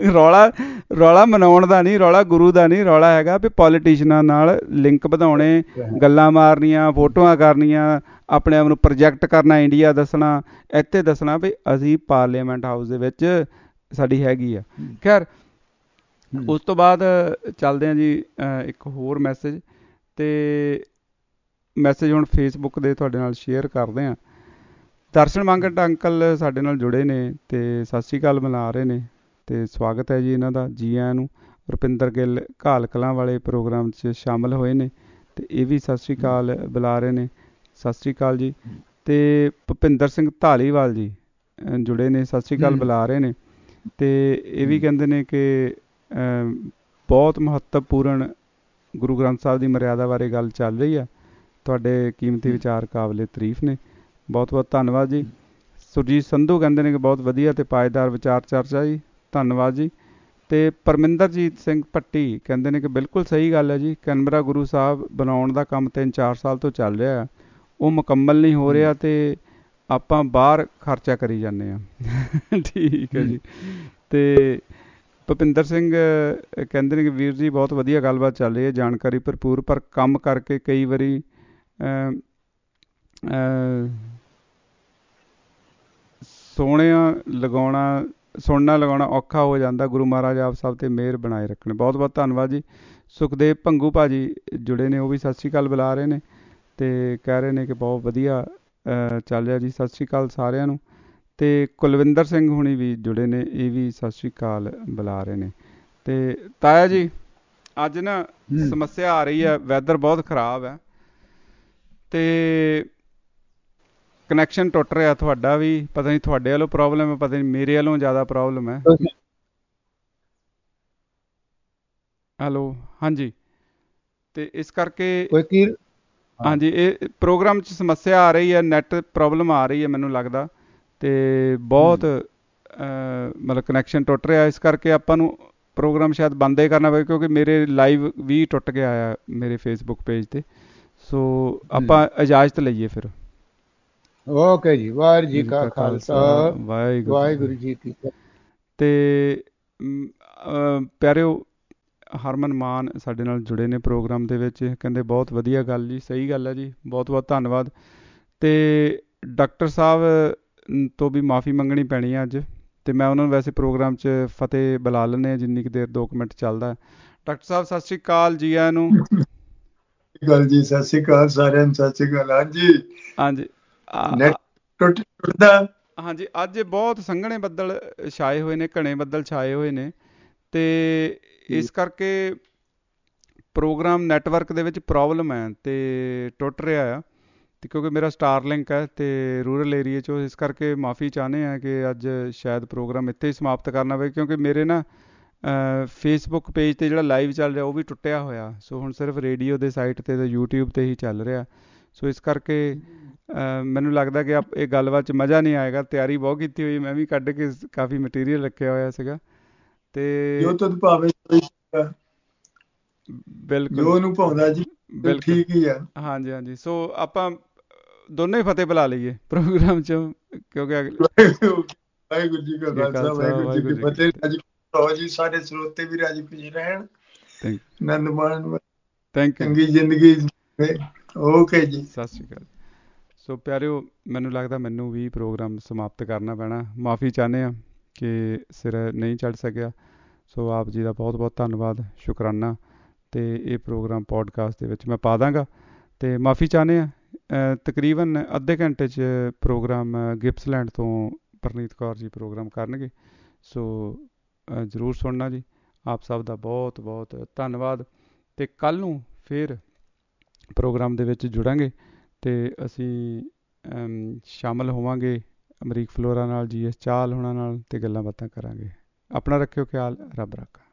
ਰੌਲਾ ਮਨਾਉਣ ਦਾ ਨਹੀਂ, ਰੌਲਾ ਗੁਰੂ ਦਾ ਨਹੀਂ, ਰੌਲਾ ਹੈਗਾ ਵੀ ਪੋਲੀਟੀਸ਼ੀਅਨਾਂ ਨਾਲ ਲਿੰਕ ਵਧਾਉਣੇ, ਗੱਲਾਂ ਮਾਰਨੀਆਂ, ਫੋਟੋਆਂ ਕਰਨੀਆਂ, ਆਪਣੇ ਆਪ ਨੂੰ ਪ੍ਰੋਜੈਕਟ ਕਰਨਾ, ਇੰਡੀਆ ਦੱਸਣਾ, ਇੱਥੇ ਦੱਸਣਾ ਵੀ ਅਸੀਂ ਪਾਰਲੀਮੈਂਟ ਹਾਊਸ ਦੇ ਵਿੱਚ ਸਾਡੀ ਹੈਗੀ ਆ। ਖੈਰ, ਉਸ ਤੋਂ ਬਾਅਦ ਚੱਲਦੇ ਹਾਂ ਜੀ ਇੱਕ ਹੋਰ ਮੈਸੇਜ, ਤੇ ਮੈਸੇਜ ਹੁਣ ਫੇਸਬੁੱਕ ਦੇ ਤੁਹਾਡੇ ਨਾਲ ਸ਼ੇਅਰ ਕਰਦੇ ਹਾਂ। ਦਰਸ਼ਨ ਮੰਗਟ ਅੰਕਲ ਸਾਡੇ ਨਾਲ ਜੁੜੇ ਨੇ ਤੇ ਸਤਿ ਸ਼੍ਰੀ ਅਕਾਲ ਮਿਲਾ ਰਹੇ ਨੇ, ਤੇ ਸਵਾਗਤ ਹੈ ਜੀ ਇਹਨਾਂ ਦਾ, ਜੀ ਆਇਆਂ ਨੂੰ। ਰੁਪਿੰਦਰ ਗਿੱਲ ਘਾਲ ਕਲਾਂ ਵਾਲੇ ਪ੍ਰੋਗਰਾਮ 'ਚ ਸ਼ਾਮਲ ਹੋਏ ਨੇ, ਤੇ ਇਹ ਵੀ ਸਤਿ ਸ਼੍ਰੀ ਅਕਾਲ ਬੁਲਾ ਰਹੇ ਨੇ, ਸਤਿ ਸ਼੍ਰੀ ਅਕਾਲ ਜੀ। ਤੇ ਭੁਪਿੰਦਰ ਸਿੰਘ ਧਾਲੀਵਾਲ ਜੀ ਜੁੜੇ ਨੇ, ਸਤਿ ਸ਼੍ਰੀ ਅਕਾਲ ਬੁਲਾ ਰਹੇ ਨੇ, ਤੇ ਇਹ ਵੀ ਕਹਿੰਦੇ ਨੇ ਕਿ ਬਹੁਤ ਮਹੱਤਵਪੂਰਨ ਗੁਰੂ ਗ੍ਰੰਥ ਸਾਹਿਬ ਦੀ ਮਰਿਆਦਾ ਬਾਰੇ ਗੱਲ ਚੱਲ ਰਹੀ ਹੈ। ਤੁਹਾਡੇ ਕੀਮਤੀ ਵਿਚਾਰ ਕਾਬਲੇ ਤਾਰੀਫ ਨੇ, ਬਹੁਤ ਬਹੁਤ ਧੰਨਵਾਦ ਜੀ। ਸੁਰਜੀਤ ਸੰਧੂ ਕਹਿੰਦੇ ਨੇ ਕਿ ਬਹੁਤ ਵਧੀਆ ਅਤੇ ਪਾਏਦਾਰ ਵਿਚਾਰ ਚਰਚਾ ਜੀ, ਧੰਨਵਾਦ ਜੀ। ਅਤੇ ਪਰਮਿੰਦਰਜੀਤ ਸਿੰਘ ਭੱਟੀ ਕਹਿੰਦੇ ਨੇ ਕਿ ਬਿਲਕੁਲ ਸਹੀ ਗੱਲ ਹੈ ਜੀ, ਕੈਨਬਰਾ ਗੁਰੂ ਸਾਹਿਬ ਬਣਾਉਣ ਦਾ ਕੰਮ 3-4 ਸਾਲ ਤੋਂ ਚੱਲ ਰਿਹਾ, ਉਹ ਮੁਕੰਮਲ ਨਹੀਂ ਹੋ ਰਿਹਾ ਅਤੇ ਆਪਾਂ ਬਾਹਰ ਖਰਚਾ ਕਰੀ ਜਾਂਦੇ ਹਾਂ। ਠੀਕ ਹੈ ਜੀ। ਅਤੇ ਭੁਪਿੰਦਰ ਸਿੰਘ ਕਹਿੰਦੇ ਨੇ ਕਿ ਵੀਰ ਜੀ ਬਹੁਤ ਵਧੀਆ ਗੱਲਬਾਤ ਚੱਲ ਰਹੀ ਹੈ, ਜਾਣਕਾਰੀ ਭਰਪੂਰ, ਪਰ ਕੰਮ ਕਰਕੇ ਕਈ ਵਾਰੀ ਸੁਣਨਾ ਲਗਾਉਣਾ ਔਖਾ ਹੋ ਜਾਂਦਾ। ਗੁਰੂ ਮਹਾਰਾਜ ਆਪ ਸਭ 'ਤੇ ਮਿਹਰ ਬਣਾਏ ਰੱਖਣ। ਬਹੁਤ ਬਹੁਤ ਧੰਨਵਾਦ ਜੀ। ਸੁਖਦੇਵ ਭੰਗੂ ਭਾਜੀ ਜੁੜੇ ਨੇ, ਉਹ ਵੀ ਸਤਿ ਸ਼੍ਰੀ ਅਕਾਲ ਬੁਲਾ ਰਹੇ ਨੇ ਅਤੇ ਕਹਿ ਰਹੇ ਨੇ ਕਿ ਬਹੁਤ ਵਧੀਆ ਚੱਲ ਰਿਹਾ ਜੀ। ਸਤਿ ਸ਼੍ਰੀ ਅਕਾਲ ਸਾਰਿਆਂ ਨੂੰ। ਅਤੇ ਕੁਲਵਿੰਦਰ ਸਿੰਘ ਹੁਣੀ ਵੀ ਜੁੜੇ ਨੇ, ਇਹ ਵੀ ਸਤਿ ਸ਼੍ਰੀ ਅਕਾਲ ਬੁਲਾ ਰਹੇ ਨੇ। ਅਤੇ ਤਾਇਆ ਜੀ ਅੱਜ ਨਾ ਸਮੱਸਿਆ ਆ ਰਹੀ ਹੈ, ਵੈਦਰ ਬਹੁਤ ਖਰਾਬ ਹੈ ਅਤੇ ਕਨੈਕਸ਼ਨ ਟੁੱਟ ਰਿਹਾ। ਤੁਹਾਡਾ ਵੀ ਪਤਾ ਨਹੀਂ, ਤੁਹਾਡੇ ਵੱਲੋਂ ਪ੍ਰੋਬਲਮ ਹੈ, ਪਤਾ ਨਹੀਂ ਮੇਰੇ ਵੱਲੋਂ ਜ਼ਿਆਦਾ ਪ੍ਰੋਬਲਮ ਹੈ। ਹੈਲੋ, ਹਾਂਜੀ। ਅਤੇ ਇਸ ਕਰਕੇ ਹਾਂਜੀ ਇਹ ਪ੍ਰੋਗਰਾਮ 'ਚ ਸਮੱਸਿਆ ਆ ਰਹੀ ਹੈ, ਨੈੱਟ ਪ੍ਰੋਬਲਮ ਆ ਰਹੀ ਹੈ ਮੈਨੂੰ ਲੱਗਦਾ, ਅਤੇ ਬਹੁਤ ਮਤਲਬ ਕਨੈਕਸ਼ਨ ਟੁੱਟ ਰਿਹਾ। ਇਸ ਕਰਕੇ ਆਪਾਂ ਨੂੰ ਪ੍ਰੋਗਰਾਮ ਸ਼ਾਇਦ ਬੰਦ ਹੀ ਕਰਨਾ ਪਵੇ, ਕਿਉਂਕਿ ਮੇਰੇ ਲਾਈਵ ਵੀ ਟੁੱਟ ਗਿਆ ਆ ਮੇਰੇ ਫੇਸਬੁੱਕ ਪੇਜ 'ਤੇ। ਸੋ ਆਪਾਂ ਇਜਾਜ਼ਤ ਲਈਏ ਫਿਰ। ਓਕੇ ਜੀ। ਵਾਹਿਗੁਰੂ ਜੀ ਕਾ ਖਾਲਸਾ, ਵਾਹਿਗੁਰੂ ਜੀ ਕੀ ਫਤਿਹ। ਅਤੇ ਪਿਆਰਿਓ, ਹਰਮਨ ਮਾਨ ਸਾਡੇ ਨਾਲ ਜੁੜੇ ਨੇ ਪ੍ਰੋਗਰਾਮ ਦੇ ਵਿੱਚ, ਕਹਿੰਦੇ ਬਹੁਤ ਵਧੀਆ ਗੱਲ ਜੀ, ਸਹੀ ਗੱਲ ਹੈ ਜੀ, ਬਹੁਤ ਬਹੁਤ ਧੰਨਵਾਦ। ਅਤੇ ਡਾਕਟਰ ਸਾਹਿਬ ਤੋਂ ਵੀ ਮਾफ़ੀ ਮੰਗਣੀ ਪੈਣੀ ਹੈ ਅੱਜ, ਅਤੇ ਮੈਂ ਉਹਨਾਂ ਨੂੰ ਵੈਸੇ ਪ੍ਰੋਗਰਾਮ 'ਚ ਫਤਿਹ ਬੁਲਾ ਲੈਂਦੇ ਹਾਂ ਜਿੰਨੀ ਕੁ ਦੇਰ 2 ਮਿੰਟ ਚੱਲਦਾ। ਡਾਕਟਰ ਸਾਹਿਬ ਸਤਿ ਸ਼੍ਰੀ ਅਕਾਲ, ਜੀ ਆਇਆਂ ਨੂੰ। ਗੱਲ ਜੀ, ਸਤਿ ਸ਼੍ਰੀ ਅਕਾਲ ਸਾਰਿਆਂ ਨੂੰ, ਸਤਿ ਸ਼੍ਰੀ ਅਕਾਲ। ਹਾਂਜੀ ਹਾਂਜੀ ਹਾਂਜੀ, ਅੱਜ ਬਹੁਤ ਸੰਘਣੇ ਬੱਦਲ ਛਾਏ ਹੋਏ ਨੇ, ਘਣੇ ਬੱਦਲ ਛਾਏ ਹੋਏ ਨੇ, ਅਤੇ ਇਸ ਕਰਕੇ ਪ੍ਰੋਗਰਾਮ ਨੈਟਵਰਕ ਦੇ ਵਿੱਚ ਪ੍ਰੋਬਲਮ ਹੈ ਅਤੇ ਟੁੱਟ ਰਿਹਾ ਆ, ਅਤੇ ਕਿਉਂਕਿ ਮੇਰਾ ਸਟਾਰਲਿੰਕ ਹੈ ਅਤੇ ਰੂਰਲ ਏਰੀਏ 'ਚੋਂ, ਇਸ ਕਰਕੇ ਮਾफ़ੀ ਚਾਹੁੰਦੇ ਹਾਂ ਕਿ ਅੱਜ ਸ਼ਾਇਦ ਪ੍ਰੋਗਰਾਮ ਇੱਥੇ ਹੀ ਸਮਾਪਤ ਕਰਨਾ ਪਏ, ਕਿਉਂਕਿ ਮੇਰੇ ਨਾ ਫੇਸਬੁੱਕ ਪੇਜ 'ਤੇ ਜਿਹੜਾ ਲਾਈਵ ਚੱਲ ਰਿਹਾ ਉਹ ਵੀ ਟੁੱਟਿਆ ਹੋਇਆ। ਸੋ ਹੁਣ ਸਿਰਫ ਰੇਡੀਓ ਦੇ ਸਾਈਟ 'ਤੇ ਯੂਟਿਊਬ 'ਤੇ ਹੀ ਚੱਲ ਰਿਹਾ। ਸੋ ਇਸ ਕਰਕੇ ਮੈਨੂੰ ਲੱਗਦਾ ਕਿ ਇਹ ਗੱਲਬਾਤ 'ਚ ਮਜ਼ਾ ਨਹੀਂ ਆਏਗਾ। ਤਿਆਰੀ ਬਹੁਤ ਕੀਤੀ ਹੋਈ, ਮੈਂ ਵੀ ਕੱਢ ਕੇ ਕਾਫੀ ਮਟੀਰੀਅਲ ਰੱਖਿਆ ਹੋਇਆ ਸੀਗਾ, ਅਤੇ ਬਿਲਕੁਲ ਠੀਕ ਹੀ ਆ। ਹਾਂਜੀ ਹਾਂਜੀ। ਸੋ ਆਪਾਂ ਦੋਨੋਂ ਹੀ ਫਤਿਹ ਬੁਲਾ ਲਈਏ ਪ੍ਰੋਗਰਾਮ 'ਚ, ਕਿਉਂਕਿ ਵਾਹਿਗੁਰੂ ਜੀ ਕਾ ਖਾਲਸਾ, ਵਾਹਿਗੁਰੂ ਜੀ ਕੀ ਫਤਿਹ। ਜੀ ਸਾਰੇ ਸਰੋਤੇ ਵੀ ਰਾਜੀ ਖੁਸ਼ੀ ਰਹਿਣ, ਆਨੰਦ ਮਾਣਨ, ਚੰਗੀ ਜ਼ਿੰਦਗੀ। ਓਕੇ ਜੀ, ਸਤਿ ਸ਼੍ਰੀ ਅਕਾਲ। ਸੋ ਪਿਆਰਿਓ, ਮੈਨੂੰ ਲੱਗਦਾ ਮੈਨੂੰ ਵੀ ਪ੍ਰੋਗਰਾਮ ਸਮਾਪਤ ਕਰਨਾ ਪੈਣਾ। ਮਾफ़ੀ ਚਾਹੁੰਦੇ ਹਾਂ ਕਿ ਸਿਰ ਨਹੀਂ ਚੜ੍ਹ ਸਕਿਆ। ਸੋ ਆਪ ਜੀ ਦਾ ਬਹੁਤ ਬਹੁਤ ਧੰਨਵਾਦ, ਸ਼ੁਕਰਾਨਾ। ਅਤੇ ਇਹ ਪ੍ਰੋਗਰਾਮ ਪੋਡਕਾਸਟ ਦੇ ਵਿੱਚ ਮੈਂ ਪਾ ਦਾਂਗਾ, ਅਤੇ ਮਾफ़ੀ ਚਾਹੁੰਦੇ ਹਾਂ। ਤਕਰੀਬਨ ਅੱਧੇ ਘੰਟੇ 'ਚ ਪ੍ਰੋਗਰਾਮ ਗਿਪਸਲੈਂਡ ਤੋਂ ਪਰਨੀਤ ਕੌਰ ਜੀ ਪ੍ਰੋਗਰਾਮ ਕਰਨਗੇ। ਸੋ ਜ਼ਰੂਰ ਸੁਣਨਾ ਜੀ। ਆਪ ਸਭ ਦਾ ਬਹੁਤ ਬਹੁਤ ਧੰਨਵਾਦ। ਅਤੇ ਕੱਲ੍ਹ ਨੂੰ ਫਿਰ ਪ੍ਰੋਗਰਾਮ ਦੇ ਵਿੱਚ ਜੁੜਾਂਗੇ, ਅਤੇ ਅਸੀਂ ਸ਼ਾਮਲ ਹੋਵਾਂਗੇ ਅਮਰੀਕ ਫਲੋਰਾ ਨਾਲ, GS ਚਾਹਲ ਹੋਣਾ ਨਾਲ, ਅਤੇ ਗੱਲਾਂ ਬਾਤਾਂ ਕਰਾਂਗੇ। ਆਪਣਾ ਰੱਖਿਓ ਖਿਆਲ, ਰੱਬ ਰਾਖਾ।